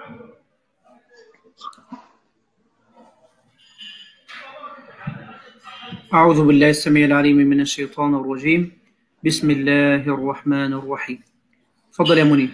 أعوذ بالله السميع العليم من الشيطان الرجيم. بسم الله الرحمن الرحيم. تفضل يا منير.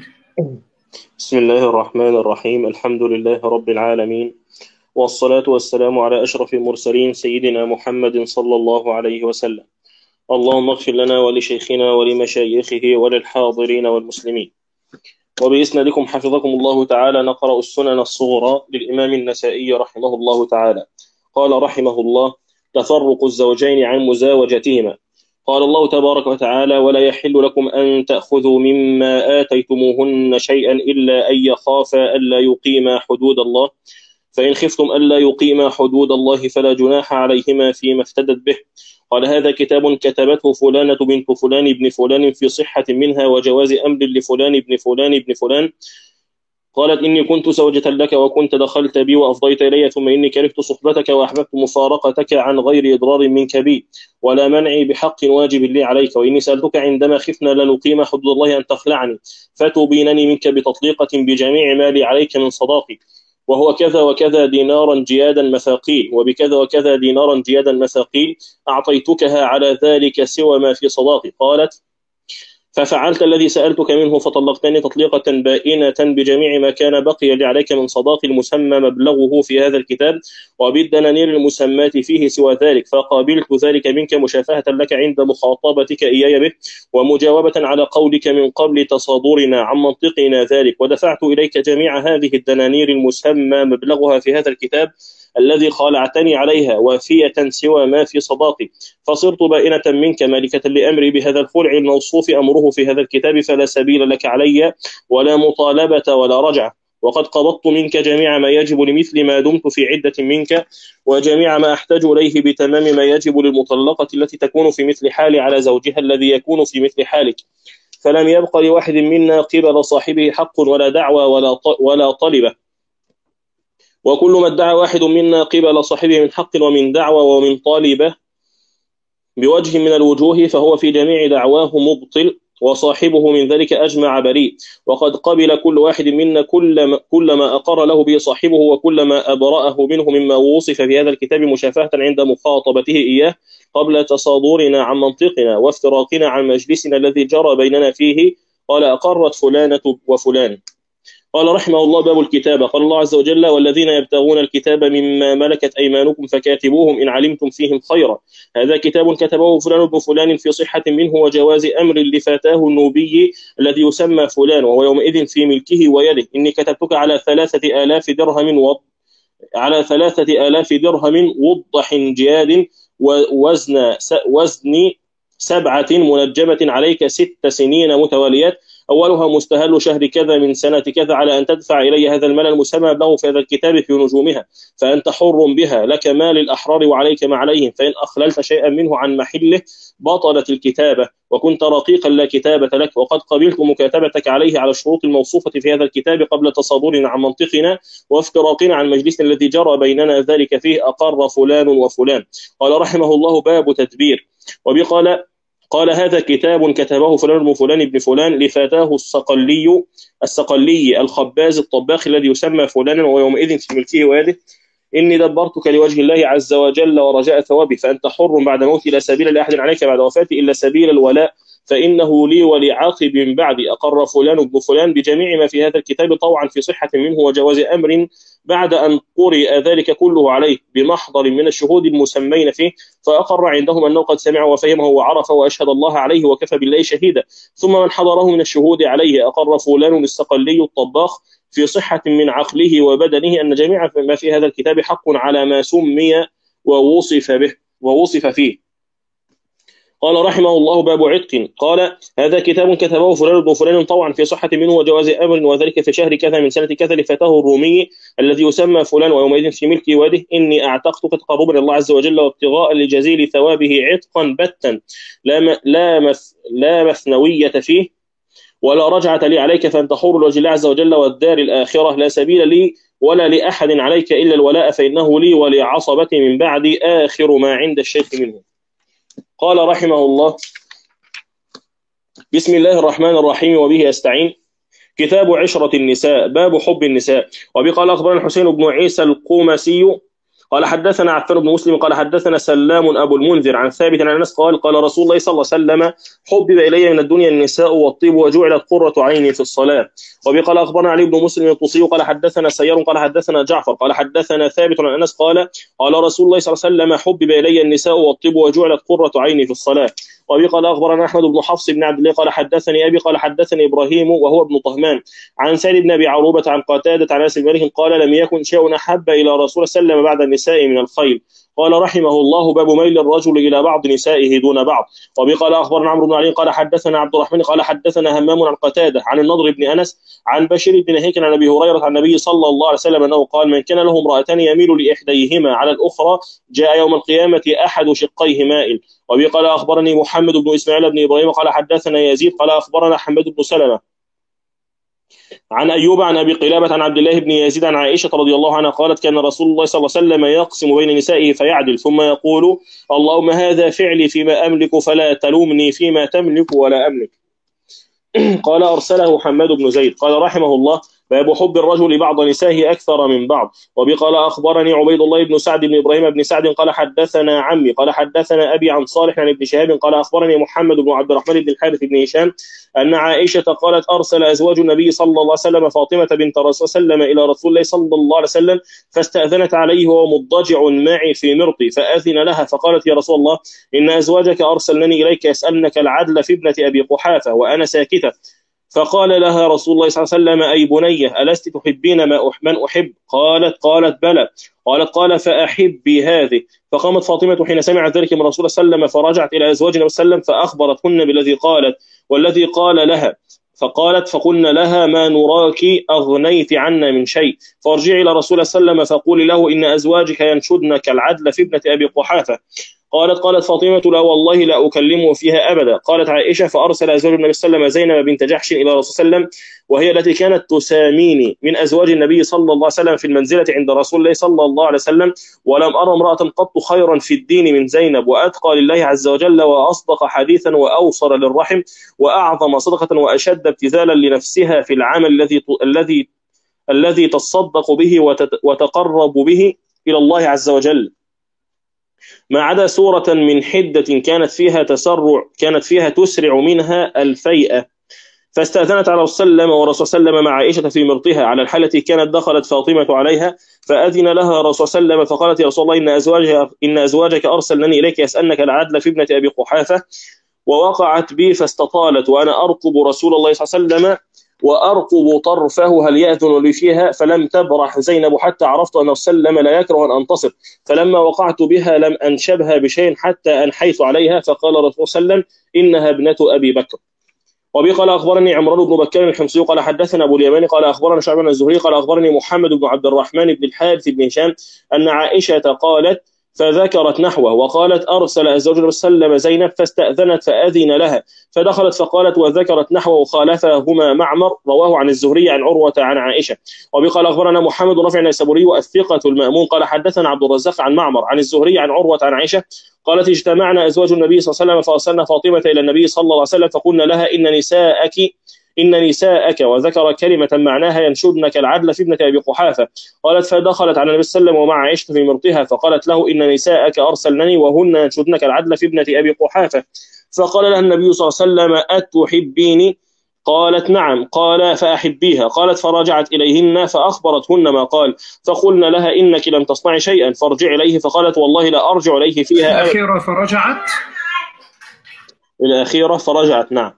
بسم الله الرحمن الرحيم. الحمد لله رب العالمين، والصلاة والسلام على أشرف المرسلين سيدنا محمد صلى الله عليه وسلم. اللهم اغفر لنا ولشيخنا ولمشايخه وللحاضرين والمسلمين. وبإسنادكم حفظكم الله تعالى نقرأ السنن الصغرى للإمام النسائي رحمه الله تعالى. قال رحمه الله: تفرق الزوجين عن مزاوجتهما. قال الله تبارك وتعالى: ولا يحل لكم أن تأخذوا مما آتيتموهن شيئا إلا أن يخافا ألا يقيما حدود الله، فإن خفتم ألا يقيما حدود الله فلا جناح عليهما فيما افتدت به. قال: هذا كتاب كتبته فلانة بنت فلان ابن فلان في صحة منها وجواز أمر لفلان ابن فلان ابن فلان. قالت: إني كنت زوجة لك وكنت دخلت بي وأفضيت إلي، ثم إني كرهت صحبتك وأحببت مفارقتك عن غير إضرار منك بي ولا منع بحق واجب لي عليك، وإني سألتك عندما خفنا لنقيم حدود الله أن تخلعني فتبينني منك بتطليقة بجميع ما لي عليك من صداقي، وهو كذا وكذا دينارا جيادا مثاقيل، وبكذا وكذا دينارا جيادا مثاقيل أعطيتكها على ذلك سوى ما في صداقي. قالت: ففعلت الذي سألتك منه فطلقتني تطليقة بائنة بجميع ما كان بقي لي عليك من صداق المسمى مبلغه في هذا الكتاب، وبالدنانير المسمات فيه سوى ذلك، فقابلت ذلك منك مشافهة لك عند مخاطبتك إياي به، ومجاوبة على قولك من قبل تصادرنا عن منطقنا ذلك، ودفعت إليك جميع هذه الدنانير المسمى مبلغها في هذا الكتاب الذي خالعتني عليها وافية سوى ما في صداقي، فصرت بائنة منك مالكة لأمري بهذا الخلع الموصوف أمره في هذا الكتاب، فلا سبيل لك علي ولا مطالبة ولا رجعة، وقد قبضت منك جميع ما يجب لمثل ما دمت في عدة منك، وجميع ما أحتاج إليه بتمام ما يجب للمطلقة التي تكون في مثل حالي على زوجها الذي يكون في مثل حالك، فلم يبق لواحد منا قبل صاحبه حق ولا دعوى ولا طلبة، وكل ما ادعى واحد منا قبل صاحبه من حق ومن دعوى ومن طالبة بوجه من الوجوه فهو في جميع دعواه مبطل، وصاحبه من ذلك أجمع بريء، وقد قبل كل واحد منا كل ما أقر له به صاحبه وكل ما أبرأه منه مما وصف في هذا الكتاب مشافهة عند مخاطبته إياه قبل تصادرنا عن منطقنا وافتراقنا عن مجلسنا الذي جرى بيننا فيه. قال: أقرت فلانة وفلان. قال رحمه الله: باب الكتابة. قال الله عز وجل: والذين يبتغون الكتاب مما ملكت أيمانكم فكاتبوهم إن علمتم فيهم خيرا، هذا كتاب كتبه فلان بن فلان في صحة منه وجواز أمر لفتاه النوبي الذي يسمى فلان وهو يومئذ في ملكه ويده، إني كتبتك على 3000 درهم وضح جياد وزن 7 منجمة عليك 6 سنين متواليات، أولها مستهل شهر كذا من سنة كذا، على أن تدفع إلي هذا المال المسمى له في هذا الكتاب في نجومها، فأنت حر بها، لك مال الأحرار وعليك ما عليهم، فإن أخللت شيئا منه عن محله بطلت الكتابة، وكنت رقيقا لا كتابة لك، وقد قبلت مكاتبتك عليه على الشروط الموصوفة في هذا الكتاب قبل تصادرنا عن منطقنا وافتراقنا عن مجلسنا الذي جرى بيننا ذلك فيه، أقر فلان وفلان. قال رحمه الله: باب تدبير. قال: هذا كتاب كتبه فلان بن فلان ابن فلان لفتاه الصقلي الخباز الطباخ الذي يسمى فلانا ويومئذ في ملكه ويده، إني دبرتك لوجه الله عز وجل ورجاء ثوابه، فأنت حر بعد موتي لا سبيل لأحد عليك بعد وفاتي إلا سبيل الولاء، فإنه لي ولعاقب بعدي. أقر فلان بن فلان بجميع ما في هذا الكتاب طوعا في صحة منه وجواز أمر بعد أن قرئ ذلك كله عليه بمحضر من الشهود المسمين فيه، فأقر عندهم أنه قد سمع وفهمه وعرف وأشهد الله عليه وكفى بالله شهيدا. ثم من حضره من الشهود عليه أقر فلان الصقلي الطباخ في صحة من عقله وبدنه أن جميع ما في هذا الكتاب حق على ما سمي ووصف فيه. قال رحمه الله: باب عتق. قال: هذا كتاب كتبه فلان بن فلان طوعا في صحة منه وجواز أمر، وذلك في شهر كذا من سنة كذا لفتاه الرومي الذي يسمى فلان ويومئذ في ملكي وده، إني أعتقتك تقربا الله عز وجل وابتغاء لجزيل ثوابه عتقا بتا لا مثنوية فيه ولا رجعة لي عليك، فأنت حر لوجه الله عز وجل والدار الآخرة، لا سبيل لي ولا لأحد عليك إلا الولاء، فإنه لي ولعصبتي من بعد آخر ما عند الشيخ منه. قال رحمه الله: بسم الله الرحمن الرحيم وبه أستعين. كتاب عشرة النساء، باب حب النساء. وبه قال أخبرنا الحسين بن عيسى القومسي قال حدثنا عفان بن مسلم قال حدثنا سلام أبو المنذر عن ثابت عن أنس قال قال رسول الله صلى الله عليه وسلم حبب إلي من الدنيا النساء والطيب وجعلت قرة عيني في الصلاة. وبه قال أخبرنا علي بن مسلم الطوسي قال حدثنا سيار قال حدثنا جعفر قال حدثنا ثابت عن أنس قال قال رسول الله صلى الله عليه وسلم حبب إلي النساء والطيب وجعلت قرة عيني في الصلاة. وبه قال أخبرنا أحمد بن حفص بن عبد الله قال حدثني أبي قال حدثني إبراهيم وهو ابن طهمان عن سالم بن أبي عروبة عن قتادة عن أنس بن مالك قال لم يكن شيء أحب إلى رسول الله صلى الله عليه وسلم بعد النساء من الخيل. قال رحمه الله باب ميل الرجل إلى بعض نسائه دون بعض. وبه قال أخبرنا عمرو بن علي قال حدثنا عبد الرحمن قال حدثنا همام عن قتادة عن النضر بن أنس عن بشير بن هيك عن أبي هريرة عن النبي صلى الله عليه وسلم أنه قال من كان له امرأتان يميل لإحديهما على الأخرى جاء يوم القيامة أحد شقيه مائل. وبه قال أخبرني محمد بن إسماعيل بن إبراهيم قال حدثنا يزيد قال أخبرنا حماد بن سلمة عن أيوب عن أبي قلابة عن عبد الله بن يزيد عن عائشة رضي الله عنها قالت كان رسول الله صلى الله عليه وسلم يقسم بين نسائه فيعدل ثم يقول اللهم هذا فعلي فيما أملك فلا تلومني فيما تملك ولا أملك. قال أرسله حماد بن زيد قال رحمه الله باب حب الرجل بعض نسائه أكثر من بعض. وبه قال أخبرني عبيد الله بن سعد بن إبراهيم بن سعد قال حدثنا عمي قال حدثنا أبي عن صالح عن ابن شهاب قال أخبرني محمد بن عبد الرحمن بن الحارث بن هشام أن عائشة قالت أرسل أزواج النبي صلى الله عليه وسلم فاطمة بنت رسول الله إلى رسول الله صلى الله عليه وسلم فاستأذنت عليه وهو مضطجع معي في مرطي فأذن لها فقالت يا رسول الله إن أزواجك أرسلني إليك يسألنك العدل في ابنة أبي قحافة وأنا ساكتة. فقال لها رسول الله صلى الله عليه وسلم أي بنية ألست تحبين من أحب؟ قالت بلى. قال فأحبي هذه. فقامت فاطمة حين سمعت ذلك من رسول الله صلى الله عليه وسلم فرجعت إلى أزواج النبي صلى الله عليه وسلم فأخبرتهن بالذي قالت والذي قال لها فقالت فقلنا لها ما نراك أغنيت عنا من شيء فارجعي إلى رسول الله صلى الله عليه وسلم فقولي له إن أزواجك ينشدنك العدل في ابنة أبي قحافة. قالت فاطمة لا والله لا أكلمه فيها أبدا. قالت عائشة فأرسل أزواج النبي صلى الله عليه وسلم زينب بنت جحش إلى رسول صلى الله عليه وسلم وهي التي كانت تساميني من أزواج النبي صلى الله عليه وسلم في المنزلة عند رسول الله صلى الله عليه وسلم ولم أرى امرأة قط خيرا في الدين من زينب وأتقى لله عز وجل وأصدق حديثا وأوصل للرحم وأعظم صدقة وأشد ابتذالا لنفسها في العمل الذي تصدق به وتقرب به إلى الله عز وجل ما عدا سورة من حدة كانت فيها تسرع منها الفيئة. فاستأذنت على رسول الله ورسول الله مع عائشة في مرطها على الحالة كانت دخلت فاطمة عليها فأذن لها رسول الله فقالت يا رسول الله إن أزواجك أرسلني إليك يسألنك العدل في ابنة أبي قحافة ووقعت بي فاستطالت وأنا أرقب رسول الله صلى الله عليه وسلم وأرقب طرفه هل يأذن لي فيها فلم تبرح زينب حتى عرفت أن وسلم لا يكره أن أنتصر فلما وقعت بها لم أنشبها بشيء حتى أنحيت عليها فقال رسول الله إنها ابنة أبي بكر. وبه قال أخبرني عمران بن بكر الحمصي قال حدثنا أبو اليمان قال أخبرنا شعبان الزهري قال أخبرني محمد بن عبد الرحمن بن الحارث بن هشام أن عائشة قالت فذكرت نحوه وقالت أرسل أزواج النبي صلى الله عليه وسلم زينب فاستأذنت فأذن لها فدخلت فقالت وذكرت نحوه وخالفهما معمر رواه عن الزهري عن عروة عن عائشة. وبه قال أخبرنا محمد بن رافع النيسابوري الثقة المأمون قال حدثنا عبد الرزاق عن معمر عن الزهري عن عروة عن عائشة قالت اجتمعنا أزواج النبي صلى الله عليه وسلم فأرسلنا فاطمة إلى النبي صلى الله عليه وسلم فقلنا لها إن نساءك وذكر كلمة معناها ينشدنك العدل في ابنة أبي قحافة. قالت فدخلت على النبي صلى الله عليه وسلم ومع عائشة في مرطها فقالت له إن نساءك أرسلنني وهن ينشدنك العدل في ابنة أبي قحافة. فقال لها النبي صلى الله عليه وسلم أتحبيني؟ قالت نعم. قال فأحبيها. قالت فرجعت إليهن فأخبرتهن ما قال فقلنا لها إنك لم تصنعي شيئا فارجع إليه فقالت والله لا أرجع إليه فيها الأخيرة فرجعت نعم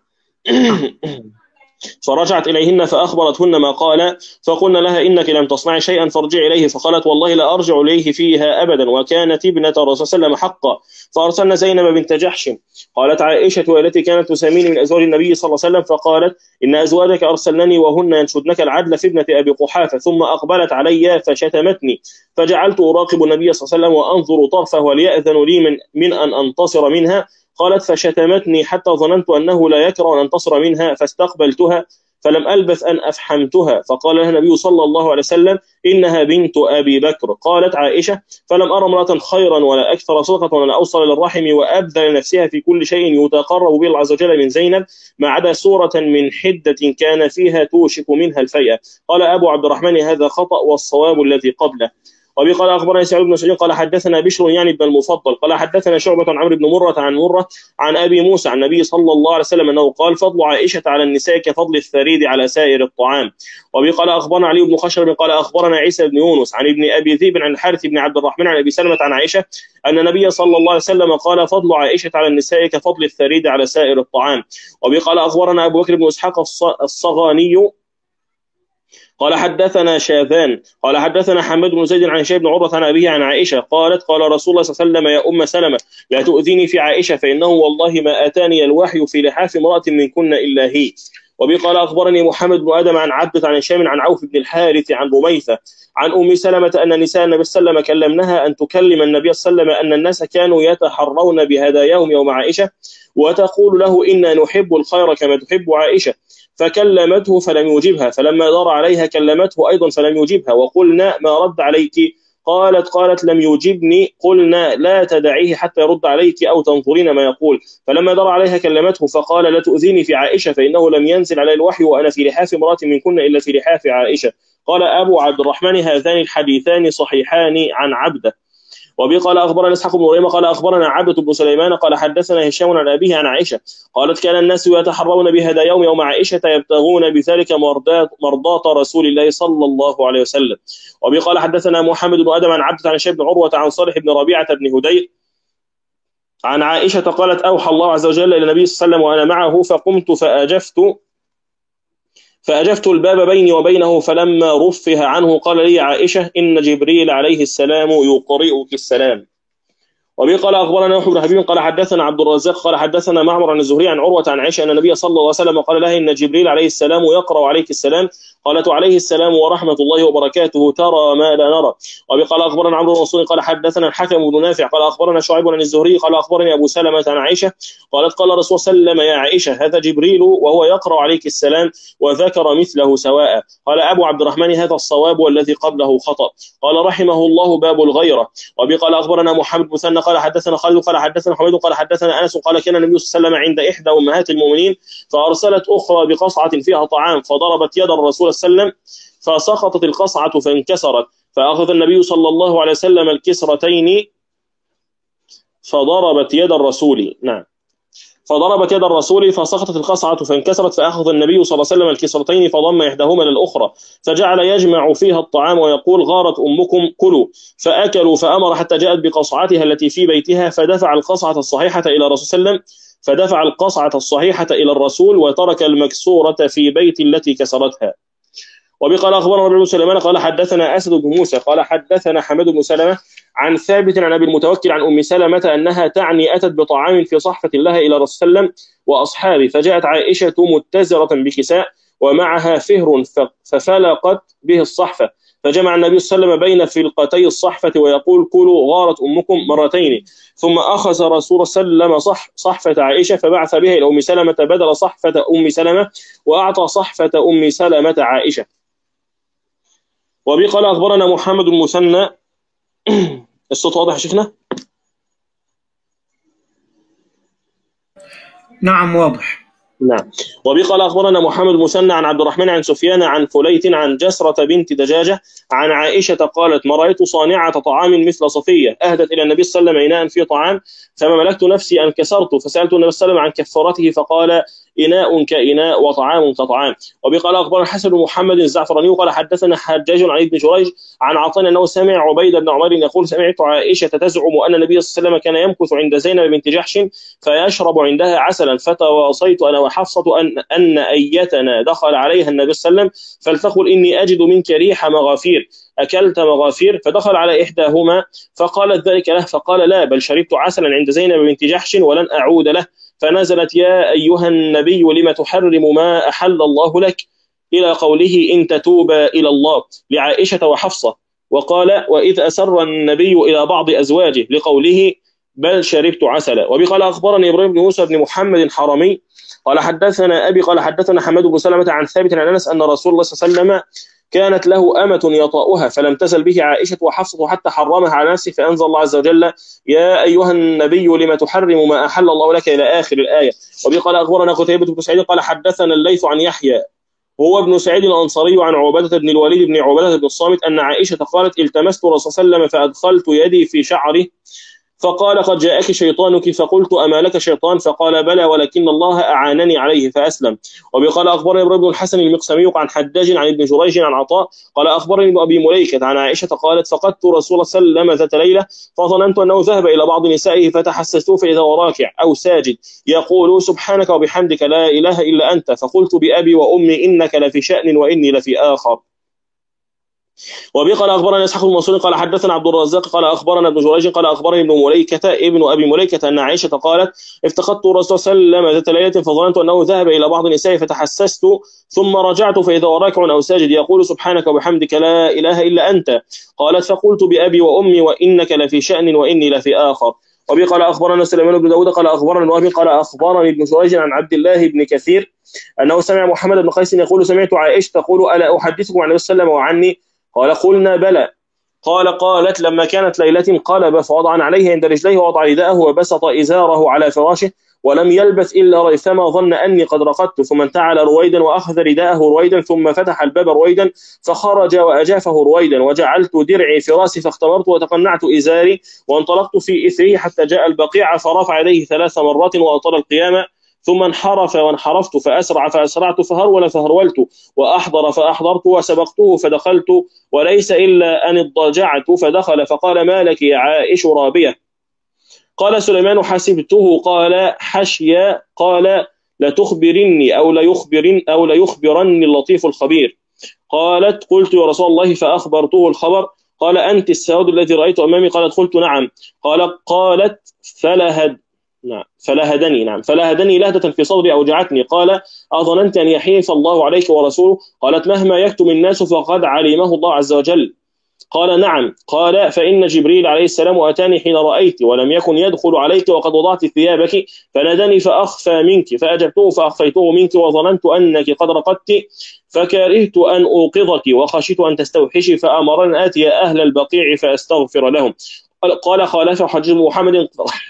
فرجعت إليهن فأخبرتهن ما قال فقلنا لها إنك لم تصنعي شيئا فارجع إليه فقالت والله لا أرجع إليه فيها أبدا وكانت ابنة الرسول صلى الله عليه وسلم حقا. فأرسلنا زينب بنت جحش. قالت عائشة والتي كانت تساميني من أزواج النبي صلى الله عليه وسلم فقالت إن أزواجك أرسلنني وهن ينشدنك العدل في ابنة أبي قحافة ثم أقبلت علي فشتمتني فجعلت أراقب النبي صلى الله عليه وسلم وأنظر طرفه وليأذن لي من أن أنتصر منها. قالت فشتمتني حتى ظننت أنه لا يكره أن أنتصر منها فاستقبلتها فلم ألبث أن أفحمتها، فقال لها النبي صلى الله عليه وسلم: إنها بنت أبي بكر. قالت عائشة: فلم أرى امرأة خيرا ولا أكثر صدقة ولا أوصل للرحم وأبذل نفسها في كل شيء يتقرب به الله عز وجل من زينب، ما عدا سورة من حدة كان فيها توشك منها الفيئة. قال أبو عبد الرحمن: هذا خطأ والصواب الذي قبله. وبه قال أخبرنا سعيد بن سعيد قال حدثنا بشر يعني بن المفضل قال حدثنا شعبة عن عمرو بن مرة عن مرة عن أبي موسى عن النبي صلى الله عليه وسلم أنه قال: فضل عائشة على النساء كفضل الثريد على سائر الطعام. وبه قال أخبرنا علي بن خشرب قال أخبرنا عيسى بن يونس عن ابن أبي ذئب عن الحارث بن عبد الرحمن عن أبي سلمة عن عائشة أن النبي صلى الله عليه وسلم قال: فضل عائشة على النساء كفضل الثريد على سائر الطعام. وبه قال أخبرنا أبو بكر بن إسحاق الصغاني قال حدثنا شاذان قال حدثنا حماد بن زيد عن هشام بن عروة عن أبيه عن عائشة قالت: قال رسول الله صلى الله عليه وسلم: يا أم سلمة لا تؤذيني في عائشة، فإنه والله ما أتاني الوحي في لحاف امرأة منكن إلا هي. وبه قال أخبرني محمد بن آدم عن عبدة عن هشام عن عوف بن الحارث عن رميثة عن أم سلمة أن نساء النبي صلى الله عليه وسلم كلمنها أن تكلم النبي صلى الله عليه وسلم أن الناس كانوا يتحرون بهداياهم يوم عائشة وتقول له: إنا نحب الخير كما تحب عائشة. فكلمته فلم يجبها، فلما دار عليها كلمته أيضا فلم يجبها، وقلنا: ما رد عليك؟ قالت: لم يجبني. قلنا: لا تدعيه حتى يرد عليك أو تنظرين ما يقول. فلما دار عليها كلمته فقال: لا تؤذيني في عائشة، فإنه لم ينزل علي الوحي وأنا في لحاف امرأة منكن إلا في لحاف عائشة. قال أبو عبد الرحمن: هذان الحديثان صحيحان عن عبده. وبه قال أخبرنا إسحاق بن مريم قال أخبرنا عبدة بن سليمان قال حدثنا هشام عن أبيه عن عائشة قالت: كان الناس يتحرون بهداياهم يوم عائشة يبتغون بذلك مرضاة رسول الله صلى الله عليه وسلم. وبه قال حدثنا محمد بن آدم عن عبدة عن هشام بن عروة عن صالح بن ربيعة بن هدير عن عائشة قالت: أوحى الله عز وجل إلى النبي صلى الله عليه وسلم وأنا معه فقمت فأجفت الباب بيني وبينه، فلما رفه عنه قال لي عائشة: إن جبريل عليه السلام يقرئك السلام. وبه قال أخبرنا نوح بن حبيب قال حدثنا عبد الرزاق قال حدثنا معمر عن الزهري عن عروة عن عائشة أن النبي صلى الله عليه وسلم قال لها: إن جبريل عليه السلام يقرأ عليك السلام. قالت: عليه السلام ورحمة الله وبركاته، ترى ما لا نرى. وبه قال أخبرنا عمرو بن منصور قال حدثنا الحكم بن نافع قال أخبرنا شعيب عن الزهري قال أخبرني أبو سلمة عن عائشة قالت: قال رسول الله صلى الله عليه وسلم: يا عائشة هذا جبريل وهو يقرأ عليك السلام، وذكر مثله سواء. قال أبو عبد الرحمن: هذا الصواب والذي قبله خطأ. قال رحمه الله باب الغيرة. وبه قال أخبرنا محمد بن مثنى قال حدثنا خالد قال حدثنا حميد قال حدثنا أنس قال: كان النبي صلى الله عليه وسلم عند إحدى أمهات المؤمنين فأرسلت أخرى بقصعة فيها طعام فضربت يد الرسول صلى الله عليه وسلم فسقطت القصعة فانكسرت، فأخذ النبي صلى الله عليه وسلم الكسرتين فضربت يد الرسول فسقطت القصعة فانكسرت، فأخذ النبي صلى الله عليه وسلم الكسرتين فضم إحداهما للأخرى فجعل يجمع فيها الطعام ويقول: غارت أمكم كلوا. فأكلوا فأمر حتى جاءت بقصعتها التي في بيتها فدفع القصعة الصحيحة إلى الرسول صلى الله عليه وسلم وترك المكسورة في بيت التي كسرتها. وبه قال أخبرنا ربيع بن سليمان قال حدثنا أسد بن موسى قال حدثنا حماد بن سلمة عن ثابت عن أبي المتوكل عن أم سلمة أنها تعني أتت بطعام في صحفة لها إلى رسول صلى الله عليه وسلم وأصحابه، فجاءت عائشة متزرة بكساء ومعها فهر ففلقت به الصحفة، فجمع النبي صلى الله عليه وسلم بين فلقتي الصحفة ويقول: كلوا غارت أمكم مرتين. ثم أخذ رسول صلى الله عليه وسلم صحفة عائشة فبعث بها إلى أم سلمة بدل صحفة أم سلمة وأعطى صحفة أم سلمة عائشة. وبه قال أخبرنا محمد بن مثنى الصوت واضح يا شيخنا؟ نعم واضح. نعم. وبه قال أخبرنا محمد بن مثنى عن عبد الرحمن عن سفيان عن فليت عن جسرة بنت دجاجة عن عائشة قالت: ما رأيت صانعة طعام مثل صفية أهدت إلى النبي صلى الله عليه وسلم إناء فيه طعام فما ملكت نفسي أن كسرت، فسألت النبي صلى الله عليه وسلم عن كفارته فقال: إناء كإناء وطعام كطعام. وبه قال أخبرنا حسن بن محمد الزعفراني قال حدثنا حجاج عن ابن جريج عن عطاء أنه سمع عبيد بن عمر يقول: سمعت عائشة تزعم أن النبي صلى الله عليه وسلم كان يمكث عند زينب بنت جحش فيشرب عندها عسلا، فتواصيت أنا وحفصة أن أيتنا دخل عليها النبي صلى الله عليه وسلم فلتقل: إني أجد منك ريح مغافير، أكلت مغافير؟ فدخل على إحداهما فقالت ذلك له، فقال: لا، بل شربت عسلا عند زينب بنت جحش ولن أعود له. فنزلت: يا أيها النبي لم تحرم ما أحل الله لك، إلى قوله: إن تتوبا إلى الله لعائشة وحفصة. وقال: وإذ أسر النبي إلى بعض أزواجه، لقوله: بل شربت عسلا. وبه قال أخبرني إبراهيم بن موسى بن محمد حرمي قال حدثنا أبي قال حدثنا حماد بن سلمة عن ثابت عن أنس أن رسول الله صلى الله عليه وسلم كانت له أمة يطأها فلم تزل به عائشة وحفصة حتى حرمها على نفسه، فأنزل الله عز وجل: يا أيها النبي لم تحرم ما أحل الله لك، إلى آخر الآية. وبه قال أخبرنا قتيبة بن سعيد قال حدثنا الليث عن يحيى هو ابن سعيد الأنصاري عن عبادة بن الوليد بن عبادة بن الصامت أن عائشة قالت: التمست رسول صلى الله عليه وسلم فأدخلت يدي في شعره فقال: قد جاءك شيطانك، فقلت: أما لك شيطان؟ فقال: بلى، ولكن الله أعانني عليه فأسلم. وبقال أخبرني إبراهيم بن الحسن المقسمي عن حجاج عن ابن جريج عن عطاء قال أخبرني ابن أبي مليكة عن عائشة قالت: فقدت رسول الله صلى الله عليه وسلم ذات ليلة فظننت أنه ذهب إلى بعض نسائه فتحسسته فإذا هو راكع أو ساجد يقول: سبحانك وبحمدك لا إله إلا أنت، فقلت: بأبي وأمي إنك لفي شأن وإني لفي آخر. وبه قال أخبرنا إسحاق بن منصور قال حدثنا عبد الرزاق قال أخبرنا ابن جريج قال أخبرني ابن أبي مليكة أن عائشة قالت: افتقدت الرسول صلى الله عليه وسلم ذات ليلة فظننت أنه ذهب إلى بعض نسائه فتحسست ثم رجعت فإذا هو راكع أو ساجد يقول: سبحانك وبحمدك لا إله إلا أنت. قالت: فقلت: بأبي وأمي وإنك لفي شأن وإني لفي آخر. وبه قال أخبرنا سليمان بن داود قال أخبرنا وهب قال أخبرني ابن جريج عن عبد الله بن كثير أنه سمع محمد بن قيس يقول: سمعت عائشة تقول: ألا أحدثكم عن النبي صلى الله عليه وسلم وعني؟ قال: قلنا: بلى. قالت: لما كانت ليلة قلب فوضع عليه عند رجليه ووضع رداءه وبسط إزاره على فراشه ولم يلبث إلا ريثما ظن أني قد رقدت، ثم انتعل رويدا وأخذ رداءه رويدا ثم فتح الباب رويدا فخرج وأجافه رويدا، وجعلت درعي في راسي فاختمرت وتقنعت إزاري وانطلقت في إثره حتى جاء البقيع فرفع يديه 3 مرات وأطال القيامة، ثم انحرف وانحرفت فأسرع فأسرعت فهرول فهرولت وأحضر فأحضرت وسبقته فدخلت وليس إلا أن اضطجعت فدخل فقال: ما لك يا عائش رابية؟ قال سليمان: حسبته قال حشيا قال: لتخبرني أو ليخبرني اللطيف الخبير. قالت: قلت: يا رسول الله، فأخبرته الخبر. قال: أنت السواد الذي رأيت أمامي؟ قالت: قلت: نعم. قالت: فلهدني لهدة في صدري أوجعتني. قال: أظننت أن يحيف الله عليك ورسوله؟ قالت: مهما يكتم الناس فقد علمه الله عز وجل. قال: نعم. قال: فإن جبريل عليه السلام أتاني حين رأيت ولم يكن يدخل عليك وقد وضعت ثيابك فناداني فأخفى منك فأجبته فأخفيته منك وظننت أنك قد رقدت فكرهت أن أوقظك وخشيت أن تستوحشي فأمرني أن آتي أهل البقيع فأستغفر لهم. قال: خالف حجج محمد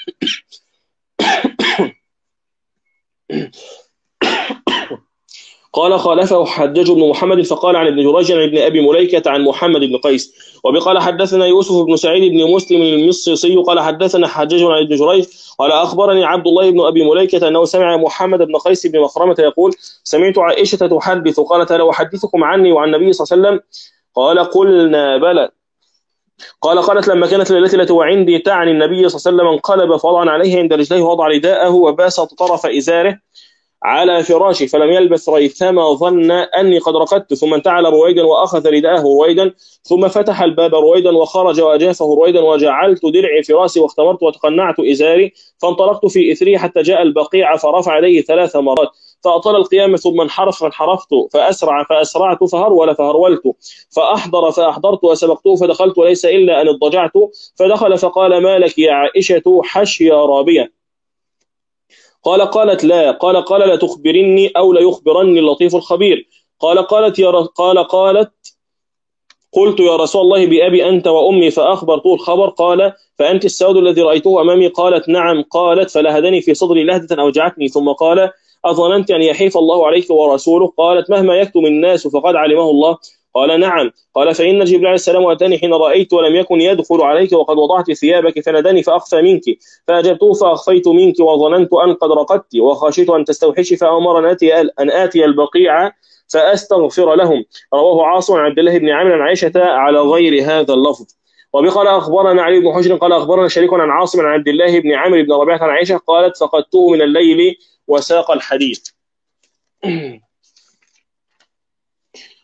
قال: خالفه حجاج بن محمد فقال عن ابن جريج عن ابن أبي مليكة عن محمد بن قيس. وبقال حدثنا يوسف بن سعيد بن مسلم المصيصي قال حدثنا حجاج عن ابن جريج قال أخبرني عبد الله بن أبي مليكة أنه سمع محمد بن قيس بن مخرمة يقول: سمعت عائشة تحدث قالت: ألا أحدثكم عني وعن النبي صلى الله عليه وسلم؟ قال: قلنا: بلى. قالت: لما كانت الليلة التي وعندي تعني النبي صلى الله عليه وسلم انقلب فوضع عليه عند رجليه ووضع رداءه وباسط طرف إزاره على فراشي فلم يلبث ريثما ظن أني قد رقدت، ثم انتعل رويدا وأخذ رداءه رويدا ثم فتح الباب رويدا وخرج وأجافه رويدا، وجعلت درعي في راسي واختمرت وتقنعت إزاري فانطلقت في إثري حتى جاء البقيع فرفع يديه 3 مرات فأطال القيام ثم انحرف فانحرفت فأسرع فأسرعت فهرول فهرولت فأحضر فأحضرت وسبقته فدخلت وليس إلا أن اضطجعت فدخل فقال: ما لك يا عائشة حشي رابية؟ قالت: لا. قال: لا تخبرني أو لا يخبرني اللطيف الخبير. قالت: قلت: يا رسول الله، بأبي أنت وأمي؟ فأخبرته الخبر. قال: فأنت السود الذي رأيته أمامي؟ قالت: نعم. قالت: فلهدني في صدري لهدة أوجعتني. ثم قال: أظننت أن يحيف الله عليك ورسوله؟ قالت: مهما يكتم الناس فقد علمه الله. قال: نعم. قال: فإن جبريل عليه السلام أتاني حين رأيت ولم يكن يدخل عليك وقد وضعت ثيابك فناداني فأخفى منك فأجبته فأخفيت منك وظننت أن قد رقدت وخشيت أن تستوحشي فأمر أن آتي البقيع فأستغفر لهم. رواه عاصم عن عبد الله بن عامر عن عائشة على غير هذا اللفظ. وبقال أخبرنا علي بن حجر قال أخبرنا شريك عن عاصم عن عبد الله بن عامر بن ربيعة عن عائشة قالت: فقدته من الليل وساق الحديث.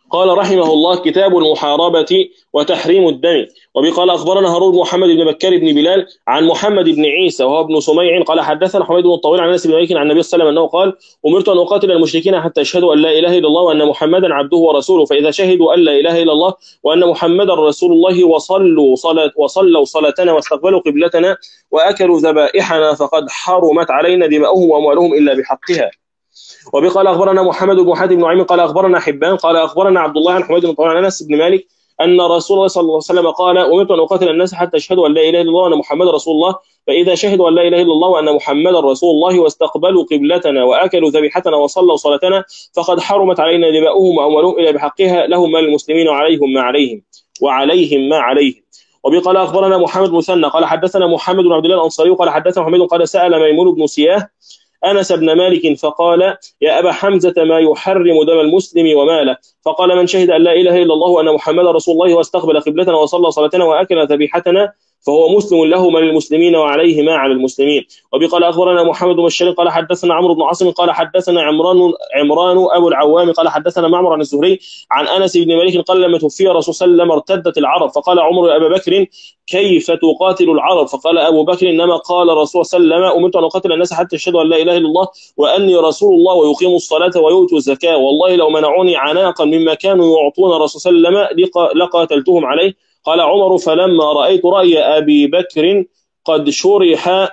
قال رحمه الله: كتاب المحاربة وتحريم الدم. وبه قال أخبرنا هارون بن محمد بن بكر بن بلال عن محمد بن عيسى وهو ابن سميع قال حدثنا حميد بن الطويل عن أنس بن مالك عن النبي صلى الله عليه وسلم أنه قال: أمرت أن أقاتل المشركين حتى يشهدوا أن لا إله إلا الله وأن محمدا عبده ورسوله، فإذا شهدوا أن لا إله إلا الله وأن محمدا رسول الله وصلوا صلاتنا واستقبلوا قبلتنا وأكلوا ذبائحنا فقد حرمت علينا دماؤهم وأموالهم إلا بحقها. وبه قال أخبرنا محمد بن حاتم بن نعيم قال أخبرنا حبان قال أخبرنا عبد الله عن حميد بن طويل عن أنس بن مالك أن رسول الله صلى الله عليه وسلم قال: أمرت أن أقاتل الناس حتى يشهدوا أن لا إله إلا الله وأن محمد رسول الله، فإذا شهدوا أن لا إله إلا الله وأن محمدا رسول الله واستقبلوا قبلتنا وأكلوا ذبيحتنا وصلوا صلاتنا فقد حرمت علينا دماؤهم وأموالهم إلا بحقها، لهم ما للمسلمين وعليهم ما عليهم. وبه قال أخبرنا محمد بن مثنى قال حدثنا محمد بن عبد الله الأنصاري قال حدثنا محمد قال سأل ميمون بن سياه أنس بن مالك فقال: يا أبا حمزة، ما يحرم دم المسلم وماله؟ فقال: من شهد أن لا إله إلا الله وأن محمدا رسول الله واستقبل قبلتنا وصلى صلاتنا وأكل ذبيحتنا فهو مسلم له من للمسلمين وعليه ما على المسلمين. وبه قال أخبرنا محمد بن بشار قال حدثنا عمرو بن عاصم قال حدثنا عمران أبو العوام قال حدثنا معمر عن الزهري عن أنس بن مالك قال: لما توفي الرسول صلى الله عليه وسلم ارتدت العرب، فقال عمر: يا أبا بكر، كيف تقاتل العرب؟ فقال أبو بكر: إنما قال الرسول صلى الله عليه وسلم: أمرت أن أقاتل الناس حتى يشهدوا أن لا إله إلا الله وأني رسول الله ويقيموا الصلاة ويؤتوا الزكاة، والله لو منعوني عناقا مما كانوا يعطون الرسول صلى الله عليه وسلم لقاتلتهم عليه. قال عمر: فلما رأيت رأي أبي بكر قد شرح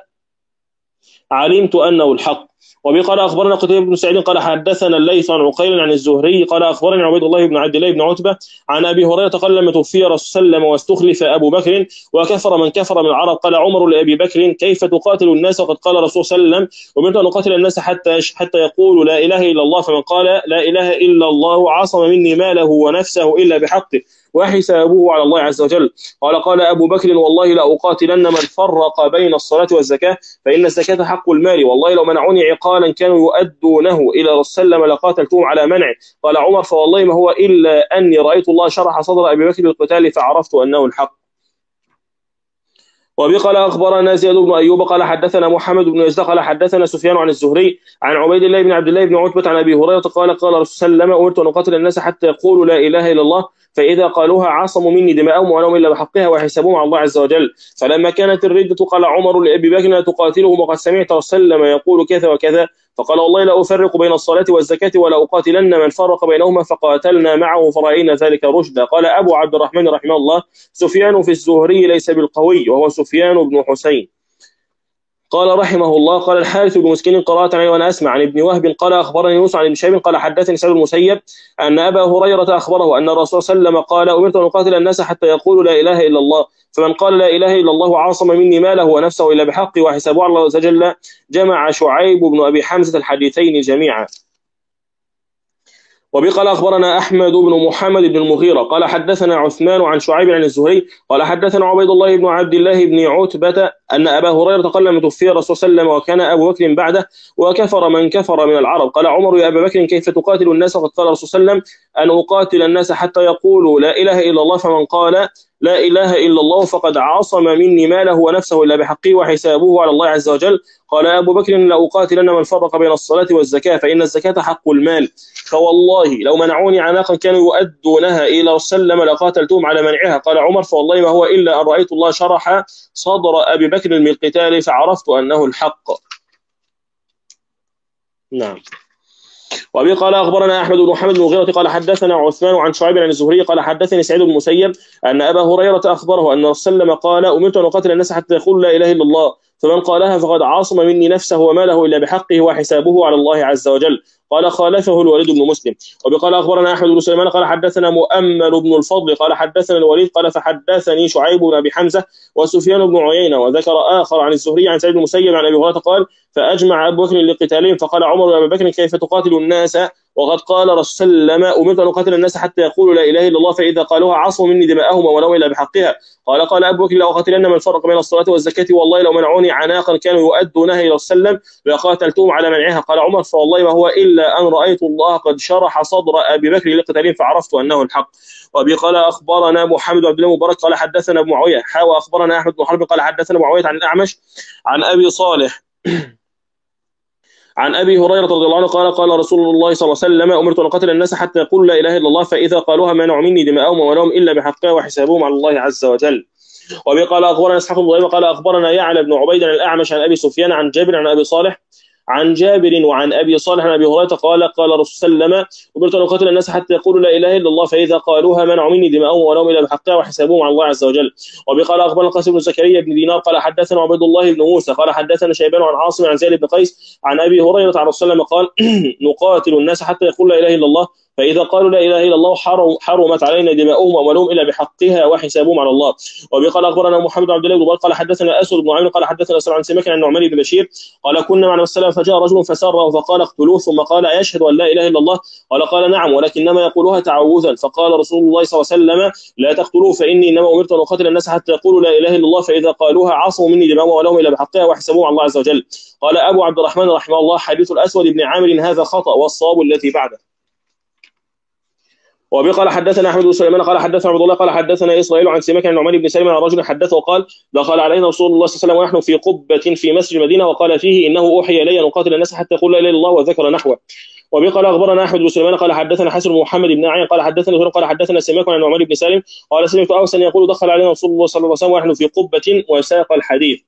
علمت أنه الحق. وبه قال أخبرنا قتيبة بن سعيد قال حدثنا الليث عن عقيل عن الزهري قال أخبرني عبيد الله بن عبد الله بن عتبة عن أبي هريرة قال: لما توفي الرسول صلى الله عليه وسلم واستخلف أبو بكر وكفر من كفر من العرب، قال عمر لأبي بكر: كيف تقاتل الناس وقد قال الرسول صلى الله عليه وسلم: أمرت أن أقاتل الناس حتى يقولوا لا إله إلا الله، فمن قال لا إله إلا الله عصم مني ماله ونفسه إلا بحقه وحسابه على الله عز وجل. قال أبو بكر: والله لأقاتلن من فرق بين الصلاة والزكاة، فإن الزكاة حق المال، والله لو منعوني عقالا كانوا يؤدونه إلى رسول صلى الله عليه وسلم لقاتلتهم على منعه. قال عمر: فوالله ما هو إلا أني رأيت الله شرح صدر أبي بكر بالقتال فعرفت أنه الحق. وبه قال أخبرنا زياد بن أيوب قال حدثنا محمد بن يزيد قال حدثنا سفيان عن الزهري عن عبيد الله بن عبد الله بن عتبة عن أبي هريرة قال: قال الرسول صلى الله عليه وسلم: أمرت أن أقاتل الناس حتى يقولوا لا إله إلا الله، فإذا قالوها عصموا مني دماءهم وأنهم إلا بحقها وحسابهم على الله عز وجل. فلما كانت الردة قال عمر لأبي بكر: لا تقاتلهم وقد سمعت رسول الله وسلم يقول كذا وكذا. فقال: والله لا أفرق بين الصلاة والزكاة ولا أقاتلن من فرق بينهما، فقاتلنا معه فرأينا ذلك رشدا. قال أبو عبد الرحمن رحمه الله: سفيان في الزهري ليس بالقوي، وهو سفيان بن حسين. قال رحمه الله: قال الحارث بن مسكين قرأت عليه وأنا أسمع عن ابن وهب قال أخبرني يونس عن ابن شهاب قال حدثني سعيد المسيب أن أبا هريرة أخبره أن الرسول صلى الله عليه وسلم قال: أمرت أن أقاتل الناس حتى يقولوا لا إله إلا الله، فمن قال لا إله إلا الله عاصم مني ماله ونفسه إلا بحقه وحسابه على الله عز وجل. جمع شعيب بن أبي حمزة الحديثين جميعا. وبه قال أخبرنا أحمد بن محمد بن المغيرة قال حدثنا عثمان عن شعيب عن الزهري قال حدثنا عبيد الله بن عبد الله بن عتبة أن أبا هريرة قال: لما توفي الرسول صلى الله عليه وسلم وكان أبو بكر بعده وكفر من كفر من العرب، قال عمر: يا أبا بكر، كيف تقاتل الناس وقد قال الرسول صلى الله عليه وسلم: أن أقاتل الناس حتى يقولوا لا إله إلا الله، فمن قال لا إله إلا الله فقد عصم مني ماله ونفسه إلا بحقه وحسابه على الله عز وجل. قال أبو بكر: لأقاتلن من فرق بين الصلاة والزكاة، فإن الزكاة حق المال، فوالله لو منعوني عناقا كانوا يؤدونها إلى رسول الله لقاتلتهم على منعها. قال عمر: فوالله ما هو إلا أن رأيت الله شرح صدر أبي بكر من القتال فعرفت أنه الحق. نعم. وأبي قال أخبرنا أحمد بن محمد بن المغيرة قال حدثنا عثمان عن شعيب عن الزهري قال حدثني سعيد بن المسيب أن أبا هريرة أخبره أن الرسول صلى الله عليه وسلم قال: أمرت أن أقاتل الناس حتى يقولوا لا إله إلا الله، فمن قالها فقد عاصم مني نفسه وماله إلا بحقه وحسابه على الله عز وجل. قال خالفه الوليد بن مسلم. وبقال أخبرنا أحمد بن سليمان قال حدثنا مؤمل بن الفضل قال حدثنا الوليد قال فحدثني شعيب بن أبي حمزة وسفيان بن عيينة. وذكر آخر عن الزهري عن سعيد بن المسيب عن أبي هريرة قال: فأجمع أبو بكر لقتالهم، فقال عمر يا أبا بكر: كيف تقاتل الناس وقد قال رسول صلى الله عليه وسلم: أمرت أن أقاتل الناس حتى يقولوا لا إله إلا الله، فإذا قالوها عصموا مني دماءهم ولو إلا بحقها. قال أبو بكر: لأقاتلن من فرق بين الصلاة والزكاة، والله لو منعوني عناقا كانوا يؤدونها إلى رسول الله لقاتلتهم على منعها. قال عمر: فوالله ما هو إلا أن رأيت الله قد شرح صدر أبي بكر لقتالهم فعرفت أنه الحق. وأبي قال أخبرنا محمد بن عبد الله المبارك قال حدثنا أبو معاوية وأخبرنا أحمد بن حرب قال حدثنا معاوية عن الأعمش عن أبي صالح عن ابي هريره رضي الله عنه قال قال رسول الله صلى الله عليه وسلم امرت ان اقاتل الناس حتى يقولوا لا اله الا الله فاذا قالوها منعوا مني دماءهم واموالهم الا بحقها وحسابهم على الله عز وجل. وبه قال اخبرنا اسحاق بن ابراهيم قال اخبرنا يعلى بن عبيد عن الاعمش عن ابي سفيان عن جابر عن ابي صالح عن جابر وعن ابي صالح عن ابي هريره قال قال الرسول صلى الله عليه وسلم امرت ان اقاتل الناس حتى يقولوا لا اله الا الله فاذا قالوها منعوا مني دماءهم واموالهم الا بحقها وحسابهم على الله عز وجل. وبه قال اخبرنا القاسم بن زكريا بن دينار قال حدثنا عبيد الله بن موسى قال حدثنا شيبان عن عاصم عن زيد بن قيس عن ابي هريره عن الرسول صلى الله عليه وسلم قال نقاتل الناس حتى يقولوا لا اله الا الله فإذا قالوا لا إله إلا الله حرمت علينا دماؤهم وأموالهم إلا بحقها وحسابهم على الله. وبه قال أخبرنا محمد بن عبد الله بن قال حدثنا أسود بن عامر قال حدثنا سمع عن سمك عن نعمان بن بشير قال كنا مع النبي صلى الله عليه وسلم فجاء رجل فسره فقال اقتلوه ثم قال أيشهد أن لا إله إلا الله قال نعم ولكنما يقولها تعوذا فقال رسول الله صلى الله عليه وسلم لا تقتلوه فإني إنما أمرت أن أقاتل الناس حتى يقولوا لا إله إلا الله فإذا قالوها عصوا مني دماؤهم وأموالهم إلا بحقها وحسابهم على الله عز وجل. قال أبو عبد الرحمن رحمه الله حديث الأسود بن عامر هذا خطأ والصواب التي بعده. وبه قال حدثنا احمد بن سليمان قال حدثنا عبد الله قال حدثنا اسرائيل عن سماك عن نعمان بن سلمة عن رجل حدثه وقال دخل علينا رسول الله صلى الله عليه وسلم ونحن في قبة في مسجد المدينة وقال فيه انه اوحي الي ان اقاتل الناس حتى يقول لا اله الا الله وذكر نحوه. وبه قال اخبرنا احمد بن سليمان قال حدثنا حسن بن محمد بن عين قال حدثنا قال حدثنا سماك عن نعمان بن سالم قال سمعت اوسا يقول دخل علينا رسول الله صلى الله عليه وسلم ونحن في قبة وساق الحديث.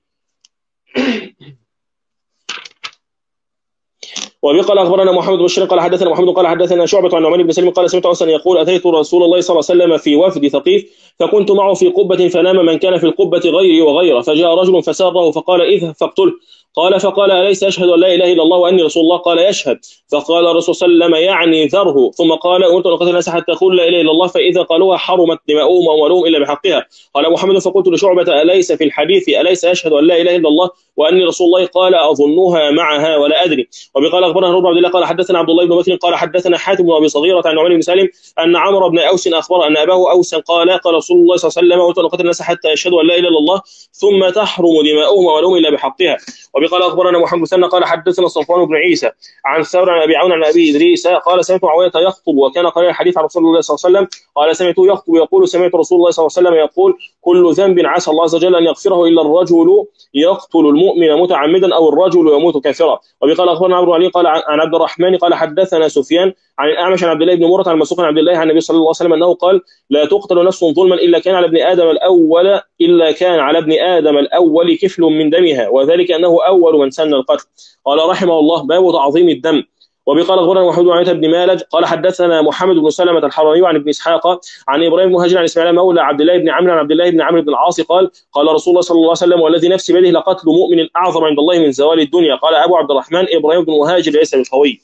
وبه قال اخبرنا محمد بن بشير قال حدثنا محمد قال حدثنا شعبة عن نعمان بن سلمة قال سمعت اوسا يقول اتيت رسول الله صلى الله عليه وسلم في وفد ثقيف فكنت معه في قبة فنام من كان في القبة غيري وغيره فجاء رجل فساره فقال اذهب فاقتله فقال أليس أشهد أن لا إله إلا الله وأني رسول الله قال يشهد فقال الرسول صلى الله عليه وسلم يعني ذره ثم قال أمرت أن أقاتل الناس حتى يقول لا إله إلا الله فإذا قالوها حرمت دماؤهم وأموالهم إلا بحقها. قال محمد فقلت لشعبة أليس في الحديث أليس أشهد أن لا إله إلا الله وأني رسول الله قال أظنها معها ولا أدري. وبقال أخبرنا رب عبد الله قال حدثنا عبد الله بن بكر قال حدثنا حاتم بن أبي صغيرة عن نعمان بن سالم أن عمرو بن أوس أخبر أن أباه أوس قال رسول الله صلى الله عليه وسلم أمرت أن أقاتل الناس حتى يشهدوا أن لا إله إلا الله ثم تحرم دماؤهم وأموالهم إلا بحقها. وبقال أخبرنا محمد بن قال حدثنا صفوان بن عيسى عن ثور عن أبي عون عن أبي إدريس قال سمعت معاوية يخطب وكان قريب الحديث عن رسول الله صلى الله عليه وسلم قال سمعته يخطب يقول سمعت رسول الله صلى الله عليه وسلم يقول كل ذنب عسى الله عز وجل أن يغفره إلا الرجل يقتل المؤمن متعمدا أو الرجل يموت كافرا. وبقال أخبرنا عبد علي قال عن عبد الرحمن قال حدثنا سفيان عن الأعمش عن عبد الله بن مرة عن مسروق عن عبد الله عن النبي صلى الله عليه وسلم أنه قال لا تقتل نفس ظلما إلا كان على ابن آدم الأول كفل من دمها وذلك أنه أول من سن القتل. قال رحمه الله باب تعظيم الدم. وبقال أخبرنا محمود بن عيسى بن مالج قال حدثنا محمد بن سلمة الحراني عن ابن إسحاق عن إبراهيم المهاجر عن إسماعيل مولى عبد الله بن عمرو عن عبد الله بن عمرو بن العاص قال رسول الله صلى الله عليه وسلم والذي نفسي بيده لقتل مؤمن أعظم عند الله من زوال الدنيا. قال أبو عبد الرحمن إبراهيم بن مهاجر ليس بالقوي.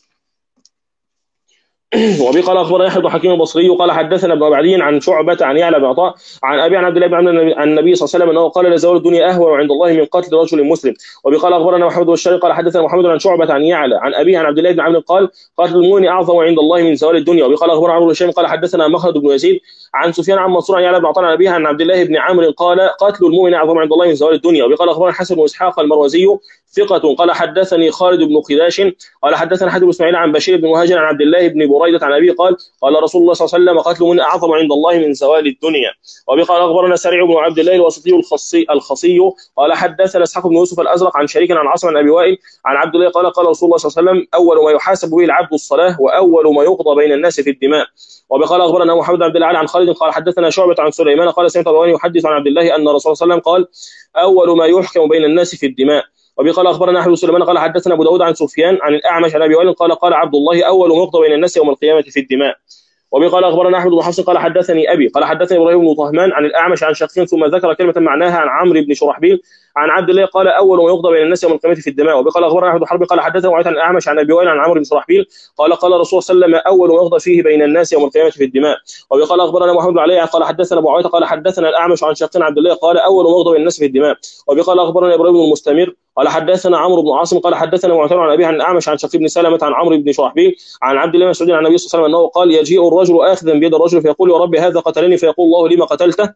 وبه قال اخبرنا يحيى بن حكيم البصري قال حدثنا ابن عبدين عن شعبة عن يعلى بن عطاء عن ابي عن عبد الله بن عمرو عن النبي صلى الله عليه وسلم انه قال لزوال الدنيا اهون عند الله من قتل رجل مسلم. وبه قال اخبرنا محمد بن الشريق قال حدثنا محمد عن شعبة عن يعلى عن ابي عن عبد الله بن عمرو قال قتل المؤمن اعظم عند الله من زوال الدنيا. وبه قال اخبرنا عمرو بن هشام قال حدثنا مخلد بن يزيد عن سفيان عن منصور عن يعلى بن عطاء عن ابي عن عبد الله بن عمرو قال قتل المؤمن اعظم عند الله من زوال الدنيا. وبه قال اخبرنا حسن بن اسحاق المروزي ثقة قال حدثني خالد بن خداش قال حدثنا حاتم بن اسماعيل عن بشير بن مهاجر عن عبد الله بن بريدة عن ابي قال رسول الله صلى الله عليه وسلم قتل من اعظم عند الله من زوال الدنيا. وبقال اخبرنا سريع بن عبد الله الواسطي الخصي قال حدثنا اسحاق بن يوسف الازرق عن شريك عن عاصم عن ابي وائل عن عبد الله قال رسول الله صلى الله عليه وسلم اول ما يحاسب به العبد الصلاه واول ما يقضى بين الناس في الدماء. وبقال اخبرنا محمد بن عبد الله عن خالد قال حدثنا شعبة عن سليمان قال سمعت ابي يحدث عن عبد الله ان رسول الله صلى الله عليه وسلم قال اول ما يحكم بين الناس في الدماء. وبقال اخبرنا احمد بن سليمان قال حدثنا ابو داود عن سفيان عن الاعمش عن ابي وائل قال عبد الله اول ما يقضى بين الناس يوم القيامه في الدماء. وبقال اخبرنا احمد بن حفص قال حدثني ابي قال حدثني ابراهيم بن طهمان عن الاعمش عن شقيق ثم ذكر كلمه معناها عن عمرو بن شرحبيل عن عبد الله قال اول ما يقضى بين الناس يوم القيامه في الدماء. وبقال اخبرنا احمد بن حرب قال حدثنا وعيت عن الاعمش عن ابي وائل عن عمرو بن شرحبيل قال رسول الله صلى الله عليه وسلم اول ما يقضى فيه بين الناس يوم القيامه في الدماء. وبقال اخبرنا محمد بن علي قال حدثنا ابو عوية قال حدثنا الاعمش عن شقيق عبد الله قال اول ما يقضى بين الناس في الدماء. وبقال اخبرنا ابراهيم بن المستمر قال حدثنا عمرو بن عاصم قال حدثنا معتمر عن ابي عن الاعمش عن شقيق بن سلمة عن عمرو بن شرحبيل عن عبد الله بن مسعود عن النبي صلى الله عليه وسلم انه قال يجيء الرجل اخذا بيد الرجل فيقول يا رب هذا قتلني فيقول الله لما قتلته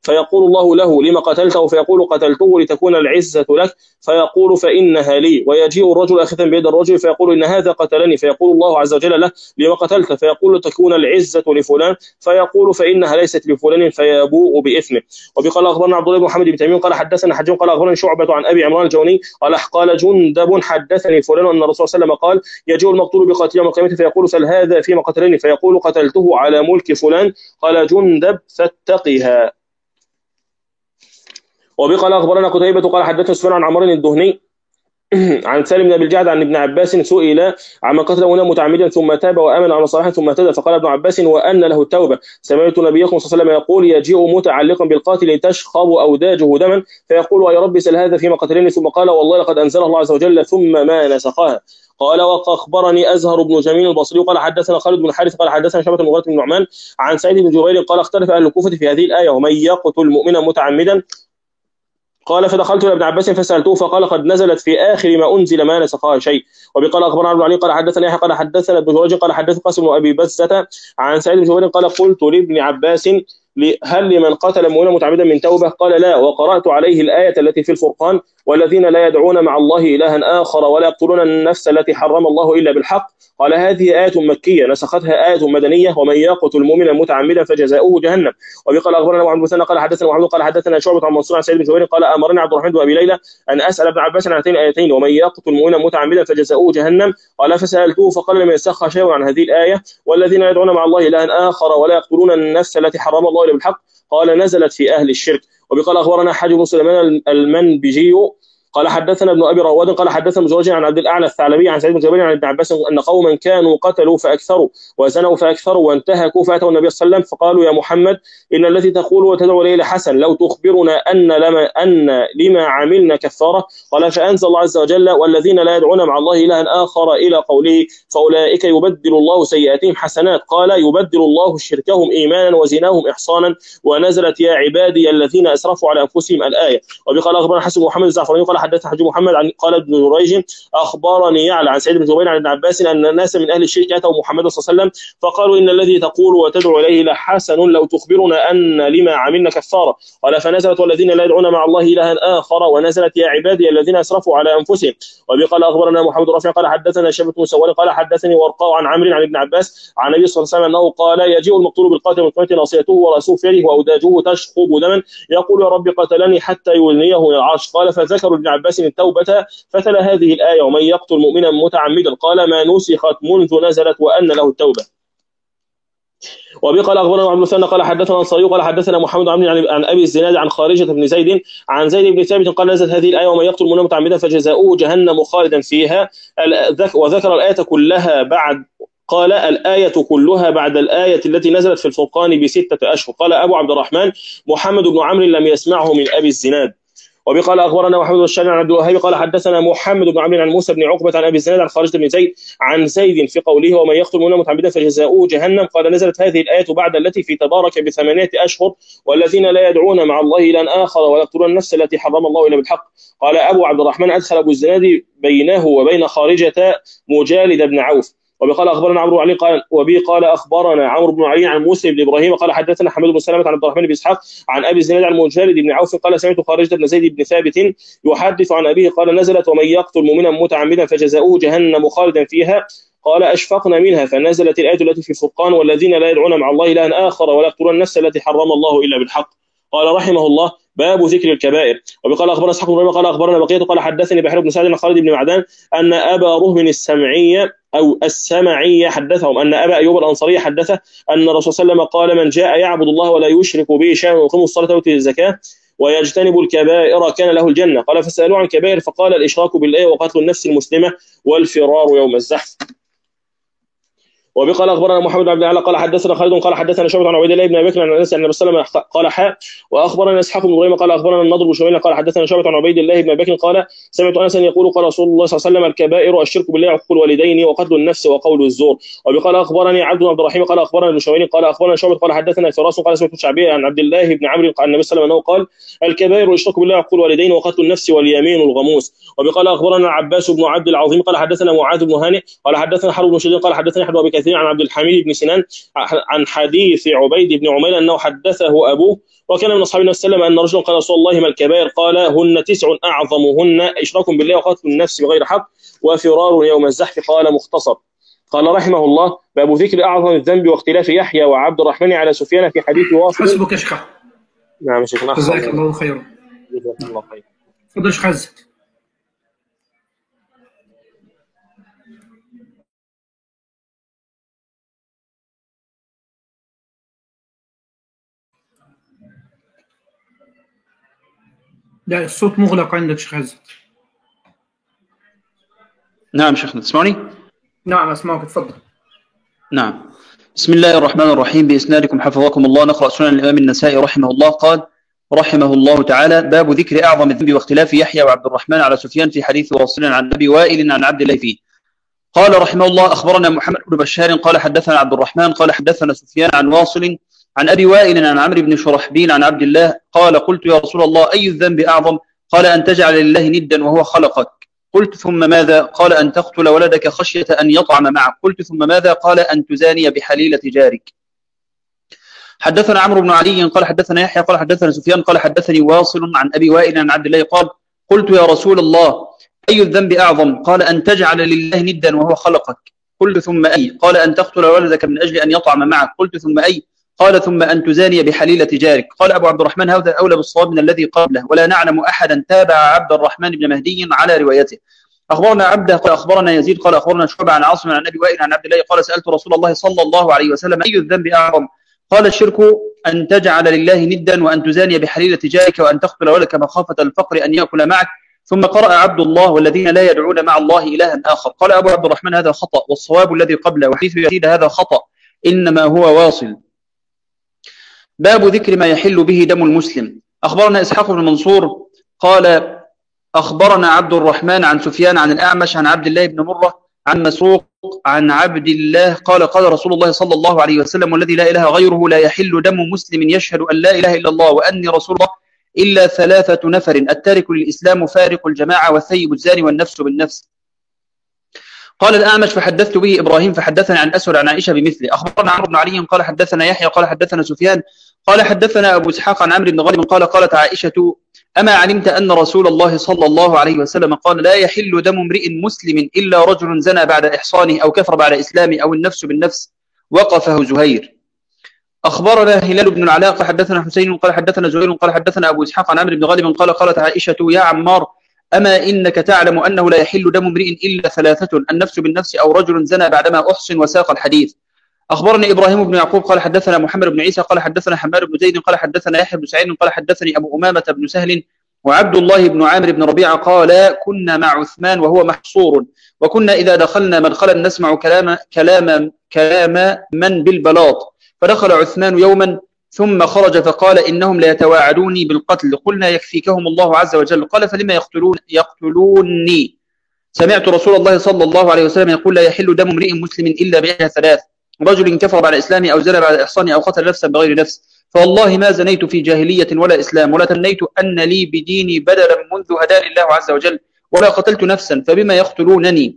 فيقول الله له لما قتلته؟ فيقول قتلته لتكون العزة لك، فيقول فإنها لي. ويجيء الرجل آخذا بيد الرجل فيقول إن هذا قتلني، فيقول الله عز وجل له لما قتلت؟ فيقول تكون العزة لفلان، فيقول فإنها ليست لفلان، فيبوء بإثمه. وبقال أخبرنا عبد الله بن محمد بن تيمية قال حدثنا حجون قال أخبرنا شعبة عن أبي عمران الجوني قال جندب حدثني فلان أن الرسول صلى الله عليه وسلم قال يجيء المقتول بقاتل يوم القيامة فيقول سل هذا فيما قتلني؟ فيقول قتلته على ملك فلان. قال جندب فاتقها. وبقال أخبرنا قتيبة قال حدثنا سفيان عن عمرو الدهني عن سالم بن ابي الجعد عن ابن عباس سئل عما قتل هنا متعمدا ثم تاب وامن على صلاحه ثم اهتدى، فقال ابن عباس وان له التوبه. سمعت نبيكم صلى الله عليه وسلم يقول يجيء متعلقا بالقاتل تشخب اوداجه دما فيقول يا رب سل هذا فيما قتلني؟ ثم قال والله لقد انزله الله عز وجل ثم ما نسخها. قال واخبرني ازهر بن جميل البصري قال حدثنا خالد بن حارث قال حدثنا شعبة بن بن نعمان عن سعيد بن جبير قال اختلف اهل الكوفه في هذه الايه ومن يقتل مؤمنا متعمدا. قال فدخلت الى ابن عباس فسالته فقال قد نزلت في اخر ما انزل ما نسخها شيء. وبقال اخبرنا عبد العلي قال حدثنا يحيى قال حدثنا ابن جريج قال حدث قاسم بن ابي بزة عن سعيد بن جبير قال قلت لابن عباس هل لمن قتل مؤمنا متعمدا من توبه؟ قال لا، وقرات عليه الايه التي في الفرقان والذين لا يدعون مع الله الها اخر ولا يقتلون النفس التي حرم الله الا بالحق. قال هذه آية مكية نسختها آية مدنية ومن يقتل مؤمنا متعمدا فجزاؤه جهنم. وبقال أخبرنا محمد بن مثنى قال حدثنا محمد قال حدثنا شعبة عن منصور عن سعيد بن جبير قال أمرني عبد الرحمن بن أبي ليلى أن أسأل ابن عباس عن هاتين الآيتين ومن يقتل مؤمنا متعمدا فجزاؤه جهنم. قال فسألته فقال لم يسخ شيء عن هذه الآية والذين يدعون مع الله إلها آخر ولا يقتلون النفس التي حرم الله إلا بالحق. قال نزلت في أهل الشرك. وبقال أخبرنا حاج بن سليمان المنبجي قال حدثنا ابن ابي رواد قال حدثنا مزوج عن عبد الاعلى الثعلبي عن سعيد بن جبير عن ابن عباس ان قوما كانوا قتلوا فاكثروا وزنوا فاكثروا وانتهكوا فاتوا النبي صلى الله عليه وسلم فقالوا يا محمد ان الذي تقول وتدعو اليه لحسن لو تخبرنا ان لما عملنا كفاره. قال فانزل الله عز وجل والذين لا يدعون مع الله الها اخر الى قوله فاولئك يبدل الله سيئاتهم حسنات. قال يبدل الله شركهم ايمانا وزناهم احصانا ونزلت يا عبادي الذين اسرفوا على انفسهم الايه. وبقال اخبرنا حسن محمد الزعفراني قال حدثنا حج محمد قال ابن جريج اخبرني يعلى عن سعيد بن جبير عن ابن عباس ان الناس من اهل الشرك اتوا محمد صلى الله عليه وسلم فقالوا ان الذي تقول وتدعو اليه لحسن لو تخبرنا ان لما عملنا كفاره. قال فنزلت والذين لا يدعون مع الله الها اخر ونزلت يا عبادي الذين اسرفوا على انفسهم. وقال اخبرنا محمد رافع قال حدثنا شبة بن سوار قال حدثني ورقاء عن عمرو عن ابن عباس عن النبي صلى الله عليه وسلم انه قال يجيء المقتول بالقاتل والقاتل ناصيته وراسه في يده واوداجه تشخب دما يقول يا رب قتلني حتى يولنيه من العرش. قال فذكروا ابن عباس التوبة فتلا هذه الآية ومن يقتل مؤمنا متعمدا قال ما نسخت منذ نزلت وأن له التوبة. وبقال أخبرنا عبد المثنى قال حدثنا الأنصاري قال حدثنا محمد عن أبي الزناد عن خارجة بن زيد عن زيد بن ثابت قال نزلت هذه الآية ومن يقتل مؤمنا متعمدا فجزاؤه جهنم خالدا فيها. وذكر الآية كلها بعد قال الآية كلها بعد الآية التي نزلت في الفرقان ب6 أشهر. قال أبو عبد الرحمن محمد بن عمرو لم يسمعه من أبي الزناد. وبقال أخبرنا محمد بن الشافعي عن عبد الوهاب قال حدثنا محمد بن عمرو عن موسى بن عقبة عن أبي الزناد عن خارجة بن زيد عن زيد في قوله ومن يقتل مؤمنا متعمدا فجزاؤه جهنم. قال نزلت هذه الآية بعد التي في تبارك ب8 أشهر والذين لا يدعون مع الله إلها آخر ولا يقتلون النفس التي حرم الله إلا بالحق. قال أبو عبد الرحمن أدخل أبو الزناد بينه وبين خارجة مجالد بن عوف. وبقال اخبرنا عمرو بن علي قال اخبرنا عمرو بن علي عن موسى بن ابراهيم قال حدثنا حماد بن سلمة عن عبد الرحمن بن اسحاق عن ابي الزناد عن مجالد بن عوف قال سمعت خارجة بن زيد بن ثابت يحدث عن ابيه قال نزلت ومن يقتل مؤمنا متعمدا فجزاؤه جهنم خالدا فيها. قال اشفقنا منها فنزلت الايه التي في الفرقان والذين لا يدعون مع الله الها اخر ولا يقتلون النفس التي حرم الله الا بالحق. قال رحمه الله باب ذكر الكبائر. وقال اخبرنا اسحاق بن قال اخبرنا بقيه قال حدثني بحر بن سعد عن خالد بن معدان ان ابا رهب السمعية حدثهم أن أبا أيوب الأنصاري حدثه أن الرسول صلى الله عليه وسلم قال من جاء يعبد الله ولا يشرك به شيئا ويقيم الصلاة ويؤتي الزكاة ويجتنب الكبائر كان له الجنة. قال فسألوه عن كبائر فقال الإشراك بالله وقتل النفس المسلمة والفرار يوم الزحف. وبقال اخبرنا محمد بن عبد الله قال حدثنا خالد قال حدثنا شعبة عن عبيد الله بن ابي بكر عن انس ان النبي صلى الله عليه وسلم قال حاء. واخبرنا اسحاق بن ابراهيم قال اخبرنا النضر بن شميل قال حدثنا شعبة عن عبيد الله بن ابي بكر قال سمعت انس يقول قال رسول الله صلى الله عليه وسلم الكبائر الشرك بالله وعقوق الوالدين وقتل النفس وقول الزور. وبقال اخبرني عبد بن عبد الرحيم قال اخبرنا ابن شميل قال اخبرنا شعبة قال حدثنا فراس قال سمعت الشعبي عن عبد الله بن عمرو عن النبي صلى الله عليه وسلم انه قال الكبائر الشرك بالله وعقوق الوالدين وقتل النفس واليمين وبقال اخبرنا عباس بن عبد العظيم قال حدثنا معاذ بن هانئ قال حدثنا حرب بن شديد قال حدثنا احد ابي كثير كثير عن عبد الحميد بن سنان عن حديث عبيد بن عمير أنه حدثه أبوه وكان من أصحاب النبي صلى الله عليه وسلم أن رجلا قال رسول الله ما الكبائر؟ قال هن 9 أعظمهن إشراك بالله وقتل النفس بغير حق وفرار يوم الزحف. قال مختصر. قال رحمه الله: باب ذكر أعظم الذنب واختلاف يحيى وعبد الرحمن على سفيان في حديث واصل. حسبك يا شيخ. نعم شيخنا. جزاك الله خيرا. جزاك الله خير. تفضل شيخ عزت. لا الصوت مغلق عندك شيخ عزت. نعم شيخنا تسمعني؟ نعم أسمعك تفضل. نعم. بسم الله الرحمن الرحيم. بإسنادكم حفظكم الله نقرأ سنن الإمام النسائي رحمه الله. قال رحمه الله تعالى: باب ذكر أعظم الذنب واختلاف يحيى وعبد الرحمن على سفيان في حديث واصل عن أبي وائل عن عبد الله فيه. قال رحمه الله: أخبرنا محمد بن بشار قال حدثنا عبد الرحمن قال حدثنا سفيان عن واصل عن أبي وائل عن عمرو بن شرحبيل عن عبد الله قال: قلت يا رسول الله أي الذنب أعظم؟ قال: أن تجعل لله ندا وهو خلقك. قلت: ثم ماذا؟ قال: أن تقتل ولدك خشية أن يطعم معك. قلت: ثم ماذا؟ قال: أن تزاني بحليلة جارك. حدثنا عمرو بن علي قال حدثنا يحيى قال حدثنا سفيان قال حدثني واصل عن أبي وائل عن عبد الله قال: قلت يا رسول الله أي الذنب أعظم؟ قال: أن تجعل لله ندا وهو خلقك. قلت: ثم أي؟ قال: أن تقتل ولدك من أجل أن يطعم معك. قلت: ثم أي؟ قال: ثم أن تزاني بحليلة جارك. قال أبو عبد الرحمن: هذا أولى بالصواب من الذي قبله، ولا نعلم أحدا تابع عبد الرحمن بن مهدي على روايته. أخبرنا عبده قال أخبرنا يزيد قال أخبرنا شعبة عن عاصم عن أبي وائل عن عبد الله قال: سألت رسول الله صلى الله عليه وسلم أي الذنب أعظم؟ قال: الشرك أن تجعل لله ندا وأن تزاني بحليلة جارك وأن تقتل ولدك مخافة الفقر أن يأكل معك. ثم قرأ: عبد الله والذين لا يدعون مع الله إلها آخر. قال أبو عبد الرحمن: هذا خطأ، والصواب الذي قبله، وحديث يزيد هذا خطأ، إنما هو واصل. باب ذكر ما يحل به دم المسلم. أخبرنا إسحاق بن منصور قال أخبرنا عبد الرحمن عن سفيان عن الأعمش عن عبد الله بن مرة عن مسروق عن عبد الله قال: قال رسول الله صلى الله عليه وسلم: والذي لا إله غيره لا يحل دم مسلم يشهد أن لا إله إلا الله وأني رسول الله إلا 3 نفر: التارك للإسلام فارق الجماعة والثيب الزاني والنفس بالنفس. قال الأعمش: فحدثت به إبراهيم فحدثنا عن أسود عن عائشة بمثله. أخبرنا عمرو بن علي قال حدثنا يحيى قال حدثنا سفيان قال حدثنا أبو إسحاق عن عمرو بن غانم قال: قالت عائشة: أما علمت أن رسول الله صلى الله عليه وسلم قال: لا يحل دم امرئ مسلم إلا رجل زنى بعد إحصانه أو كفر بعد إسلامه أو النفس بالنفس. وقفه زهير. أخبرنا هلال بن العلاء قال حدثنا حسين قال حدثنا زهير قال حدثنا أبو إسحاق عن عمرو بن غانم قال: قالت عائشة: يا عمار، أما إنك تعلم أنه لا يحل دم امرئ إلا 3: النفس بالنفس أو رجل زنى بعدما أحصن. وساق الحديث. أخبرني إبراهيم بن يعقوب قال حدثنا محمد بن عيسى قال حدثنا حماد بن زيد قال حدثنا يحيى بن سعيد قال حدثني أبو أمامة بن سهل وعبد الله بن عامر بن ربيعة قال: كنا مع عثمان وهو محصور، وكنا إذا دخلنا مدخلا نسمع كلام من بالبلاط، فدخل عثمان يوما ثم خرج فقال: إنهم ليتواعدوني بالقتل. قلنا: يكفيكهم الله عز وجل. قال: فلما يقتلوني؟ سمعت رسول الله صلى الله عليه وسلم يقول: لا يحل دم امرئ مسلم إلا بإحدى 3: رجل كفر بعد إسلامه أو زنى بعد إحصانه أو قتل نفسا بغير نفس. فوالله ما زنيت في جاهلية ولا إسلام ولا تمنيت أن لي بديني بدلا منذ هداني الله عز وجل، ولا قتلت نفسا، فبما يقتلونني؟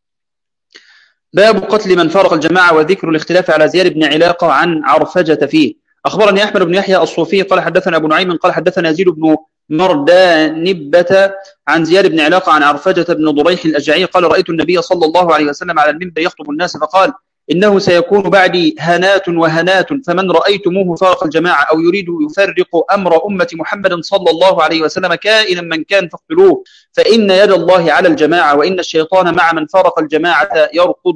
باب قتل من فارق الجماعة وذكر الاختلاف على زياد بن علاقة عن عرفجة فيه. أخبرني أحمد بن يحيى الصوفي قال حدثنا أبو نعيم قال حدثنا يزيد بن مردانبة عن زياد بن علاقة عن عرفجة بن ضريح الأجعي قال: رأيت النبي صلى الله عليه وسلم على المنبر يخطب الناس فقال: إنه سيكون بعدي هنات وهنات، فمن رأيتموه فارق الجماعة أو يريد يفرق أمر أمة محمد صلى الله عليه وسلم كائنا من كان فاقتلوه، فإن يد الله على الجماعة وإن الشيطان مع من فارق الجماعة يركض.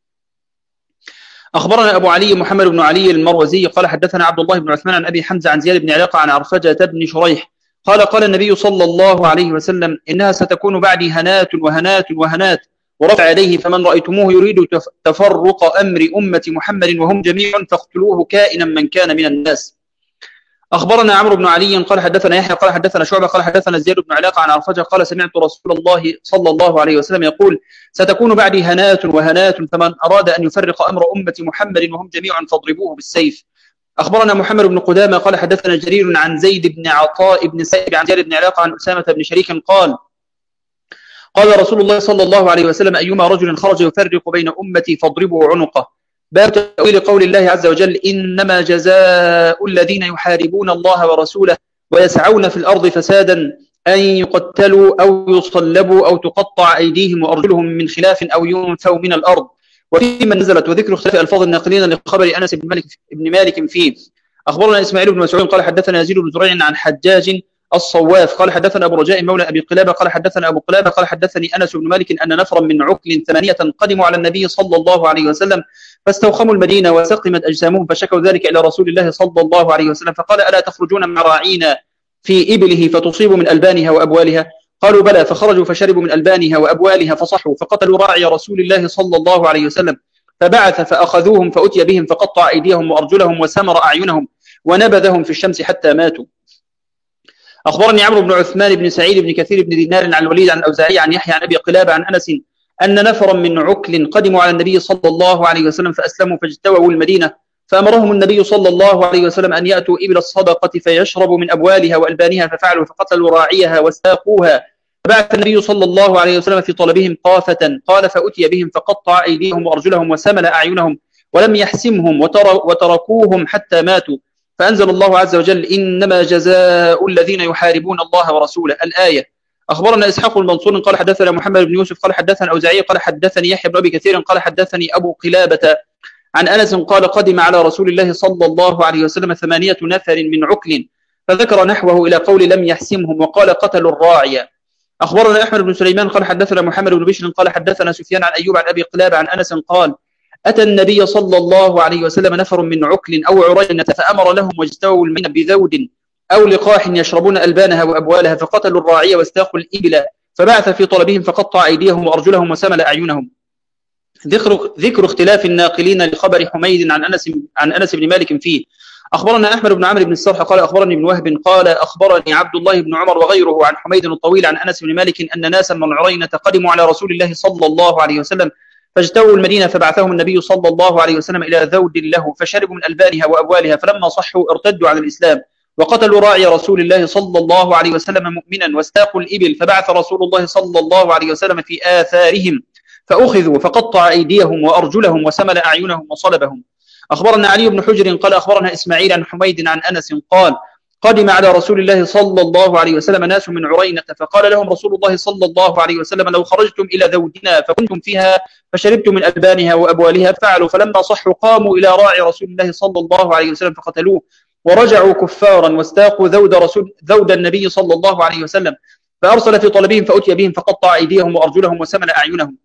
أخبرنا أبو علي محمد بن علي المروزي قال حدثنا عبد الله بن عثمان عن أبي حمزة عن زياد بن علاقة عن عرفجة بن شريح قال: قال النبي صلى الله عليه وسلم: إنها ستكون بعدي هنات وهنات وهنات، ورفع يديه: فمن رأيتموه يريد تفرق أمر أمة محمد وهم جميع فاقتلوه كائنا من كان من الناس. أخبرنا عمرو بن علي قال حدثنا يحيى قال حدثنا شعبة قال حدثنا زياد بن علاقة عن عرفجة قال: سمعت رسول الله صلى الله عليه وسلم يقول: ستكون بعدي هنات وهنات، فمن أراد أن يفرق أمر أمة محمد وهم جميع فاضربوه بالسيف. أخبرنا محمد بن قدامة قال حدثنا جرير عن زيد بن عطاء بن سائب عن زياد بن علاقة عن أسامة بن شريك قال: قال رسول الله صلى الله عليه وسلم: أيما رجل خرج يفرق بين أمتي فاضربوا عنقه. باب تأويل قول الله عز وجل: إنما جزاء الذين يحاربون الله ورسوله ويسعون في الأرض فسادا أن يقتلوا أو يصلبوا أو تقطع أيديهم وأرجلهم من خلاف أو ينفوا من الأرض. وفي من نزلت وذكر اختلاف ألفاظ الناقلين لخبر أنس بن مالك فيه. أخبرنا إسماعيل بن مسعود قال حدثنا يزيد بن زريع عن حجاج الصواف قال حدثنا أبو رجاء مولى أبي قلابة قال حدثنا أبو قلابة قال حدثني أنس بن مالك أن نفرا من عكل 8 قدموا على النبي صلى الله عليه وسلم فاستوخموا المدينة وسقمت أجسامهم فشكوا ذلك إلى رسول الله صلى الله عليه وسلم فقال: ألا تخرجون مع راعينا في إبله فتصيبوا من ألبانها وأبوالها؟ قالوا: بلى. فخرجوا فشربوا من ألبانها وأبوالها فصحوا فقتلوا راعي رسول الله صلى الله عليه وسلم فبعث فأخذوهم فأتي بهم فقطع أيديهم وأرجلهم وسمر أعينهم ونبذهم في الشمس حتى ماتوا. أخبرني عمرو بن عثمان بن سعيد بن كثير بن دينار عن الوليد عن الأوزاعي عن يحيى عن أبي قلابة عن أنس أن نفرا من عكل قدموا على النبي صلى الله عليه وسلم فأسلموا فاجتووا المدينة فأمرهم النبي صلى الله عليه وسلم أن يأتوا إبل الصدقة فيشربوا من أبوالها وألبانها ففعلوا فقتلوا راعيها واستاقوها فبعث النبي صلى الله عليه وسلم في طلبهم قافة قال: فأتي بهم فقطع أيديهم وأرجلهم وسمل أعينهم ولم يحسمهم وتركوهم حتى ماتوا فأنزل الله عز وجل: إنما جزاء الذين يحاربون الله ورسوله. الآية. أخبرنا إسحاق المنصور قال حدثنا محمد بن يوسف قال حدثنا أوزاعي قال حدثني يحيى بن أبي كثير قال حدثني أبو قلابة عن أنس قال: قدم على رسول الله صلى الله عليه وسلم 8 نفر من عكل فذكر نحوه إلى قول لم يحسمهم وقال: قتلوا الراعي. أخبرنا أحمد بن سليمان قال حدثنا محمد بن بشر قال حدثنا سفيان عن أيوب عن أبي قلابة عن أنس قال: أتى النبي صلى الله عليه وسلم نفر من عكل أو عرينة فأمر لهم واجتووا المدينة بذود أو لقاح يشربون ألبانها وأبوالها فقتلوا الراعي واستاقوا الإبل فبعث في طلبهم فقطع أيديهم وأرجلهم وسمل أعينهم. ذكر اختلاف الناقلين لخبر حميد عن أنس بن مالك فيه. أخبرنا أحمد بن عمرو بن السرح قال أخبرني ابن وهب قال أخبرني عبد الله بن عمر وغيره عن حميد الطويل عن أنس بن مالك أن ناسا من عرينة قدموا على رسول الله صلى الله عليه وسلم فاجتووا المدينة فبعثهم النبي صلى الله عليه وسلم إلى ذود له فشربوا من ألبانها وأبوالها فلما صحوا ارتدوا عن الإسلام وقتلوا راعي رسول الله صلى الله عليه وسلم مؤمنا واستاقوا الإبل فبعث رسول الله صلى الله عليه وسلم في آثارهم فأخذوا فقطع أيديهم وأرجلهم وسمل أعينهم وصلبهم. أخبرنا علي بن حجر قال أخبرنا إسماعيل عن حميد عن أنس قال: قدم على رسول الله صلى الله عليه وسلم ناس من عرينة فقال لهم رسول الله صلى الله عليه وسلم: لو خرجتم إلى ذودنا فكنتم فيها فشربتم من ألبانها وأبوالها فعلوا فلما صحوا قاموا إلى راعي رسول الله صلى الله عليه وسلم فقتلوه ورجعوا كفارا واستاقوا ذود النبي صلى الله عليه وسلم فأرسل في طلبهم فأتي بهم فقطع أيديهم وأرجلهم وسمل أعينهم.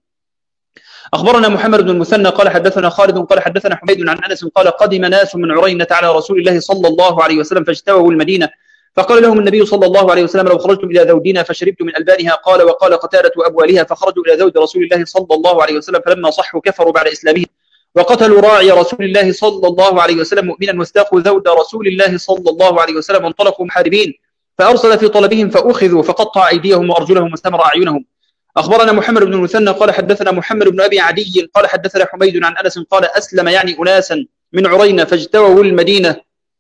أخبرنا محمد بن المثنى قال حدثنا خالد قال حدثنا حميد عن أنس قال: قدم ناس من عرينة على رسول الله صلى الله عليه وسلم فاجتووا المدينة فقال لهم النبي صلى الله عليه وسلم: لو خرجتم إلى ذودنا فشربتم من ألبانها. قال: وقال قتادة وأبوالها فخرجوا إلى ذود رسول الله صلى الله عليه وسلم فلما صحوا كفروا بعد إسلامهم وقتلوا راعي رسول الله صلى الله عليه وسلم مؤمنا واستاقوا ذود رسول الله صلى الله عليه وسلم وانطلقوا محاربين فأرسل في طلبهم فأخذوا فقطع أيديهم وأرجلهم واستمر أعينهم. أخبرنا محمد بن المثنى قال حدثنا محمد بن أبي عدي قال حدثنا حميد عن أنس قال: أسلم يعني أناسا من عرينة فاجتووا المدينة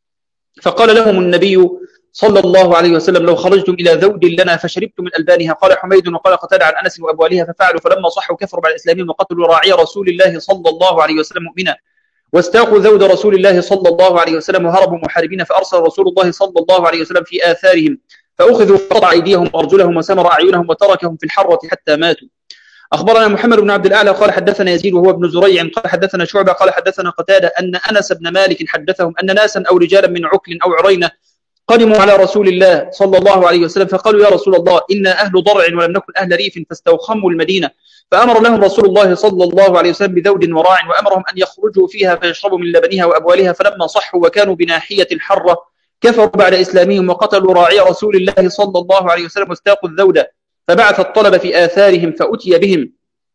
فقال لهم النبي صلى الله عليه وسلم: لو خرجتم إلى ذود لنا فشربتم من ألبانها. قال حميد وقال قتادة عن أنس وأبوالها ففعلوا فلما صحوا كفروا بعد إسلامهم وقتلوا راعي رسول الله صلى الله عليه وسلم مؤمنا واستاقوا ذود رسول الله صلى الله عليه وسلم وهربوا محاربين فأرسل رسول الله صلى الله عليه وسلم في آثارهم فأخذوا فقطع أيديهم وأرجلهم وسمر أعينهم وتركهم في الحرة حتى ماتوا. أخبرنا محمد بن عبد الأعلى قال حدثنا يزيد وهو ابن زريع قال حدثنا شعبة قال حدثنا قتادة أن أنس بن مالك حدثهم أن ناسا أو رجالا من عكل أو عرينة قدموا على رسول الله صلى الله عليه وسلم فقالوا: يا رسول الله إنا أهل ضرع ولم نكن أهل ريف فاستوخموا المدينة فأمر لهم رسول الله صلى الله عليه وسلم بذود وراع وأمرهم أن يخرجوا فيها فيشربوا من لبنها وأبوالها فلما صحوا وكانوا بناحية الحرة كفروا بعد إسلامهم وقتلوا راعي رسول الله صلى الله عليه وسلم واستاقوا الذود فبعث الطلب في آثارهم فأتي بهم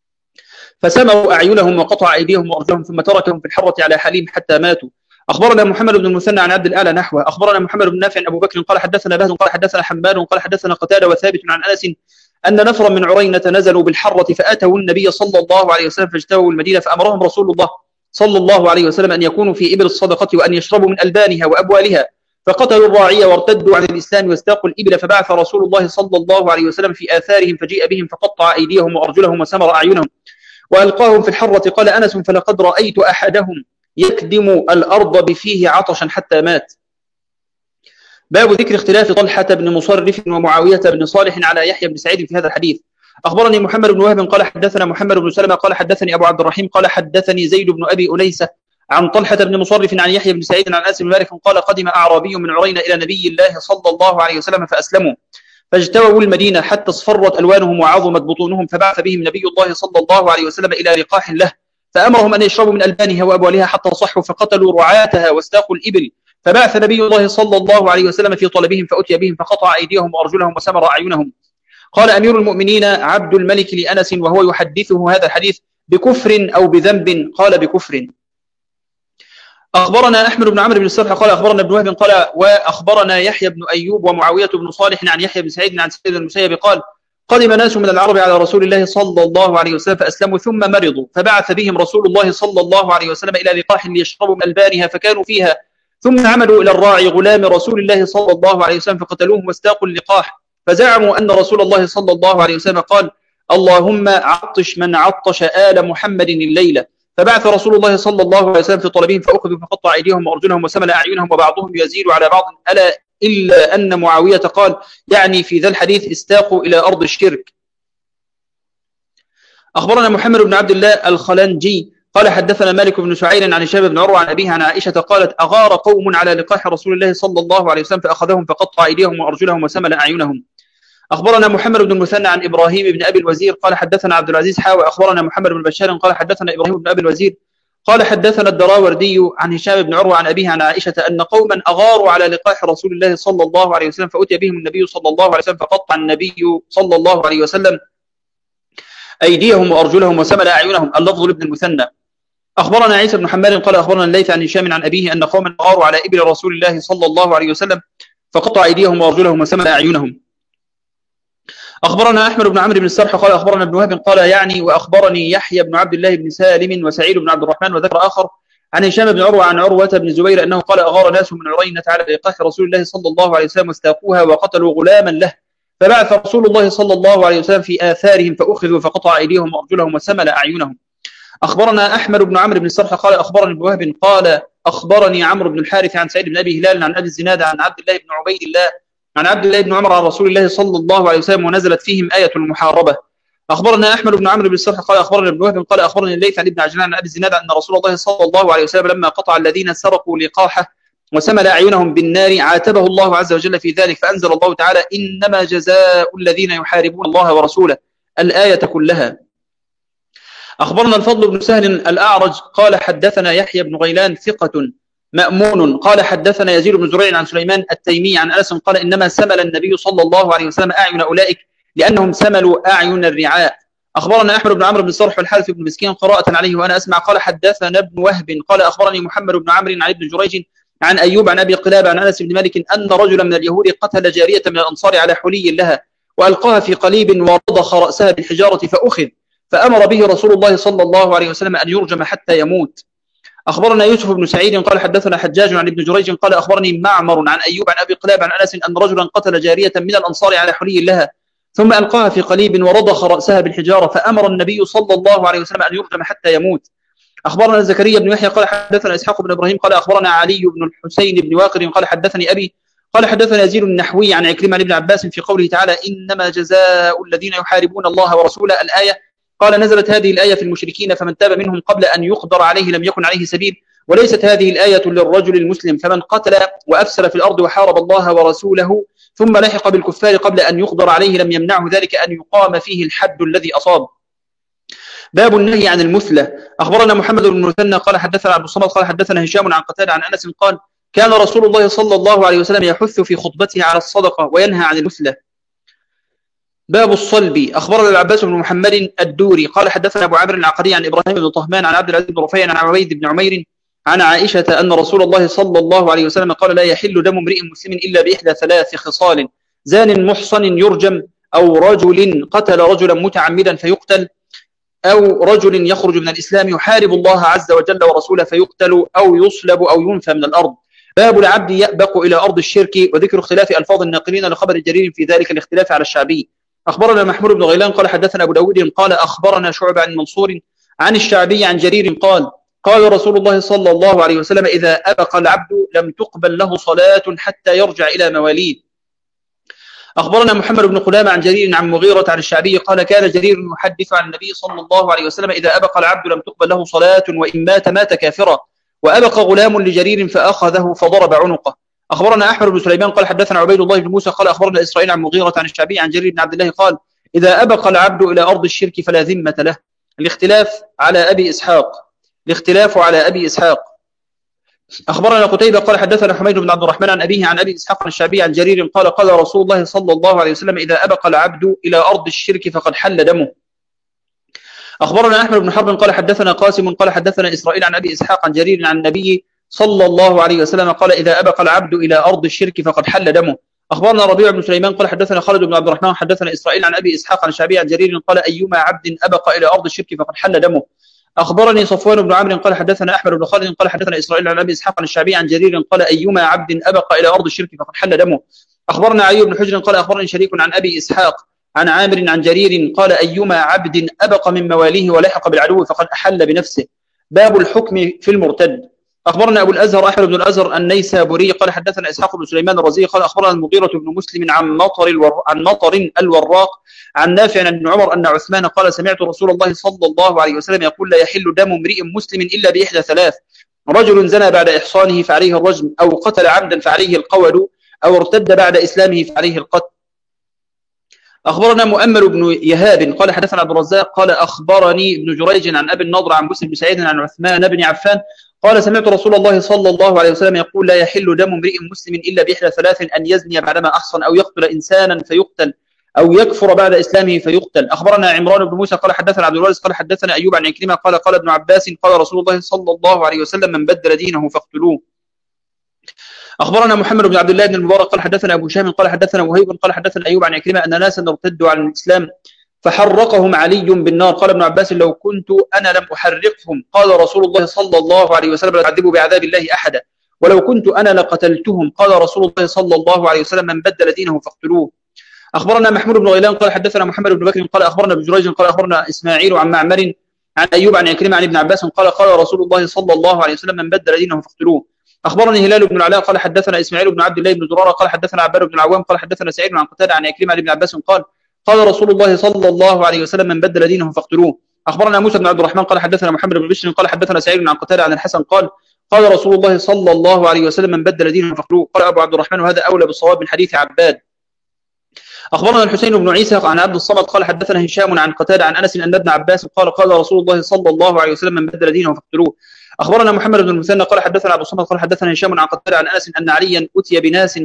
فسمروا أعينهم وقطع أيديهم وأرجلهم ثم تركهم في الحرة على حليم حتى ماتوا. أخبرنا محمد بن المثنى عن عبد الأعلى نحوه. أخبرنا محمد بن نافع أبو بكر قال حدثنا بهز قال حدثنا حماد قال حدثنا قتادة وثابت عن أنس أن نفرا من عرينة نزلوا بالحرة فأتوا النبي صلى الله عليه وسلم فاجتووا المدينة فأمرهم رسول الله صلى الله عليه وسلم أن يكونوا في إبل الصدقة وأن يشربوا من ألبانها وأبوالها فقتلوا الراعي وارتدوا عن الإسلام واستاقوا الإبل فبعث رسول الله صلى الله عليه وسلم في آثارهم فجيء بهم فقطع أيديهم وأرجلهم وسمر أعينهم وألقاهم في الحرة. قال أنس: فلقد رأيت أحدهم يكدم الأرض بفيه عطشا حتى مات. باب ذكر اختلاف طلحة بن مصرف ومعاوية بن صالح على يحيى بن سعيد في هذا الحديث. أخبرني محمد بن وهب قال حدثنا محمد بن سلمة قال حدثني أبو عبد الرحيم قال حدثني زيد بن أبي أنيسة عن طلحة بن مصرف عن يحيى بن سعيد عن أنس بن مالك قال: قدم أعرابي من عرينة إلى نبي الله صلى الله عليه وسلم فأسلموا، فاجتووا المدينة حتى اصفرت ألوانهم وعظمت بطونهم، فبعث بهم نبي الله صلى الله عليه وسلم إلى لقاح له، فأمرهم أن يشربوا من ألبانها وأبوالها حتى صحوا، فقتلوا رعاتها واستاقوا الإبل، فبعث نبي الله صلى الله عليه وسلم في طلبهم، فأتي بهم فقطع أيديهم وأرجلهم وسمر أعينهم. قال أمير المؤمنين عبد الملك لأنس وهو يحدثه هذا الحديث: بكفر أو بذنب؟ قال: بكفر. أخبرنا أحمد بن عمرو بن السرح قال أخبرنا ابن وهب قال: وأخبرنا يحيى بن أيوب ومعاوية بن صالح عن يحيى بن سعيد عن سيد المسيب قال: قدم ناس من العرب على رسول الله صلى الله عليه وسلم فأسلموا ثم مرضوا، فبعث بهم رسول الله صلى الله عليه وسلم إلى لقاح ليشربوا من ألبانها، فكانوا فيها، ثم عملوا إلى الراعي غلام رسول الله صلى الله عليه وسلم فقتلوه واستاقوا اللقاح، فزعموا أن رسول الله صلى الله عليه وسلم قال: اللهم عطش من عطش آل محمد الليلة، فبعث رسول الله صلى الله عليه وسلم في طلبهم، فأخذوا فقطع أيديهم وأرجلهم وسمل أعينهم، وبعضهم يزيد على بعض، إلا أن معاوية قال، يعني في ذا الحديث: استاقوا إلى أرض الشرك. أخبرنا محمد بن عبد الله الخلنجي قال حدثنا مالك بن سعير عن هشام بن عروة عن أبيه عن عائشة قالت: أغار قوم على لقاح رسول الله صلى الله عليه وسلم فأخذهم فقطع أيديهم وأرجلهم وسمل أعينهم. أخبرنا محمد بن المثنى عن إبراهيم بن أبي الوزير قال حدثنا عبد العزيز وأخبرنا محمد بن بشار قال حدثنا إبراهيم بن أبي الوزير قال حدثنا الدراوردي عن هشام بن عروة عن أبيه عن عائشة أن قوما أغاروا على لقاح رسول الله صلى الله عليه وسلم، فأتي بهم النبي صلى الله عليه وسلم فقطع النبي صلى الله عليه وسلم أيديهم وأرجلهم وسمل أعينهم. اللفظ لابن المثنى. أخبرنا عيسى بن حماد قال أخبرنا الليث عن هشام عن أبيه أن قوما أغاروا على إبل رسول الله صلى الله عليه وسلم فقطع أيديهم وأرجلهم وسمل أعينهم. أخبرنا أحمد بن عمرو بن السرح قال أخبرنا ابن وهب قال يعني وأخبرني يحيى بن عبد الله بن سالم وسعيد بن عبد الرحمن وذكر آخر عن هشام بن عروة عن عروة بن زبير أنه قال: أغار ناس من عرينة على لقاح رسول الله صلى الله عليه وسلم واستاقوها وقتلوا غلاما له، فبعث رسول الله صلى الله عليه وسلم في آثارهم فأخذوا فقطع أيديهم وأرجلهم وسمل أعينهم. أخبرنا أحمد بن عمرو بن السرح قال أخبرني ابن وهب قال أخبرني عمرو بن الحارث عن سعيد بن أبي هلال عن أبي الزناد عن عبد الله بن عبيد الله عن عبد الله بن عمر عن رسول الله صلى الله عليه وسلم ونزلت فيهم آية المحاربة. أخبرنا أحمد بن عمرو بن السرح قال أخبرنا ابن وهب قال أخبرني الليث عن ابن عجلان عن أبي الزناد أن رسول الله صلى الله عليه وسلم لما قطع الذين سرقوا لقاحه وسمل أعينهم بالنار عاتبه الله عز وجل في ذلك، فأنزل الله تعالى: إنما جزاء الذين يحاربون الله ورسوله، الآية كلها. أخبرنا الفضل بن سهل الأعرج قال حدثنا يحيى بن غيلان ثقة مأمون قال حدثنا يزيد بن زريع عن سليمان التيمي عن أنس قال: إنما سمل النبي صلى الله عليه وسلم أعين أولئك لأنهم سملوا أعين الرعاء. أخبرنا أحمد بن عمرو بن الصرح والحارث بن مسكين قراءة عليه وأنا أسمع قال حدثنا ابن وهب قال أخبرني محمد بن عمرو عن ابن جريج عن أيوب عن أبي قلابة عن أنس بن مالك أن رجلا من اليهود قتل جارية من الأنصار على حلي لها وألقاها في قليب ورضخ رأسها بالحجارة فأخذ، فأمر به رسول الله صلى الله عليه وسلم أن يرجم حتى يموت. أخبرنا يوسف بن سعيد قال حدثنا حجاج عن ابن جريج قال أخبرني معمر عن أيوب عن أبي قلابة عن أنس أن رجلا قتل جارية من الأنصار على حلي لها ثم ألقاها في قليب ورضخ رأسها بالحجارة، فأمر النبي صلى الله عليه وسلم أن يرجم حتى يموت. أخبرنا زكريا بن يحيى قال حدثنا إسحاق بن إبراهيم قال أخبرنا علي بن الحسين بن واقر قال حدثني أبي قال حدثنا يزيد النحوي عن عكرمة بن عباس في قوله تعالى: إنما جزاء الذين يحاربون الله ورسوله، الآية. قال: نزلت هذه الآية في المشركين فمن تاب منهم قبل أن يقدر عليه لم يكن عليه سبيل، وليست هذه الآية للرجل المسلم، فمن قتل وأفسد في الأرض وحارب الله ورسوله ثم لحق بالكفار قبل أن يقدر عليه لم يمنعه ذلك أن يقام فيه الحد الذي أصاب. باب النهي عن المثلة. أخبرنا محمد بن المثنى قال حدثنا عبد الصمد قال حدثنا هشام عن قتادة عن أنس قال: كان رسول الله صلى الله عليه وسلم يحث في خطبته على الصدقة وينهى عن المثلة. باب الصلب. أخبرنا العباس بن محمد الدوري قال حدثنا أبو عامر العقدي عن إبراهيم بن طهمان عن عبد العزيز بن رفيع عن عبيد بن عمير عن عائشة أن رسول الله صلى الله عليه وسلم قال: لا يحل دم امرئ مسلم إلا بإحدى ثلاث خصال: زان محصن يرجم، أو رجل قتل رجلا متعمدا فيقتل، أو رجل يخرج من الإسلام يحارب الله عز وجل ورسوله فيقتل، أو يصلب أو ينفى من الأرض. باب العبد يأبق إلى أرض الشرك وذكر اختلاف ألفاظ الناقلين لخبر الجرير في ذلك الاختلاف على الشعبي. أخبرنا محمود بن غيلان قال حدثنا أبو داود قال أخبرنا شعبة عن منصور عن الشعبي عن جرير قال قال رسول الله صلى الله عليه وسلم إذا أبق العبد لم تقبل له صلاة حتى يرجع إلى مواليه. أخبرنا محمد بن قدامة عن جرير عن مغيرة عن الشعبي قال كان جرير يحدث عن النبي صلى الله عليه وسلم إذا أبق العبد لم تقبل له صلاة وإن مات مات كافرا. وأبق غلام لجرير فأخذه فضرب عنقه. أخبرنا أحمد بن سليمان قال حدثنا عبيد الله بن موسى قال أخبرنا إسرائيل عن مغيرة عن الشعبي عن جرير بن عبد الله قال إذا أبق العبد إلى أرض الشرك فلا ذمة له. الاختلاف على أبي إسحاق. أخبرنا قتيبة قال حدثنا حميد بن عبد الرحمن عن أبيه عن أبي إسحاق عن الشعبي عن جرير قال قال رسول الله صلى الله عليه وسلم إذا أبق العبد إلى أرض الشرك فقد حل دمه. أخبرنا أحمد بن حرب قال حدثنا قاسم قال حدثنا إسرائيل عن أبي إسحاق عن جرير عن النبي صلى الله عليه وسلم قال إذا أبق العبد إلى أرض الشرك فقد حل دمه. أخبرنا ربيع بن سليمان قال حدثنا خالد بن عبد الرحمن حدثنا إسرائيل عن أبي إسحاق عن الشعبي عن جرير قال أيما عبد أبق إلى أرض الشرك فقد حل دمه. أخبرني صفوان بن عمرو قال حدثنا أحمد بن خالد قال حدثنا إسرائيل عن أبي إسحاق عن الشعبي عن جرير قال أيما عبد أبق إلى أرض الشرك فقد حل دمه. أخبرنا علي بن حجر قال أخبرني شريك عن أبي إسحاق عن عامر عن جرير قال أيما عبد أبق من مواليه ولحق بالعدو فقد أحل بنفسه. باب الحكم في المرتد. أخبرنا أبو الأزهر أحمد بن الأزهر النيسابوري قال حدثنا إسحاق بن سليمان الرزي قال أخبرنا المغيرة بن مسلم عن مطر الوراق عن نافع عن ابن عمر أن عثمان قال سمعت رسول الله صلى الله عليه وسلم يقول لا يحل دم امرئ مسلم إلا بإحدى ثلاث: رجل زنى بعد إحصانه فعليه الرجم، أو قتل عمدا فعليه القود، أو ارتد بعد إسلامه فعليه القتل. أخبرنا مؤمل بن يهاب قال حدثنا عبد الرزاق قال أخبرني ابن جريج عن أبي النضر عن بسر بن سعيد عن عثمان بن عفان قال سمعت رسول الله صلى الله عليه وسلم يقول لا يحل دم امرئ مسلم إلا بإحدى ثلاث: أن يزني بعدما أحصن، أو يقتل إنسانا فيقتل، أو يكفر بعد إسلامه فيقتل. أخبرنا عمران بن موسى قال حدثنا عبد الوارث قال حدثنا أيوب عن عكرمة قال قال ابن عباس قال رسول الله صلى الله عليه وسلم من بدل دينه فاقتلوه. أخبرنا محمد بن عبد الله بن المبارك قال حدثنا أبو شام قال حدثنا وهيب قال حدثنا أيوب عن عكرمة أن ناسا ارتدوا عن الإسلام فحرقهم علي بالنار. قال ابن عباس لو كنت أنا لم أحرقهم. قال رسول الله صلى الله عليه وسلم لا تعذبوا بعذاب الله أحدا، ولو كنت أنا لقتلتهم. قال رسول الله صلى الله عليه وسلم من بدل دينه فاقتلوه. أخبرنا محمود بن غيلان قال حدثنا محمد بن بكر قال أخبرنا ابن جريج قال أخبرنا إسماعيل عن معمر عن أيوب عن عكرمة عن ابن عباس قال قال رسول الله صلى الله عليه وسلم من بدل دينه فاقتلوه. أخبرني هلال بن العلاء قال حدثنا إسماعيل بن عبد الله بن زرارة قال حدثنا عباد بن العوام قال حدثنا سعيد عن قتادة عن عكرمة عن ابن عباس قال قال رسول الله صلى الله عليه وسلم من بدل دينه فاقتلوه. أخبرنا موسى بن عبد الرحمن قال حدثنا محمد بن بشر قال حدثنا سعيد عن قتادة عن الحسن قال قال رسول الله صلى الله عليه وسلم من بدل دينه فاقتلوه. قال أبو عبد الرحمن وهذا أولى بالصواب من حديث عباد. أخبرنا الحسين بن عيسى عن عبد الصمد قال حدثنا هشام عن قتادة عن أنس أن ابن عباس قال قال رسول الله صلى الله عليه وسلم من بدل دينه فاقتلوه. أخبرنا محمد بن المثنى قال حدثنا عبد الصمد قال حدثنا هشام عن قتادة عن أنس أن عليا أتي بناس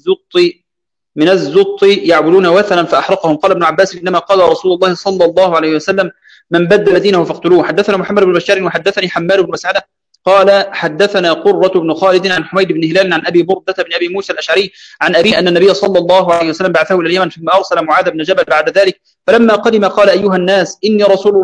من الزط يعبدون وثنا فأحرقهم. قال ابن عباس إنما قال رسول الله صلى الله عليه وسلم من بدل دينه فاقتلوه. حدثنا محمد بن بشار وحدثني حماد بن مسعدة قال حدثنا قرة بن خالد عن حميد بن هلال عن أبي بردة بن أبي موسى الأشعري عن أبي أن النبي صلى الله عليه وسلم بعثه إلى اليمن ثم أرسل معاذ بن جبل بعد ذلك، فلما قدم قال أيها الناس إني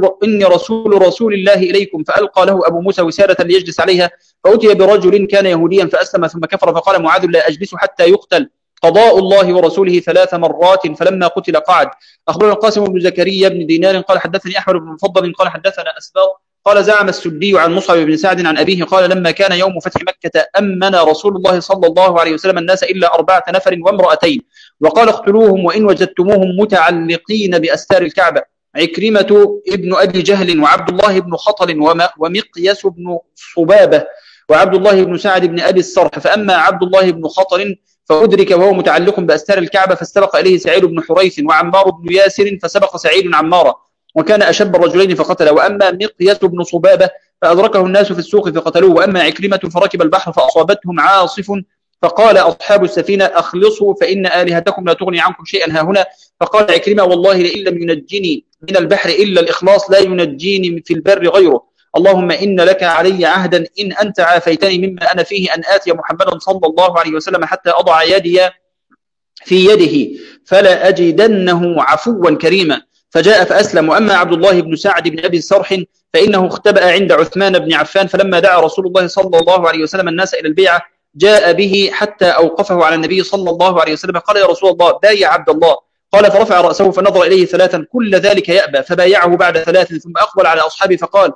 رسول الله إليكم. فألقى له أبو موسى وسادة ليجلس عليها، فأتي برجل كان يهوديا فأسلم ثم كفر، فقال معاذ لا أجلس حتى يقتل قضاء الله ورسوله 3 مرات، فلما قتل قعد. أخبرنا القاسم بن زكريا بن دينار قال حدثني أحمد بن مفضل قال حدثنا أسباط قال زعم السدي عن مصعب بن سعد عن أبيه قال لما كان يوم فتح مكة أمن رسول الله صلى الله عليه وسلم الناس إلا 4 نفر وامرأتين، وقال اقتلوهم وإن وجدتموهم متعلقين بأستار الكعبة: عكرمة ابن أبي جهل وعبد الله بن خطل ومقياس بن صبابة وعبد الله بن سعد بن أبي الصرح. فأما عبد الله بن خطل فأدرك وهو متعلق بأستار الكعبة فاستبق إليه سعيد بن حريث وعمار بن ياسر فسبق سعيد عمارة وكان أشب الرجلين فقتله. وأما مقياس بن صبابة فأدركه الناس في السوق فقتلوه. وأما عكرمة فركب البحر فأصابتهم عاصف فقال أصحاب السفينة أخلصوا فإن آلهتكم لا تغني عنكم شيئا هاهنا. فقال عكرمة والله لئن لم ينجني من البحر إلا الإخلاص لا ينجيني في البر غيره، اللهم إن لك علي عهدا إن أنت عافيتني مما أنا فيه أن آتي محمدا صلى الله عليه وسلم حتى أضع يدي في يده فلا أجدنه عفوا كريما. فجاء فأسلم. وأما عبد الله بن سعد بن أبي الصرح فإنه اختبأ عند عثمان بن عفان، فلما دعا رسول الله صلى الله عليه وسلم الناس إلى البيعة جاء به حتى أوقفه على النبي صلى الله عليه وسلم. قال يا رسول الله بايع عبد الله، قال فرفع رأسه فنظر إليه ثلاثا كل ذلك يأبى فبايعه بعد ثلاث ثم أقبل على أصحابه فقال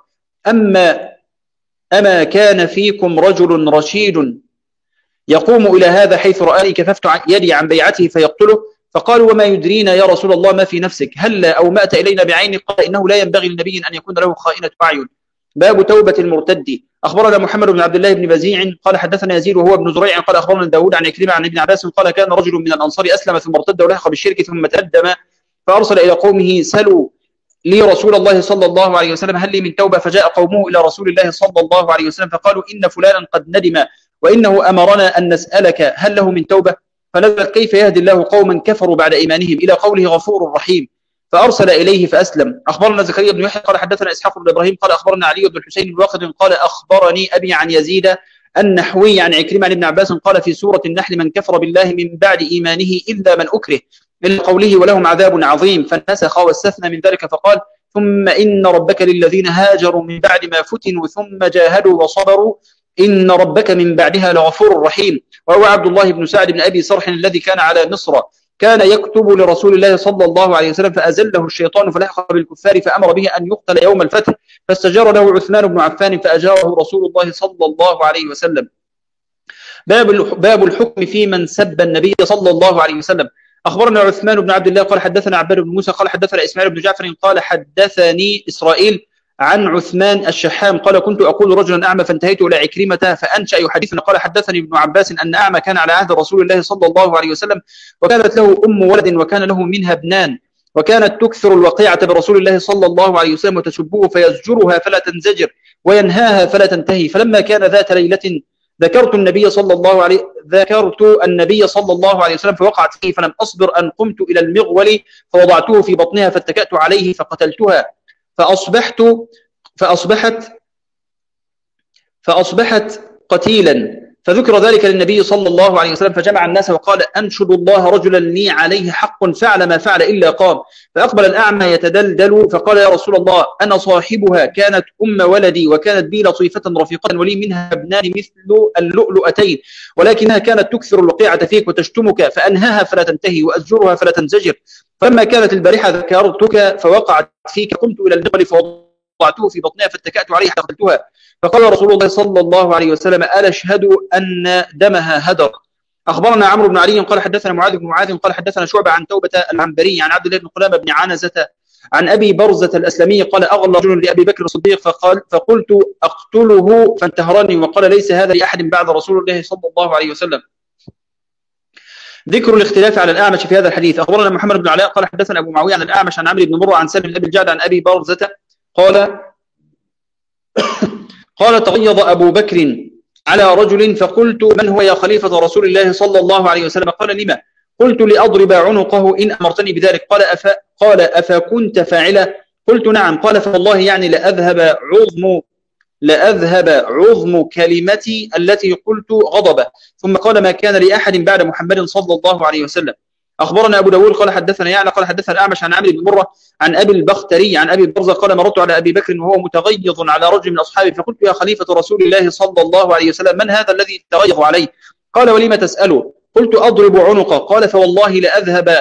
أما كان فيكم رجل رشيد يقوم إلى هذا حيث رآني كففت يدي عن بيعته فيقتله؟ فقالوا وما يدرينا يا رسول الله ما في نفسك هل أومأت إلينا بعينك؟ قال إنه لا ينبغي لنبي أن يكون له خائنة أعين. باب توبة المرتد. أخبرنا محمد بن عبد الله بن بزيع قال حدثنا يزيد وهو ابن زريع قال أخبرنا داود عن عكرمة عن ابن عباس قال كان رجل من الأنصار أسلم ثم ارتد ولحق بالشرك ثم تقدم فأرسل إلى قومه سلوا لي رسول الله صلى الله عليه وسلم هل لي من توبة؟ فجاء قومه إلى رسول الله صلى الله عليه وسلم فقالوا إن فلانا قد ندم وإنه أمرنا أن نسألك هل له من توبة؟ فنزلت كيف يهدي الله قوما كفروا بعد إيمانهم إلى قوله غفور رحيم فأرسل إليه فأسلم. أخبرنا زكريا بن يحيى قال حدثنا إسحاق بن إبراهيم قال أخبرنا علي بن الحسين الواقد قال أخبرني أبي عن يزيد النحوي عن عكرمة عن ابن عباس قال في سورة النحل من كفر بالله من بعد إيمانه إلا من أكره إلا قوله ولهم عذاب عظيم فانسخ واستثنى من ذلك فقال ثم إن ربك للذين هاجروا من بعد ما فتنوا ثم جاهدوا وصبروا إن ربك من بعدها لغفور رحيم. وهو عبد الله بن سعد بن أبي صرح الذي كان على مصر كان يكتب لرسول الله صلى الله عليه وسلم فأزله الشيطان فلحق بالكفار فأمر به أن يقتل يوم الفتح فاستجار له عثمان بن عفان فأجاره رسول الله صلى الله عليه وسلم. باب الحكم في من سب النبي صلى الله عليه وسلم. أخبرنا عثمان بن عبد الله قال حدثنا عباد بن موسى قال حدثنا إسماعيل بن جعفر قال حدثني إسرائيل عن عثمان الشحام قال كنت أقول رجلا أعمى فانتهيت إلى عكرمة فأنشأ يحدثنا قال حدثني ابن عباس أن أعمى كان على عهد رسول الله صلى الله عليه وسلم وكانت له أم ولد وكان له منها ابنان وكانت تكثر الوقيعة برسول الله صلى الله عليه وسلم وتسبه فيزجرها فلا تنزجر وينهاها فلا تنتهي فلما كان ذات ليلة ذكرت النبي صلى الله عليه وسلم فوقعت فيه فلم أصبر أن قمت إلى المغول فوضعته في بطنها فاتكأت عليه فقتلتها فأصبحت قتيلا فذكر ذلك للنبي صلى الله عليه وسلم فجمع الناس وقال أنشد الله رجلا لي عليه حق فعل ما فعل إلا قام فأقبل الأعمى يتدلدل فقال يا رسول الله أنا صاحبها كانت أم ولدي وكانت بي لطيفة رفيقة ولي منها ابنان مثل اللؤلؤتين ولكنها كانت تكثر الوقيعة فيك وتشتمك فأنهاها فلا تنتهي وأزجرها فلا تنزجر فلما كانت البارحة ذكرتك فوقعت فيك قمت إلى المغل فوضعته في بطنها فاتكأت عليه حتى قتلتها فقال رسول الله صلى الله عليه وسلم ألا أشهد أن دمها هدر. أخبرنا عمرو بن علي قال حدثنا معاذ بن معاذ قال حدثنا شعبة عن توبة العنبري عن عبد الله بن قلامة بن عنزة عن أبي برزة الأسلمي قال أغلى رجل لأبي بكر الصديق فقلت أقتله فانتهرني وقال ليس هذا لأحد بعد رسول الله صلى الله عليه وسلم. ذكر الاختلاف على الأعمش في هذا الحديث. أخبرنا محمد بن علاء قال حدثنا أبو معاوية عن الأعمش عن عمرو بن مرة عن سالم بن أبي الجعد عن أبي برزة قال تغيظ أبو بكر على رجل فقلت من هو يا خليفة رسول الله صلى الله عليه وسلم؟ قال لما؟ قلت لأضرب عنقه إن أمرتني بذلك. قال أفكنت فاعلا؟ قلت نعم. قال فوالله يعني لأذهب عظم كلمتي التي قلت غضبه. ثم قال ما كان لأحد بعد محمد صلى الله عليه وسلم. أخبرنا أبو داود قال حدثنا يعلى قال حدثنا الأعمش عن عمرو بن مرة عن أبي البختري عن أبي برزة قال مررت على أبي بكر وهو متغيظ على رجل من أصحابه فقلت يا خليفة رسول الله صلى الله عليه وسلم من هذا الذي تغيظ عليه؟ قال ولم تسأله؟ قلت أضرب عنقه. قال فوالله لأذهب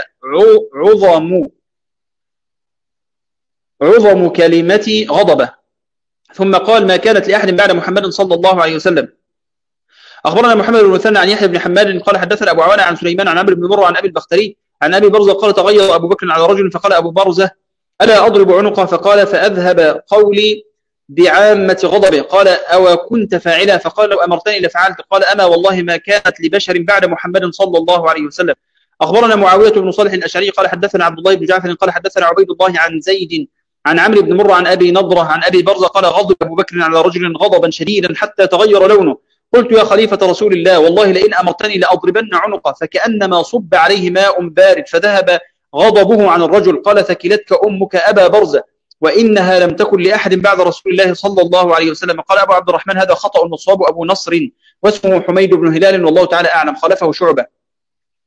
عظم كلمتي غضبه. ثم قال ما كانت لأحد بعد محمد صلى الله عليه وسلم. أخبرنا محمد بن مثنى عن يحيى بن حماد قال حدثنا أبو عوانة عن سليمان عن عمرو بن مرة عن أبي البختري عن أبي برزة قال تغيظ أبو بكر على رجل فقال أبو برزة ألا أضرب عنقه؟ فقال فأذهب قولي بعامة غضبه. قال أو كنت فاعلا؟ فقال لو أمرتني لفعلت. قال أما والله ما كانت لبشر بعد محمد صلى الله عليه وسلم. أخبرنا معاوية بن صالح الأشعري قال حدثنا عبد الله بن جعفر قال حدثنا عبيد الله عن زيد عن عمرو بن مرة عن أبي نضرة عن أبي برزة قال غضب أبو بكر على رجل غضبا شديدا حتى تغير لونه. قلت يا خليفة رسول الله والله لئن أمرتني لأضربن عنقه. فكأنما صب عليه ماء بارد فذهب غضبه عن الرجل. قال ثكلتك أمك أبا برزة وإنها لم تكن لأحد بعد رسول الله صلى الله عليه وسلم. قال أبو عبد الرحمن هذا خطأ والصواب أبو نصر واسمه حميد بن هلال والله تعالى أعلم خالفه شعبة.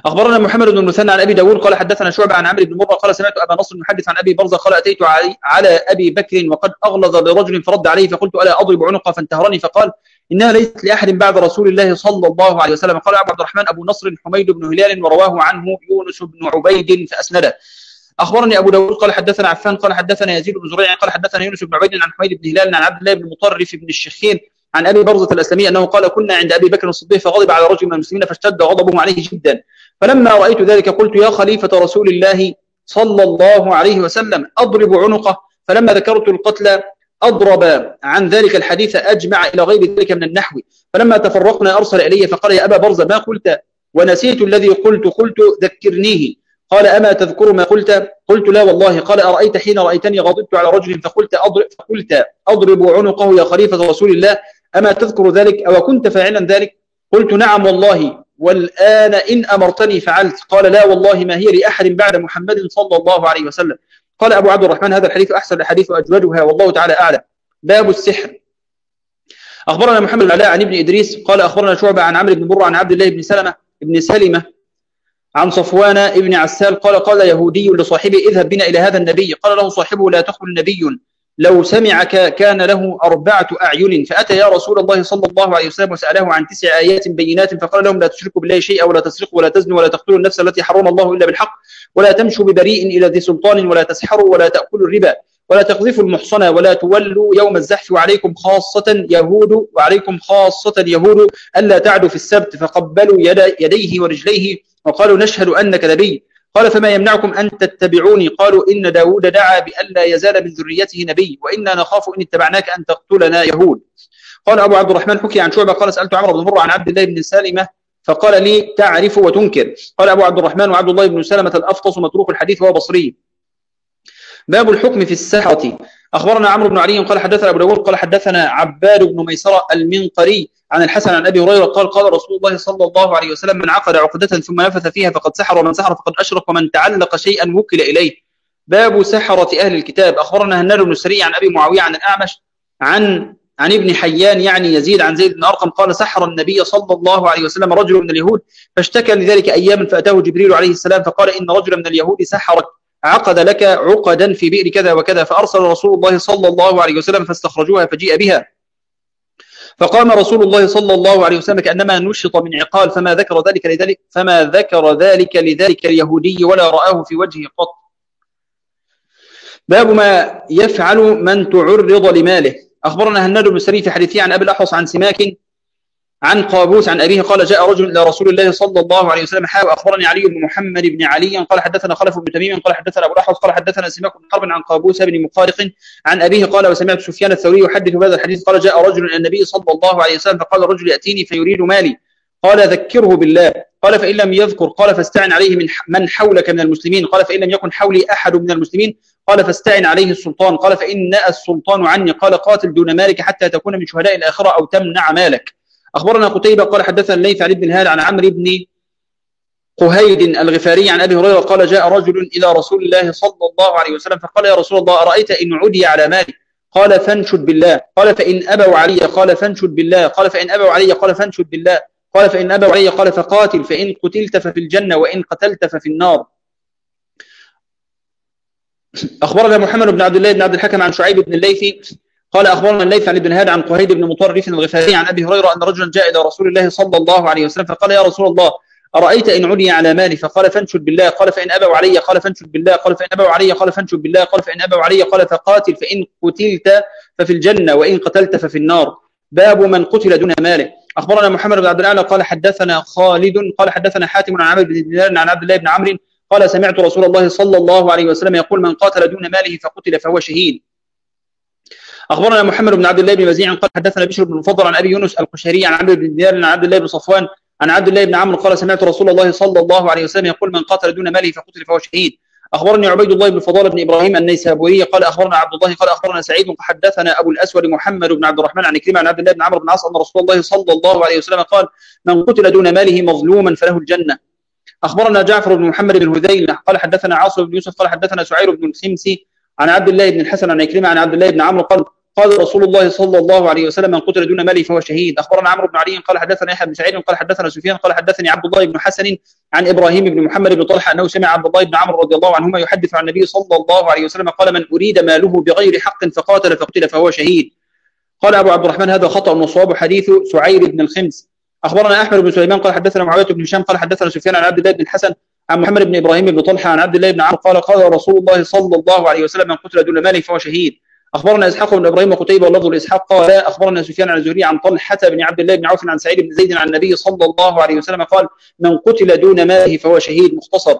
أخبرنا محمد بن المثنى عن أبي داود قال حدثنا شعبة عن عمرو بن مرة قال سمعت أبا نصر المحدث عن أبي برزة قال أتيت على أبي بكر وقد أغلظ برجل فرد عليه فقلت ألا أضرب عنقه فانتهرني فقال إنها ليست لأحد بعد رسول الله صلى الله عليه وسلم. قال أبو عبد الرحمن أبو نصر حميد بن هلال ورواه عنه يونس بن عبيد فأسنده. أخبرني أبو داود قال حدثنا عفان قال حدثنا يزيد بن زريع قال حدثنا يونس بن عبيد عن حميد بن هلال عن عبد الله بن مطرف بن الشخير عن أبي برزة الأسلمي أنه قال كنا عند أبي بكر الصديق فغضب على رجل من المسلمين فاشتد غضبه عليه جدا، فلما رأيت ذلك قلت يا خليفة رسول الله صلى الله عليه وسلم أضرب عنقه، فلما ذكرت القتل أضرب عن ذلك الحديث أجمع إلى غير ذلك من النحو، فلما تفرقنا أرسل إلي فقال يا أبا برزة ما قلت ونسيت الذي قلت ذكرنيه. قال أما تذكر ما قلت؟ قلت لا والله. قال أرأيت حين رأيتني غضبت على رجل فقلت أضرب عنقه يا خليفة رسول الله أما تذكر ذلك أو كنت فاعلا ذلك؟ قلت نعم والله والآن إن أمرتني فعلت. قال لا والله ما هي لأحد بعد محمد صلى الله عليه وسلم. قال أبو عبد الرحمن هذا الحديث أحسن الحديث وأجودها والله تعالى أعلم. باب السحر. أخبرنا محمد بن علاء عن ابن إدريس قال أخبرنا شعبة عن عمرو بن مرة عن عبد الله بن سلمة عن صفوان بن عسال قال يهودي لصاحبه اذهب بنا إلى هذا النبي. قال له صاحبه لا تقل نبي لو سمعك كان له 4 أعين. فأتى يا رسول الله صلى الله عليه وسلم وسأله عن 9 آيات بينات فقال لهم لا تشركوا بالله شيئا ولا تسرقوا ولا تزنوا ولا تقتلوا النفس التي حرم الله إلا بالحق ولا تمشوا ببريء إلى ذي سلطان ولا تسحروا ولا تأكلوا الربا ولا تقذفوا المحصنة ولا تولوا يوم الزحف وعليكم خاصة يهود ألا تعدوا في السبت. فقبلوا يديه ورجليه وقالوا نشهد أنك نبي. قال فما يمنعكم أن تتبعوني؟ قالوا إن داود دعا بألا يزال من ذريته نبي وإنا نخاف إن اتبعناك أن تقتلنا يهود. قال أبو عبد الرحمن حكي عن شعبة قال سألت عمرو بن مرة عن عبد الله بن سلمة فقال لي تعرف وتنكر. قال أبو عبد الرحمن وعبد الله بن سلمة الأفطس متروك الحديث وهو بصري. باب الحكم في السحرة. أخبرنا عمرو بن علي قال حدثنا أبو داود قال حدثنا عباد بن ميسرة المنقري عن الحسن عن أبي هريرة قال رسول الله صلى الله عليه وسلم من عقد عقدة ثم نفث فيها فقد سحر ومن سحر فقد أشرك ومن تعلق شيئا وكل إليه. باب سحرة أهل الكتاب. أخبرنا هناد بن السري عن أبي معاوية عن الأعمش عن ابن حيان يعني يزيد عن زيد بن أرقم قال سحر النبي صلى الله عليه وسلم رجل من اليهود فاشتكى لذلك أياما فأتاه جبريل عليه السلام فقال إن رجلا من اليهود سحرك عقد لك عقدا في بئر كذا وكذا فأرسل رسول الله صلى الله عليه وسلم فاستخرجوها فجيء بها فقام رسول الله صلى الله عليه وسلم كأنما نشط من عقال فما ذكر ذلك لذلك اليهودي ولا رآه في وجهه قط. باب ما يفعل من تعرض لماله. أخبرنا هناد بن السري في حديثه عن أبي الأحوص عن سماك عن قابوس عن أبيه قال جاء رجل إلى رسول الله صلى الله عليه وسلم أخبرني علي بن محمد بن علي قال حدثنا خلف بن تميم قال حدثنا أبو الأحوص قال حدثنا سماك بن حرب عن قابوس بن مخارق عن أبيه قال وسمعت سفيان الثوري يحدث بهذا الحديث قال جاء رجل إلى النبي صلى الله عليه وسلم فقال الرجل يأتيني فيريد مالي قال ذكره بالله قال فإن لم يذكر قال فاستعن عليه من حولك من المسلمين قال فإن لم يكن حولي أحد من المسلمين قال فاستعن عليه السلطان قال فإن نأى السلطان عني قال قاتل دون مالك حتى تكون من شهداء الآخرة أو تمنع مالك. أخبرنا قتيبة قال حدثنا الليث عن ابن الهاد عن عمرو بن قهيد الغفاري عن أبي هريرة قال جاء رجل إلى رسول الله صلى الله عليه وسلم فقال يا رسول الله أرأيت إن عدي على مالي قال فانشد بالله قال فإن أبوا علي قال فانشد بالله قال فإن أبوا علي قال فانشد بالله قال فإن أبوا علي قال فقاتل فإن قتلت ففي الجنة وإن قتلت ففي النار. أخبرنا محمد بن عبد الله بن عبد الحكم عن شعيب بن الليثي قال أخبرنا الليث عن ابن هاد عن قهيد بن مطرف الغفاري عن أبي هريرة أن رجلا جاء إلى رسول الله صلى الله عليه وسلم فقال يا رسول الله أرأيت إن عدي على مالي فقال فانشد بالله قال فإن أبوا علي قال فانشد بالله قال فإن أبوا علي قال فانشد بالله قال فإن أبوا علي قال فقاتل فإن قتلت ففي الجنة وإن قتلت ففي النار. باب من قتل دون ماله. أخبرنا محمد بن عبد الأعلى قال حدثنا خالد قال حدثنا حاتم عن عمرو بن دينار عن عبد الله بن عمرو قال سمعت رسول الله صلى الله عليه وسلم يقول من قاتل دون ماله فقتل فهو شهيد. أخبرنا محمد بن عبد الله بن وزيع قال حدثنا بشر بن المفضل عن أبي يونس القشيري عن عمرو بن دينار عن عبد الله بن صفوان عن عبد الله بن عمرو قال سمعت رسول الله صلى الله عليه وسلم يقول من قاتل دون ماله فقتل فهو شهيد. أخبرني عبيد الله بن فضال بن إبراهيم النيسابوري قال أخبرنا عبد الله قال أخبرنا سعيد حدثنا أبو الأسود محمد بن عبد الرحمن عن كريم عن عبد الله بن عمرو بن عاص أن رسول الله صلى الله عليه وسلم قال من قتل دون ماله مظلوما فله الجنة. أخبرنا جعفر بن محمد بن هذيل قال حدثنا عاصم بن يوسف قال حدثنا سعير بن الخمسي عن عبد الله بن الحسن عن كريم عن عبد الله بن عمرو قال قال رسول الله صلى الله عليه وسلم من قتل دون ماله فهو شهيد. أخبرنا عمرو بن علي قال حدثنا يحيى بن سعيد قال حدثنا سفيان قال حدثني عبد الله بن حسن عن إبراهيم بن محمد بن طلحة أنه سمع عبد الله بن عمرو رضي الله عنهما يحدث عن النبي صلى الله عليه وسلم قال من أريد ماله بغير حق فقاتل فقتل فهو شهيد. قال أبو عبد الرحمن هذا خطأ والصواب حديث سعير بن الخمس. أخبرنا أحمد بن سليمان قال حدثنا معاوية بن هشام قال حدثنا سفيان عن عبد الله بن الحسن عن محمد بن إبراهيم بن طلحة عن عبد الله بن عمرو قال قال رسول الله صلى الله عليه وسلم من قتل دون ماله فهو شهيد. أخبرنا إسحاق بن إبراهيم وقتيبة واللفظ لإسحاق قال أخبرنا سفيان عن الزهري عن طلحة بن عبد الله بن عوف عن سعيد بن زيد عن النبي صلى الله عليه وسلم قال من قتل دون ماله فهو شهيد. مختصر.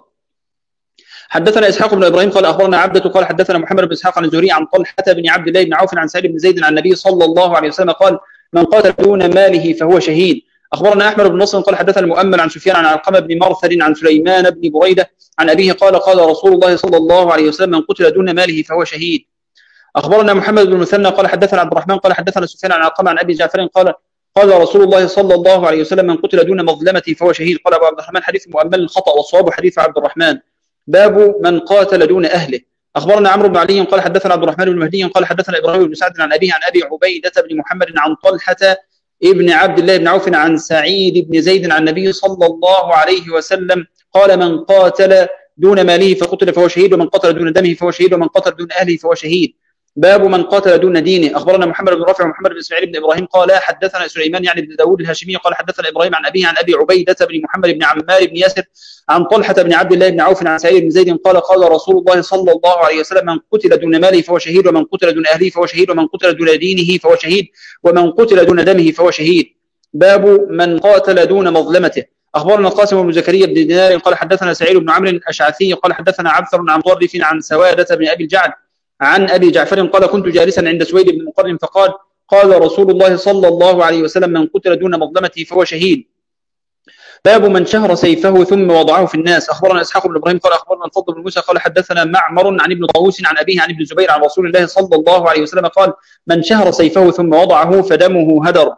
حدثنا إسحاق بن إبراهيم قال أخبرنا عبدة قال حدثنا محمد بن إسحاق عن الزهري عن طلحة بن عبد الله بن عوف عن سعيد بن زيد عن النبي صلى الله عليه وسلم قال من قاتل دون ماله فهو شهيد. أخبرنا أحمد بن نصر قال حدثنا المؤمل عن سفيان عن علقمة بن مرثد عن سليمان بن بريدة عن أبيه قال قال رسول الله صلى الله عليه وسلم من قتل دون ماله فهو شهيد. أخبرنا محمد بن المثنى قال حدثنا عبد الرحمن قال حدثنا سفيان عن علقمة عن أبي جعفر قال قال رسول الله صلى الله عليه وسلم من قتل دون مظلمته فهو شهيد. قال أبو عبد الرحمن حديث مؤمل خطأ والصواب حديث عبد الرحمن. باب من قاتل دون أهله. أخبرنا عمرو بن علي قال حدثنا عبد الرحمن بن مهدي قال حدثنا إبراهيم بن سعد عن أبيه عن أبي عبيدة بن محمد عن طلحة ابن عبد الله بن عوف عن سعيد بن زيد عن النبي صلى الله عليه وسلم قال من قاتل دون ماله فقتل فهو شهيد ومن قتل دون دمه فهو شهيد ومن قتل دون أهله فهو شهيد. باب من قاتل دون دينه. أخبرنا محمد بن رافع ومحمد بن إسماعيل بن إبراهيم قال حدثنا سليمان يعني بن داود الهاشمي قال حدثنا إبراهيم عن أبيه عن أبي عبيدة بن محمد بن عمار بن ياسر عن طلحة بن عبد الله بن عوف عن سعيد بن زيد قال قال رسول الله صلى الله عليه وسلم من قتل دون ماله فهو شهيد ومن قتل دون أهله فهو شهيد ومن قتل دون دينه فهو شهيد ومن قتل دون دمه فهو شهيد. باب من قاتل دون مظلمته. أخبرنا القاسم بن زكريا بن دينار قال حدثنا سعيد بن عمرو الأشعثي قال حدثنا عبثر عن طرف عن سوادة بن أبي الجعد عن أبي جعفر قال كنت جالسا عند سويد بن مقرن فقال قال رسول الله صلى الله عليه وسلم من قتل دون مظلمته فهو شهيد. باب من شهر سيفه ثم وضعه في الناس. أخبرنا إسحاق بن إبراهيم قال أخبرنا الفضل بن موسى قال حدثنا معمر عن ابن طاووس عن أبيه عن ابن الزبير عن رسول الله صلى الله عليه وسلم قال من شهر سيفه ثم وضعه فدمه هدر.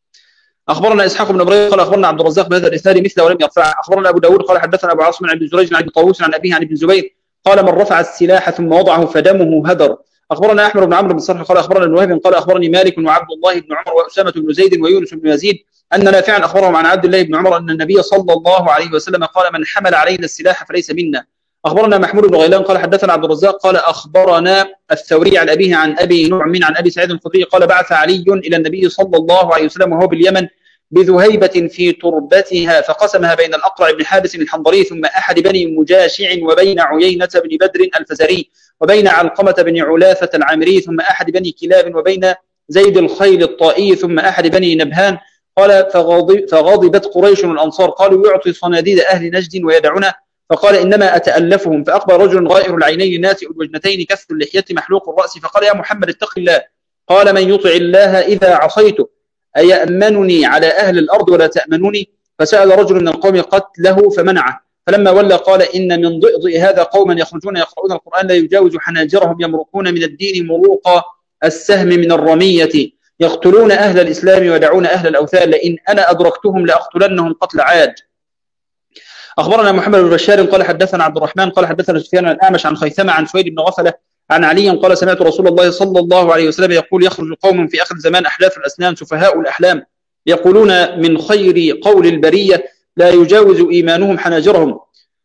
أخبرنا إسحاق بن إبراهيم قال أخبرنا عبد الرزاق بهذا الإسناد مثله ولم يرفعه. أخبرنا أبو داود قال حدثنا أبو عاصم عن ابن جريج عن ابن طاووس عن أبيه عن ابن الزبير قال من رفع السلاح ثم وضعه فدمه هدر. أخبرنا أحمد بن عمرو بن صرح قال أخبرنا ابن وهب قال أخبرني مالك وعبد الله بن عمر وأسامة بن زيد ويونس بن يزيد أن نافعا أخبرهم عن عبد الله بن عمر أن النبي صلى الله عليه وسلم قال من حمل علينا السلاح فليس منا. أخبرنا محمود بن غيلان قال حدثنا عبد الرزاق قال أخبرنا الثوري عن أبيه عن أبي نعم عن أبي سعيد الخدري قال بعث علي إلى النبي صلى الله عليه وسلم وهو باليمن بذهيبة في تربتها فقسمها بين الأقرع بن حابس الحنظري ثم أحد بني مجاشع وبين عيينة بن بدر الفزاري وبين علقمة بن علاثة العامري ثم أحد بني كلاب وبين زيد الخيل الطائي ثم أحد بني نبهان قال فغضبت قريش الأنصار قالوا يعطي صناديد أهل نجد ويدعنا فقال إنما أتألفهم. فأقبل رجل غائر العينين ناتئ الوجنتين كث اللحية محلوق الرأس فقال يا محمد اتق الله. قال من يطع الله إذا عصيته أيأمنني على أهل الأرض ولا تأمنوني. فسأل رجل من القوم قتله فمنعه فلما ولى قال إن من ضئضئ هذا قوما يخرجون يقرؤون القرآن لا يجاوز حناجرهم يمرقون من الدين مروق السهم من الرمية يقتلون أهل الإسلام ويدعون أهل الأوثان لئن أنا أدركتهم لأقتلنهم قتل عاد. أخبرنا محمد بن بشار قال حدثنا عبد الرحمن قال حدثنا سفيان الأعمش عن خيثمة عن سويد بن غفلة عن علي قال سمعت رسول الله صلى الله عليه وسلم يقول يخرج قوم في آخر الزمان أحلاف الأسنان سفهاء الأحلام يقولون من خير قول البرية لا يجاوز إيمانهم حناجرهم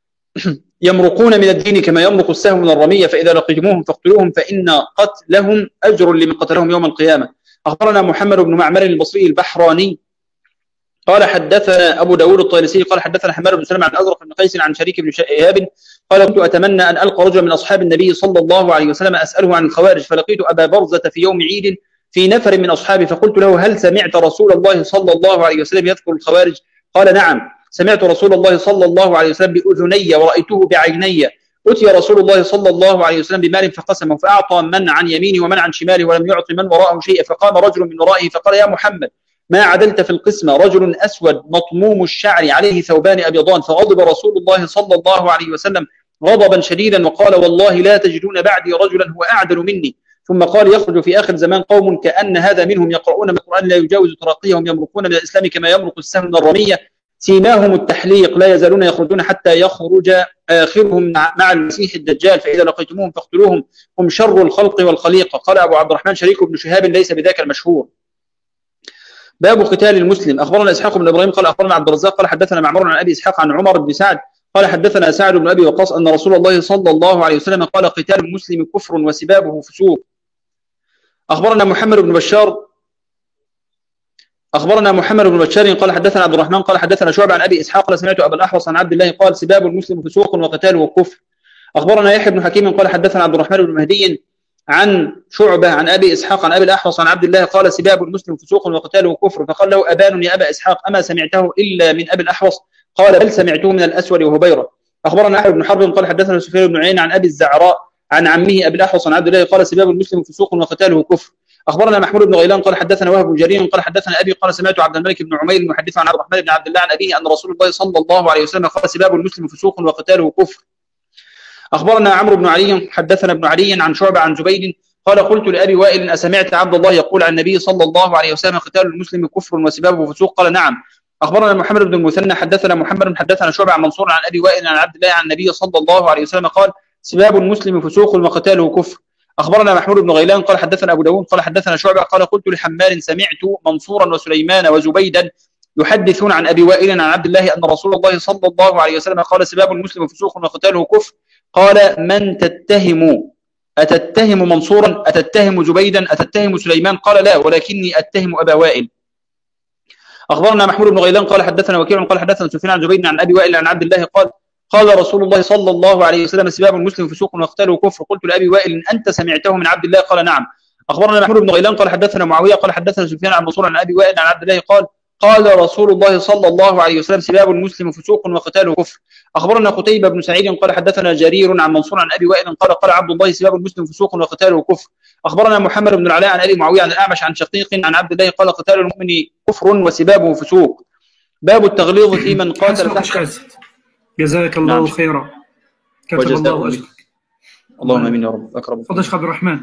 يمرقون من الدين كما يمرق السهم من الرمية فإذا لقيتموهم فاقتلوهم فإن قتلهم أجر لمن قتلهم يوم القيامة. أخبرنا محمد بن معمر البصري البحراني قال حدثنا أبو داود الطيلسي قال حدثنا حماد بن سلمة عن أزرق بن قيس عن شريك بن شهاب قال كنت أتمنى أن ألقى رجلا من أصحاب النبي صلى الله عليه وسلم أسأله عن الخوارج فلقيت أبا برزة في يوم عيد في نفر من أصحابي فقلت له هل سمعت رسول الله صلى الله عليه وسلم يذكر الخوارج؟ قال نعم سمعت رسول الله صلى الله عليه وسلم بأذني ورأيته بعيني. أتي رسول الله صلى الله عليه وسلم بمال فقسمه فأعطى من عن يمينه ومن عن شماله ولم يعطي من وراءه شيئا فقام رجل من ورائه فقال يا محمد ما عدلت في القسمة رجل أسود مطموم الشعر عليه ثوبان أبيضان فغضب رسول الله صلى الله عليه وسلم غضبا شديدا وقال والله لا تجدون بعدي رجلا هو أعدل مني. ثم قال يخرج في آخر زمان قوم كأن هذا منهم يقرؤون من القرآن لا يجاوز تراقيهم يمرقون من الإسلام كما يمرق السهم من الرمية سيماهم التحليق لا يزالون يخرجون حتى يخرج آخرهم مع المسيح الدجال فإذا لقيتموهم فاقتلوهم هم شر الخلق والخليقة. قال أبو عبد الرحمن شريك بن شهاب ليس بذاك المشهور. باب قتال المسلم. أخبرنا إسحاق بن إبراهيم قال أخبرنا عبد الرزاق قال حدثنا معمر عن أبي إسحاق عن عمر بن سعد قال حدثنا سعد بن أبي وقاص أن رسول الله صلى الله عليه وسلم قال قتال المسلم كفر وسبابه فسوق. أخبرنا محمد بن بشار قال حدثنا عبد الرحمن قال حدثنا شعبة عن أبي إسحاق قال سمعت أبا الأحوص عن عبد الله قال سباب المسلم فسوق وقتاله كفر. أخبرنا يحيى بن حكيم قال حدثنا عبد الرحمن بن مهدي عن شعبة عن أبي إسحاق عن أبي الأحوص عن عبد الله قال سباب المسلم فسوق وقتاله كفر. فقال له أبان يا أبا إسحاق أما سمعته إلا من أبي الأحوص؟ قال بل سمعته من الأسود وهبيرة. أخبرنا أحمد بن حرب قال حدثنا سفيان بن عيينة عن أبي الزعراء عن عمه أبي الأحوص عن عبد الله قال سباب المسلم فسوق وقتاله كفر. أخبرنا محمود بن غيلان قال حدثنا وهب بن جرير قال حدثنا أبي قال سمعت عبد الملك بن عمير المحدث عن عبد الرحمن بن عبد الله عن أبيه أن رسول الله صلى الله عليه وسلم قال سباب المسلم فسوق وقتاله كفر. أخبرنا عمرو بن علي حدثنا ابن علي عن شعبة عن زبيد قال قلت لأبي وائل أسمعت عبد الله يقول عن النبي صلى الله عليه وسلم قتال المسلم كفر وسبابه فسوق؟ قال نعم. أخبرنا محمد بن المثنى حدثنا محمد حدثنا شعبة عن منصور عن أبي وائل عن عبد الله عن النبي صلى الله عليه وسلم قال سباب المسلم فسوق وقتاله كفر. أخبرنا محمود بن غيلان قال حدثنا أبو داود قال حدثنا شعبة قال قلت لحمال سمعت منصورا وسليمان وزبيدا يحدثون عن أبي وائل عن عبد الله أن رسول الله صلى الله عليه وسلم قال سباب المسلم فسوق وقتاله كفر. قال من تتهم؟ أتتهم منصورا؟ أتتهم زبيدا؟ أتتهم سليمان؟ قال لا ولكني أتهم أبا وائل. أخبرنا محمود بن غيلان قال حدثنا وكيع قال حدثنا سفيان عن زبيد عن أبي وائل عن عبد الله قال رسول الله صلى الله عليه وسلم سباب المسلم فسوق وقتاله كفر. قلت لأبي وائل أنت سمعته من عبد الله؟ قال نعم. أخبرنا محمود بن غيلان قال حدثنا معاوية قال حدثنا سفيان عن منصور عن أبي وائل عن عبد الله قال رسول الله صلى الله عليه وسلم سباب المسلم فسوق وقتاله كفر. أخبرنا قتيبة بن سعيد قال حدثنا جرير عن منصور عن أبي وائل قال عبد الله سباب المسلم فسوق وقتاله كفر. أخبرنا محمد بن العلاء عن أبي معاوية عن الأعمش عن شقيق عن عبد الله قال قتال المؤمن كفر وسبابه فسوق. باب التغليظ في من قاتل تحت. جزاك الله خيرا. كتب الله أجرك. اللهم امين يا رب. اكرم. تفضل شيخ عبد الرحمن.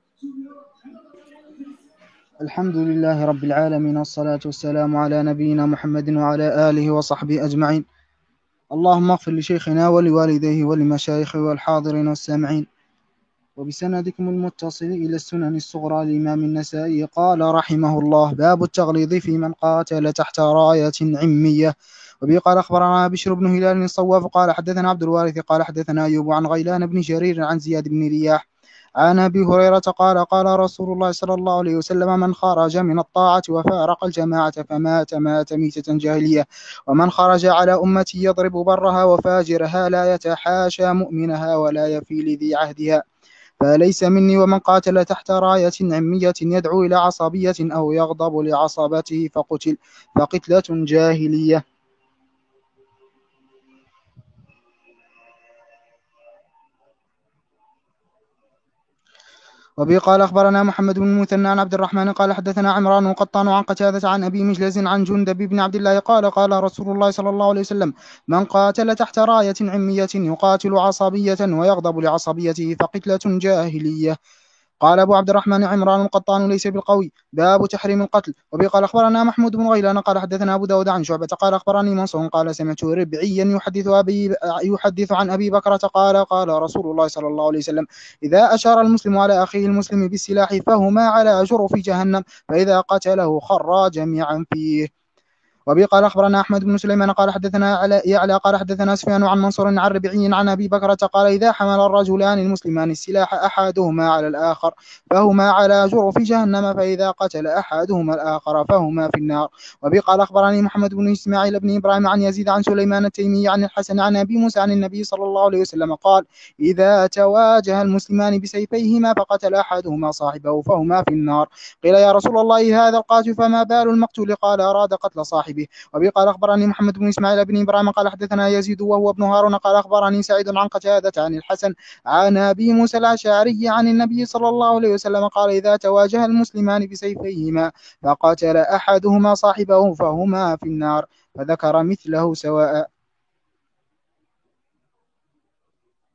الحمد لله رب العالمين والصلاة والسلام على نبينا محمد وعلى آله وصحبه أجمعين. اللهم اغفر لشيخنا ولوالديه ولمشايخه والحاضرين والسامعين. وبسندكم المتصل إلى السنن الصغرى للإمام النسائي قال رحمه الله باب التغليظ في من قاتل تحت راية عمية. وبه قال أخبرنا بشر بن هلال الصواف قال حدثنا عبد الوارث قال حدثنا أيوب عن غيلان بن جرير عن زياد بن رياح عن أبي هريرة قال رسول الله صلى الله عليه وسلم من خرج من الطاعة وفارق الجماعة فمات ميتة جاهلية ومن خرج على أمتي يضرب برها وفاجرها لا يتحاشى مؤمنها ولا يفي لذي عهدها فليس مني. ومن قاتل تحت راية عمية يدعو إلى عصبية أو يغضب لعصبته فقتل فقتلة جاهلية. وبه قال أخبرنا محمد بن المثنى عن عبد الرحمن قال حدثنا عمران وقطان عن قتادة عن أبي مجلس عن جندب بن عبد الله قال رسول الله صلى الله عليه وسلم من قاتل تحت راية عمية يقاتل عصبية ويغضب لعصبيته فقتلة جاهلية. قال أبو عبد الرحمن عمران القطان ليس بالقوي. باب تحريم القتل. وبه قال أخبرنا محمود بن غيلان قال حدثنا أبو داود عن شعبة قال أخبرني منصور قال سمعت ربعيا يحدث عن أبي بكرة قال رسول الله صلى الله عليه وسلم إذا أشار المسلم على أخيه المسلم بالسلاح فهما على جرف جهنم فإذا قتله خرا جميعا فيه. وبه قال أخبرنا أحمد بن سليمان قال حدثنا يعلى قال حدثنا سفيان عن منصور عن ربعي عن أبي بكرة قال إذا حمل الرجلان المسلمان السلاح أحدهما على الآخر فهما على جرف جهنم فإذا قتل أحدهما الآخر فهما في النار. وبه قال أخبرني محمد بن إسماعيل بن إبراهيم عن يزيد عن سليمان التيمي عن الحسن عن أبي موسى عن النبي صلى الله عليه وسلم قال إذا تواجه المسلمان بسيفيهما فقتل أحدهما صاحبه فهما في النار. قيل يا رسول الله هذا القاتل فما بال المقتول؟ قال أراد قتل صاحبه. وبه قال أخبرني محمد بن إسماعيل بن إبراهيم قال حدثنا يزيد وهو ابن هارون قال أخبرني سعيد عن قتادة عن الحسن عن أبي موسى الأشعري عن النبي صلى الله عليه وسلم قال إذا تواجه المسلمان بسيفيهما فقتل أحدهما صاحبه فهما في النار فذكر مثله سواء.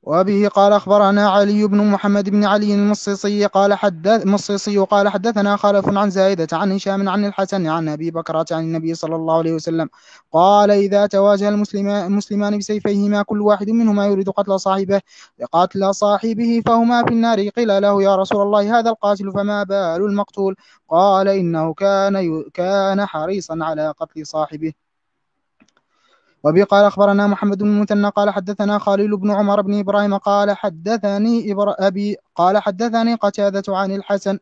وبه قال أخبرنا علي بن محمد بن علي المصيصي قال حدثنا خلف عن زائدة عن هشام عن الحسن عن أبي بكرة عن النبي صلى الله عليه وسلم قال إذا تواجه المسلمان بسيفيهما كل واحد منهما يريد قتل صاحبه فهما في النار. قيل له يا رسول الله هذا القاتل فما بال المقتول؟ قال إنه كان حريصا على قتل صاحبه. وبه قال أخبرنا محمد بن المثنى قال حدثنا خالد بن عمر بن إبراهيم قال حدثني أبي قال حدثني قتادة عن الحسن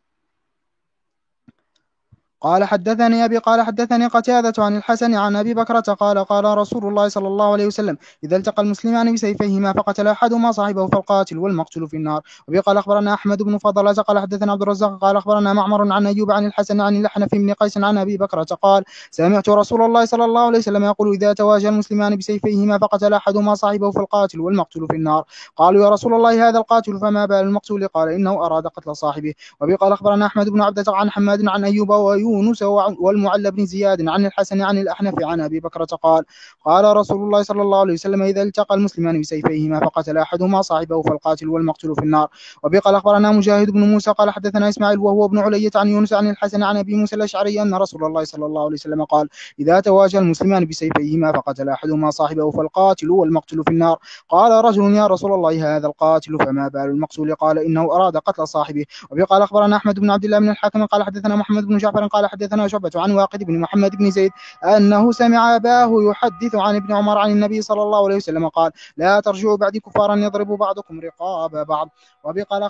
قال حدثني أبي قال حدثني قتادة عن الحسن عن أبي بكرة قال قال رسول الله صلى الله عليه وسلم إذا التقى المسلمان بسيفيهما فقتل أحدهما صاحبه فالقاتل والمقتول في النار. وبه قال أخبرنا أحمد بن فضلة قال حدثنا عبد الرزاق قال أخبرنا معمر عن أيوب عن الحسن عن الأحنف بن قيس عن أبي بكرة قال سمعت رسول الله صلى الله عليه وسلم يقول إذا تواجه المسلمان بسيفيهما فقتل أحدهما صاحبه فالقاتل والمقتول في النار. قالوا يا رسول الله هذا القاتل فما بال المقتول؟ قال إنه أراد قتل صاحبه. وبه قال أخبرنا أحمد بن عبدة عن حماد عن أيوب ويونس والمعلى بن زياد عن الحسن عن الأحنف عن أبي بكرة قال قال رسول الله صلى الله عليه وسلم إذا التقى المسلمان بسيفيهما فقتل أحدهما صاحبه فالقاتل والمقتول في النار. وبه قال أخبرنا مجاهد بن موسى قال حدثنا إسماعيل وهو ابن علية عن يونس عن الحسن عن أبي موسى الأشعري أن رسول الله صلى الله عليه وسلم قال إذا تواجه المسلمان بسيفيهما فقتل أحدهما صاحبه فالقاتل والمقتول في النار. قال رجل يا رسول الله هذا القاتل فما بال المقتول؟ قال إنه أراد قتل صاحبه. وبه قال أخبرنا أحمد بن عبد الله بن الحاكم قال حدثنا محمد بن جعفر قال حدثنا شعبة عن واقد بن محمد بن زيد أنه سمع أباه يحدث عن ابن عمر عن النبي صلى الله عليه وسلم قال لا ترجعوا بعد كفارا يضرب بعضكم رقاب بعض. وبه قال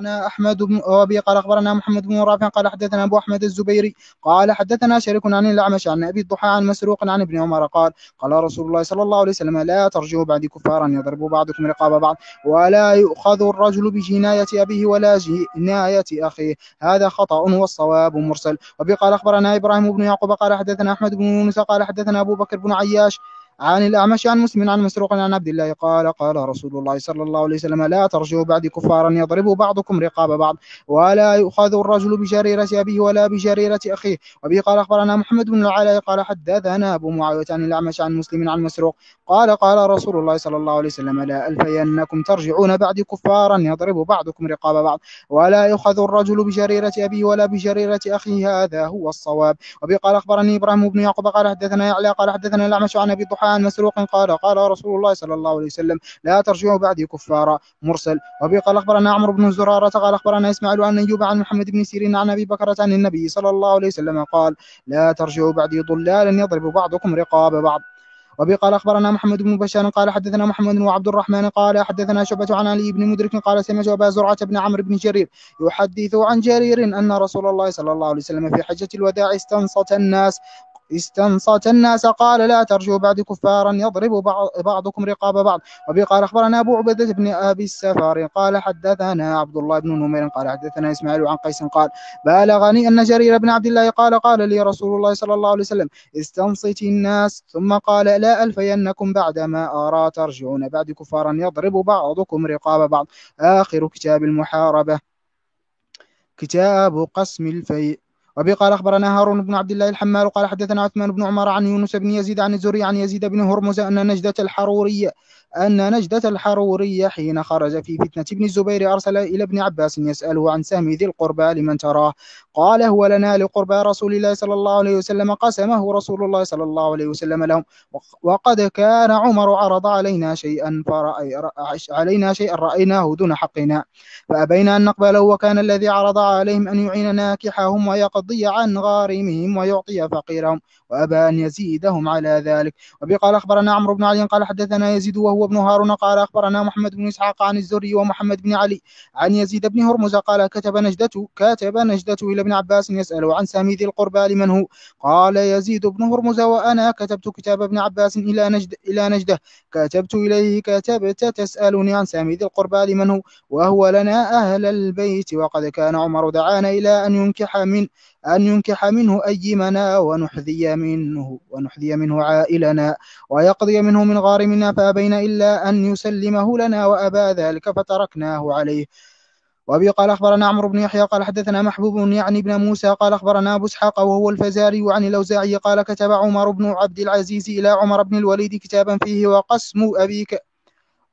أخبرنا محمد بن رافع قال حدثنا أبو أحمد الزبيري قال حدثنا شريك عن الأعمش عن أبي الضحى عن مسروق عن ابن عمر قال قال رسول الله صلى الله عليه وسلم لا ترجعوا بعد كفارا يضرب بعضكم رقاب بعض ولا يؤخذ الرجل بجناية أبيه ولا جناية أخيه هذا خطأ والصواب مرسل. وبه قال أخبرنا إبراهيم بن يعقوب قال حدثنا أحمد بن يونس قال حدثنا أبو بكر بن عياش عن الأعمش عن مسلم عن مسروق عن عبد الله قال قال رسول الله صلى الله عليه وسلم لا ترجعوا بعد كفارا يضرب بعضكم رقاب بعض ولا يؤخذ الرجل بجريرة أبيه ولا بجريرة أخيه. وبه قال أخبرنا محمد بن العلاء قال حدثنا أبو معاوية عن الأعمش عن مسلم عن مسروق قال قال رسول الله صلى الله عليه وسلم لا ألفينكم ترجعون بعد كفارا يضرب بعضكم رقاب بعض ولا يؤخذ الرجل بجريرة أبيه ولا بجريرة أخيه هذا هو الصواب. وبه قال أخبرني إبراهيم بن يعقوب قال حدثنا يعلى قال حدثنا الأعمش عن أبي الضحى عن مسروق قال قال رسول الله صلى الله عليه وسلم لا ترجعوا بعدي كفارا مرسل. وبه قال أخبرنا عمرو بن زرارة قال أخبرنا إسماعيل عن أيوب عن محمد بن سيرين عن أبي بكرة عن النبي صلى الله عليه وسلم قال لا ترجعوا بعدي ضلالا يضرب بعضكم رقاب بعض. وبه قال أخبرنا محمد بن بشار قال حدثنا محمد وعبد الرحمن قال حدثنا شعبة عن علي بن مدرك قال سمعت أبا زرعة بن عمرو بن جرير يحدث عن جرير أن رسول الله صلى الله عليه وسلم في حجة الوداع استنصت الناس قال لا ترجعوا بعد كفارا يضرب بعضكم رقاب بعض. وبه قال أخبرنا أبو عبيدة بن أبي السفار قال حدثنا عبد الله بن نمير قال حدثنا إسماعيل عن قيس قال بلغني أن جرير بن عبد الله قال لي رسول الله صلى الله عليه وسلم استنصت الناس ثم قال لا ألفينكم بعدما أرى ترجعون بعد كفارا يضرب بعضكم رقاب بعض. آخر كتاب المحاربة كتاب قسم الفيء. وبه قال أخبرنا هارون بن عبد الله الحمال قال حدثنا عثمان بن عمر عن يونس بن يزيد عن الزهري عن يزيد بن هرمز أن نجدة الحرورية حين خرج في فتنة ابن الزبير أرسل إلى ابن عباس يسأله عن سهم ذي القربى لمن تراه قال هو لنا لقربى رسول الله صلى الله عليه وسلم قسمه رسول الله صلى الله عليه وسلم لهم وقد كان عمر عرض علينا شيئا رأيناه دون حقنا فأبينا أن نقبله وكان الذي عرض عليهم أن يعين ناكحهم ويقضي عن غارمهم ويعطي فقيرهم وأبى أن يزيدهم على ذلك. وبه قال أخبرنا عمرو بن علي قال حدثنا يزيد وهو ابن هارون قال أخبرنا محمد بن إسحاق عن الزهري ومحمد بن علي عن يزيد بن هرمز قال كتب نجدته إلى ابن عباس يسأله عن سهم ذي القربى لمن هو قال يزيد بن هرمز وأنا كتبت كتاب ابن عباس إلى نجده كتبت إليه كتبت تسألني عن سهم ذي القربى لمن هو وهو لنا أهل البيت وقد كان عمر دعانا إلى أن ينكح منه أيمنا ونحذي منه عائلنا ويقضي منه من غارمنا فأبينا إلا أن يسلمه لنا وأبى ذلك فتركناه عليه. وأبي قال أخبرنا عمرو بن يحيى قال حدثنا محبوب يعني ابن موسى قال أخبرنا أبو إسحاق وهو الفزاري عن الأوزاعي قال كتب عمر بن عبد العزيز إلى عمر بن الوليد كتابا فيه وقسم أبيك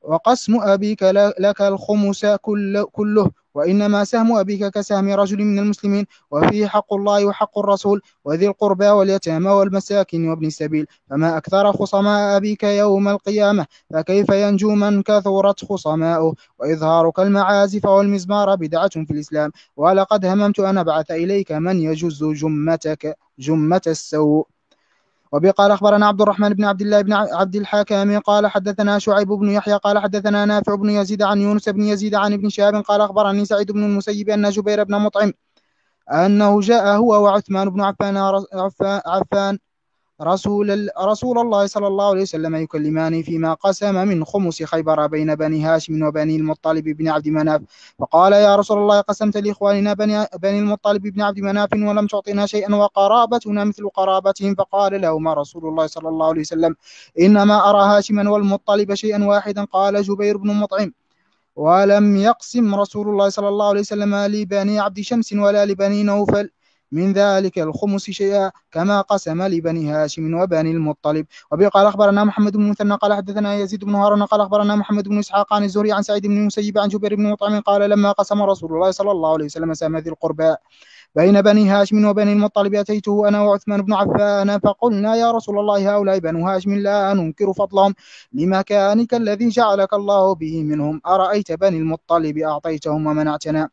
وقسم أبيك لك الخمس كله، وإنما سهم أبيك كسهم رجل من المسلمين، وفيه حق الله وحق الرسول وذي القربى واليتامى والمساكين وابن السبيل، فما أكثر خصماء أبيك يوم القيامة، فكيف ينجو من كثرت خصماؤه؟ وإظهارك المعازف والمزمار بدعة في الإسلام، ولقد هممت أن أبعث إليك من يجز جمة السوء. وبقال أخبرنا عبد الرحمن بن عبد الله بن عبد الحكم قال حدثنا شعيب بن يحيى قال حدثنا نافع بن يزيد عن يونس بن يزيد عن ابن شهاب قال أخبرني سعيد بن المسيب أن جبير بن مطعم أنه جاء هو وعثمان بن عفان رسول الله صلى الله عليه وسلم يكلمان فيما قسم من خمس خيبر بين بني هاشم وبني المطلب بن عبد مناف، فقال يا رسول الله قسمت لإخواننا بني المطلب بن عبد مناف ولم تعطنا شيئا وقرابتنا مثل قرابتهم، فقال لهما رسول الله صلى الله عليه وسلم إنما أرى هاشما والمطلب شيئا واحدا. قال جبير بن مطعم ولم يقسم رسول الله صلى الله عليه وسلم لبني عبد شمس ولا لبني نوفل من ذلك الخمس شيئا كما قسم لبني هاشم وبني المطلب. وبه قال أخبرنا محمد بن مثنى قال حدثنا يزيد بن هارون قال أخبرنا محمد بن إسحاق عن الزهري عن سعيد بن المسيب عن جبير بن مطعم قال لما قسم رسول الله صلى الله عليه وسلم سهم ذي القربى بين بني هاشم وبني المطلب أتيته أنا وعثمان بن عفان فقلنا يا رسول الله هؤلاء بنو هاشم لا ننكر فضلهم لمكانك الذي جعلك الله به منهم، أرأيت بني المطلب أعطيتهم ومنعتنا،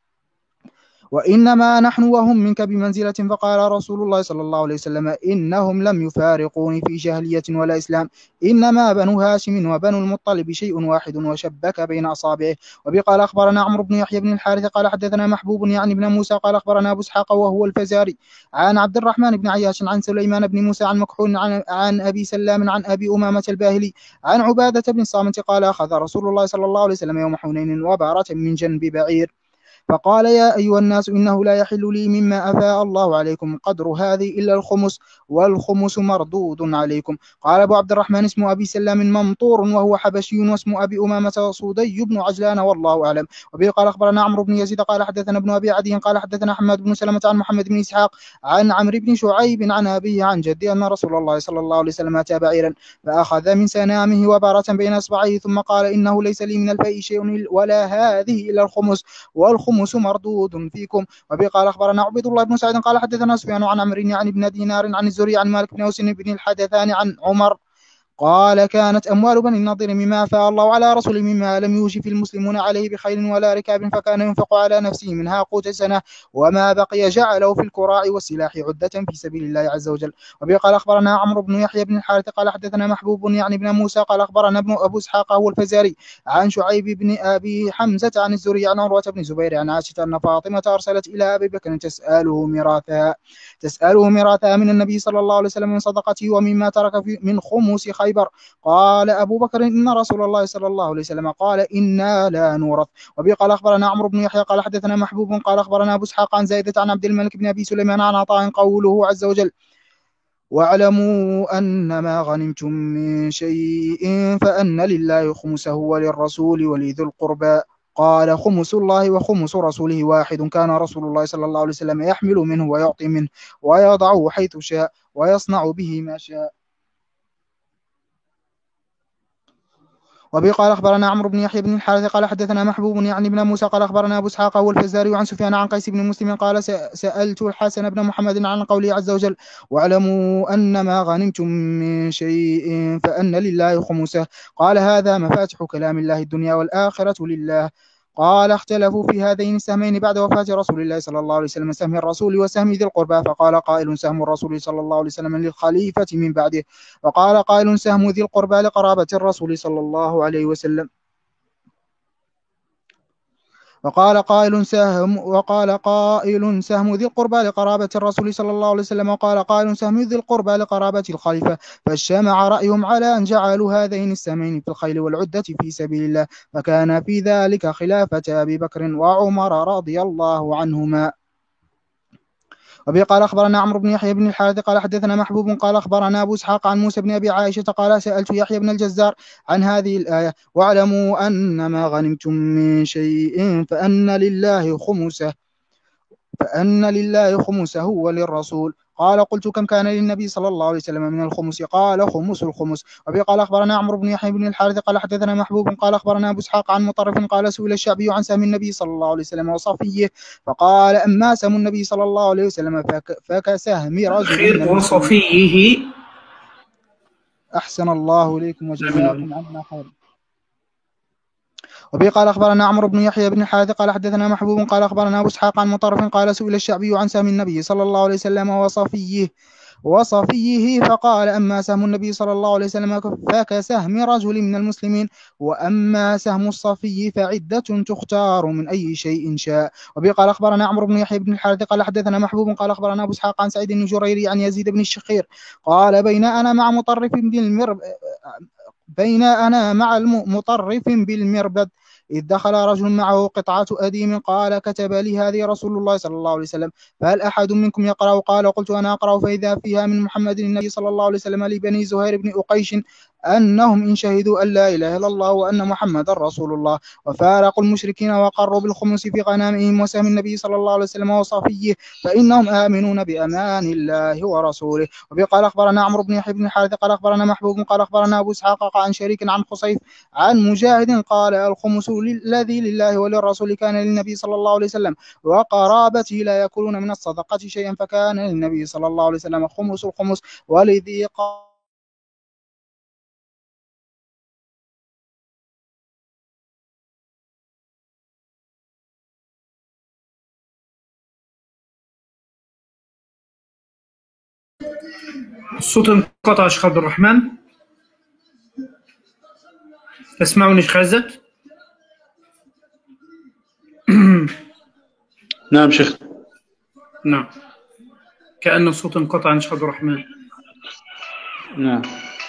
وإنما نحن وهم منك بمنزلة. فقال رسول الله صلى الله عليه وسلم إنهم لم يفارقوني في جاهلية ولا إسلام، إنما بنو هاشم وبنو المطلب شيء واحد، وشبك بين أصابعه. وبقال أخبرنا عمرو بن يحيى بن الحارث قال حدثنا محبوب يعني بن موسى قال أخبرنا أبو إسحاق وهو الفزاري عن عبد الرحمن بن عياش عن سليمان بن موسى عن مكحول عن أبي سلام عن أبي أمامة الباهلي عن عبادة بن الصامت قال أخذ رسول الله صلى الله عليه وسلم يوم حنين وبارة من جنب بعير، فقال يا أيها الناس إنه لا يحل لي مما أفاء الله عليكم قدر هذه إلا الخمس، والخمس مردود عليكم. قال أبو عبد الرحمن اسم أبي سلام ممطور وهو حبشي، واسم أبي أمامة صودي بن عجلان والله أعلم. وبه قال أخبرنا عمرو بن يزيد قال حدثنا ابن أبي عدي قال حدثنا حماد بن سلمة عن محمد بن إسحاق عن عمرو بن شعيب عن أبيه عن جدي أن رسول الله صلى الله عليه وسلم أتى بعيرا فأخذ من سنامه وبارة بين أصبعيه ثم قال إنه ليس لي من الفيء شيء ولا هذه إلا الخمس، والخمس مردود فيكم. وبه قال أخبرنا عبيد الله بن سعيد قال حدثنا سفيان عن عمرو يعني بن دينار عن الزهري عن مالك بن أوس بن الحدثان عن عمر قال كانت أموال بني النضير مما أفاء الله على رسوله مما لم يوجف المسلمون عليه بخيل ولا ركاب، فكان ينفق على نفسه منها قوت سنة، وما بقي جعله في الكراع والسلاح عدة في سبيل الله عز وجل. وبه قال أخبرنا عمرو بن يحيى بن الحارث قال حدثنا محبوب يعني بن موسى قال أخبرنا ابن أبو إسحاق هو الفزاري عن شعيب بن أبي حمزة عن الزهري عن عروة بن زبير عن عائشة أن فاطمة أرسلت إلى أبي بكر تسأله ميراثها من النبي صلى الله عليه وسلم من صدقته ومما ترك من خمس خيبر. قال أبو بكر إن رسول الله صلى الله عليه وسلم قال إنا لا نورث. وبه قال أخبرنا عمرو بن يحيى قال حدثنا محبوب قال أخبرنا أبو إسحاق عن زايدة عن عبد الملك بن أبي سليمان عن عطاء قوله عز وجل واعلموا أن ما غنمتم من شيء فأن لله خمسه وللرسول ولذي القربى. قال خمس الله وخمس رسوله واحد، كان رسول الله صلى الله عليه وسلم يحمل منه ويعطي منه ويضعه حيث شاء ويصنع به ما شاء. وبه قال أخبرنا عمرو بن يحيى بن الحارث قال حدثنا محبوب يعني بن موسى قال أخبرنا أبو إسحاق هو الفزاري عن سفيان عن قيس بن مسلم قال سألت الحسن بن محمد عن قوله عز وجل واعلموا أن ما غنمتم من شيء فأن لله خمسه، قال هذا مفاتح كلام الله الدنيا والآخرة لله. قال اختلفوا في هذين السهمين بعد وفاة رسول الله صلى الله عليه وسلم، سهم الرسول وسهم ذي القربى، فقال قائل سهم الرسول صلى الله عليه وسلم للخليفة من بعده، وقال قائل سهم ذي القربى لقرابة الرسول صلى الله عليه وسلم. وقال قائل سهم ذي القربى لقرابة الرسول صلى الله عليه وسلم، وقال قائل سهم ذي القربى لقرابة الخليفة، فاجتمع رأيهم على أن جعلوا هذين السهمين في الخيل والعدة في سبيل الله، فكان في ذلك خلافة أبي بكر وعمر رضي الله عنهما. وبه قال أخبرنا عمرو بن يحيى بن الحارث قال حدثنا محبوب قال أخبرنا أبو إسحاق عن موسى بن أبي عائشة قال سألت يحيى بن الجزار عن هذه الآية واعلموا أن ما غنمتم من شيء فأن لله خمسه وللرسول. قال قلت كم كان للنبي صلى الله عليه وسلم من الخمس؟ قال خمس الخمس. وبه قال أخبرنا عمرو بن يحيى بن الحارث قال حدثنا محبوب قال أخبرنا أبو إسحاق عن مطرف قال سئل الشعبي عن سهم النبي صلى الله عليه وسلم وصفيه فقال أما سهم النبي صلى الله عليه وسلم فكسهم رجل وصفيه. أحسن الله إليكم وجزاكم عنا خير. وبه قال أخبرنا عمرو بن يحيى بن الحارث قال حدثنا محبوب قال أخبرنا أبو إسحاق عن مطرف قال سئل الشعبي عن سهم النبي صلى الله عليه وسلم وصفيه فقال أما سهم النبي صلى الله عليه وسلم فكسهم رجل من المسلمين وأما سهم الصفي فعدة تختار من أي شيء شاء. وبه قال أخبرنا عمرو بن يحيى بن الحارث قال حدثنا محبوب قال أخبرنا أبو إسحاق عن سعيد بن جريري عن يزيد بن الشخير قال بين أنا مع مطرف بالمربد إذ دخل رجل معه قطعة أديم قال كتب لي هذه رسول الله صلى الله عليه وسلم فهل أحد منكم يقرأ؟ قال قلت أنا أقرأ فإذا فيها من محمد النبي صلى الله عليه وسلم لبني زهير بن أقيش أنهم إن شهدوا أن لا إله إلا الله وأن محمد رسول الله وفارقوا المشركين وقروا بالخمس في غنائمهم وسهم النبي صلى الله عليه وسلم وصفيه فإنهم آمنون بأمان الله ورسوله. وبه قال أخبرنا عمرو بن يحيى بن الحارث قال أخبرنا محبوب قال أخبرنا أبو إسحاق عن شريك عن خصيف عن مجاهد قال الخمس الذي لله وللرسول كان للنبي صلى الله عليه وسلم وقرابته لا يأكلون من الصدقة شيئا فكان للنبي صلى الله عليه وسلم خمس الخمس ولذي الصوت انقطع شيخ عبد الرحمن. تسمعني شيخ عزت؟ نعم شيخ. نعم كأن الصوت انقطع عن شيخ عبد الرحمن. نعم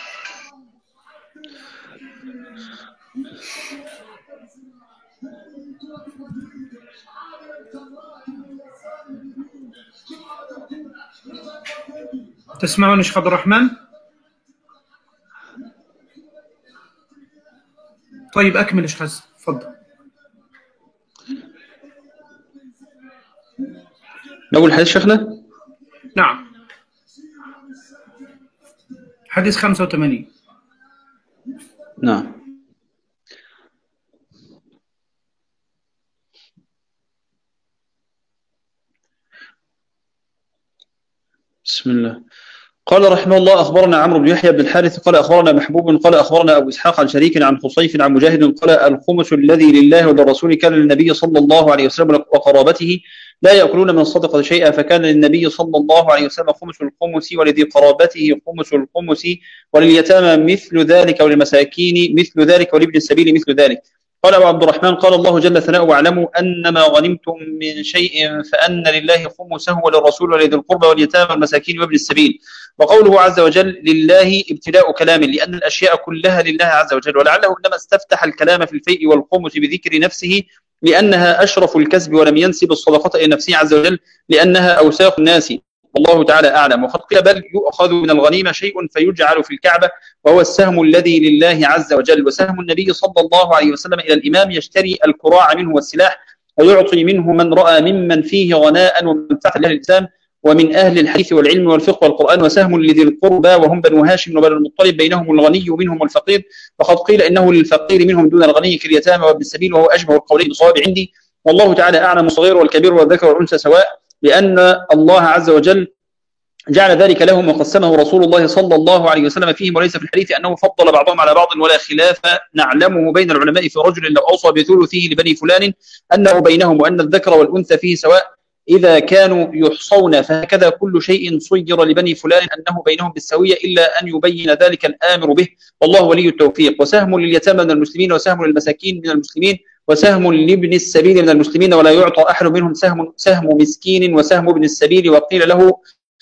تسمعني شيخ عبد الرحمن؟ طيب أكمل شيخ عزت تفضل. نقول حديث شيخنا؟ نعم حديث 85. نعم بسم الله. قال رحمه الله أخبرنا عمرو بن يحيى بن الحارث قال أخبرنا محبوب قال أخبرنا أبو إسحاق عن شريك عن خصيف عن مجاهد قال الخمس الذي لله وللرسول كان للنبي صلى الله عليه وسلم وقرابته لا يأكلون من الصدقة شيئا فكان للنبي صلى الله عليه وسلم خمس الخمس ولذي قرابته خمس الخمس ولليتامى مثل ذلك وللمساكين مثل ذلك ولابن السبيل مثل ذلك. قال أبو عبد الرحمن قال الله جل ثناؤه واعلموا أنما غنمتم من شيء فأن لله خمسه وللرسول ولذي القربى واليتامى والمساكين وابن السبيل. وقوله عز وجل لله ابتداء كلام لأن الأشياء كلها لله عز وجل ولعله إنما استفتح الكلام في الفيء والخمس بذكر نفسه لأنها أشرف الكسب ولم ينسب الصدقة إلى نفسه عز وجل لأنها أوساخ الناس والله تعالى أعلم. وقد قيل بل يؤخذ من الغنيمة شيء فيجعل في الكعبة وهو السهم الذي لله عز وجل. وسهم النبي صلى الله عليه وسلم إلى الإمام يشتري الكراع منه والسلاح ويعطي منه من رأى ممن فيه غناء ومنفعة لأهل الإسلام ومن أهل الحديث والعلم والفقه والقرآن. وسهم لذي القربى وهم بنو هاشم وبنو المطلب بينهم الغني منهم الفقير وقد قيل إنه للفقير منهم دون الغني كاليتامى وابن السبيل وهو أشبه القولين بالصواب عندي والله تعالى أعلم. الصغير والكبير والذكر والأنثى سواء لأن الله عز وجل جعل ذلك لهم وقسمه رسول الله صلى الله عليه وسلم فيهم وليس في الحديث أنه فضل بعضهم على بعض ولا خلاف نعلمه بين العلماء في رجل لو أوصى بثلثه لبني فلان أنه بينهم وأن الذكر والأنثى فيه سواء إذا كانوا يحصون فهكذا كل شيء صير لبني فلان أنه بينهم بالسوية إلا أن يبين ذلك الآمر به والله ولي التوفيق. وسهم لليتامى من المسلمين وسهم للمساكين من المسلمين وسهم لابن السبيل من المسلمين ولا يعطى أحد منهم سهم مسكين وسهم ابن السبيل وقيل له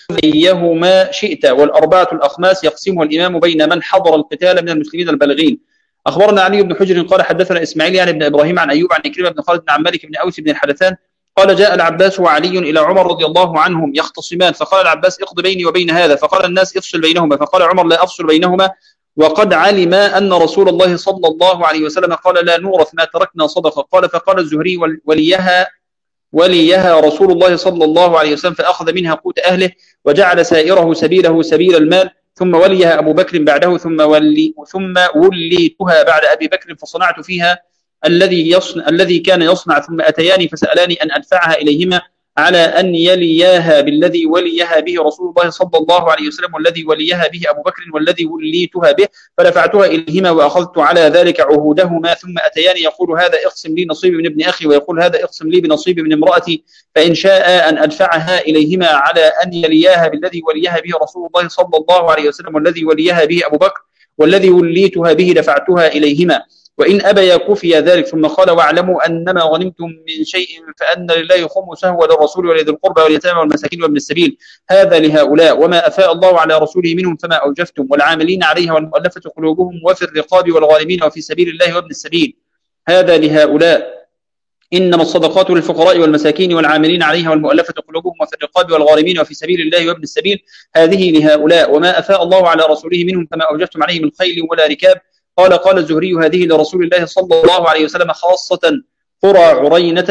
أيهما شئت والأربعة الأخماس يقسمها الإمام بين من حضر القتال من المسلمين البالغين. أخبرنا علي بن حجر قال حدثنا إسماعيل يعني بن إبراهيم عن أيوب عن إكرمة بن خالد بن عن مالك بن أوس بن الحدثان قال جاء العباس وعلي إلى عمر رضي الله عنهم يختصمان فقال العباس اقض بيني وبين هذا فقال الناس افصل بينهما فقال عمر لا أفصل بينهما وقد علم أن رسول الله صلى الله عليه وسلم قال لا نورث ما تركنا صدقة. قال فقال الزهري وليها وليها رسول الله صلى الله عليه وسلم فأخذ منها قوت أهله وجعل سائره سبيله سبيل المال، ثم وليها أبو بكر بعده، ثم وليتها بعد أبي بكر فصنعت فيها الذي كان يصنع، ثم أتياني فسألاني أن أدفعها إليهما على أن يلياها بالذي وليها به رسول الله صلى الله عليه وسلم والذي وليها به أبو بكر والذي وليتها به، فدفعتها إليهما وأخذت على ذلك عهودهما. ثم أتياني يقول هذا اقسم لي نصيبي من ابن أخي، ويقول هذا اقسم لي بنصيبي من امرأتي، فإن شاء أن أدفعها إليهما على أن يلياها بالذي وليها به رسول الله صلى الله عليه وسلم والذي وليها به أبو بكر والذي وليتها به دفعتها إليهما، وإن أبيا كفي ذلك. ثم قال واعلموا أنما غنمتم من شيء فأن لله خمسه وللرسول ولذي القربى واليتامى والمساكين وابن السبيل، هذا لهؤلاء، وما أفاء الله على رسوله منهم فما أوجفتم، والعاملين عليها والمؤلفة قلوبهم وفي الرقاب والغارمين وفي سبيل الله وابن السبيل، هذا لهؤلاء. إنما الصدقات للفقراء والمساكين والعاملين عليها والمؤلفة قلوبهم وفي الرقاب والغارمين وفي سبيل الله وابن السبيل، هذه لهؤلاء، وما أفاء الله على رسوله منهم فما أوجفتم عليه من خيل ولا ركاب. قال الزهري هذه لرسول الله صلى الله عليه وسلم خاصة قرى عرينة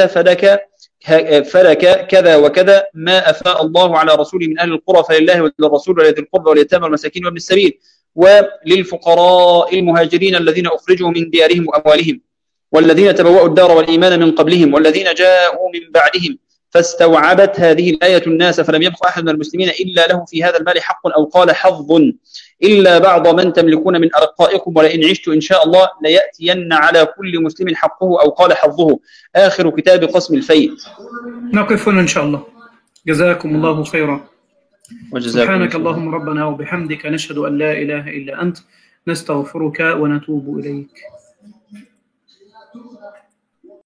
فلك كذا وكذا، ما أفاء الله على رسوله من أهل القرى فلله وللرسول ولذي القربى واليتامى والمساكين وابن السبيل، وللفقراء المهاجرين الذين أخرجوا من ديارهم وأموالهم، والذين تبوأوا الدار والإيمان من قبلهم، والذين جاءوا من بعدهم. فاستوعبت هذه الآية الناس، فلم يبق أحد من المسلمين إلا له في هذا المال حق، أو قال حظ، إلا بعض من تملكون من أرقائكم، ولئن عشت إن شاء الله ليأتين على كل مسلم حقه، أو قال حظه. آخر كتاب قسم الفيء. نقف هنا إن شاء الله. جزاكم الله خيرا. سبحانك اللهم ربنا وبحمدك، نشهد أن لا إله إلا أنت، نستغفرك ونتوب إليك.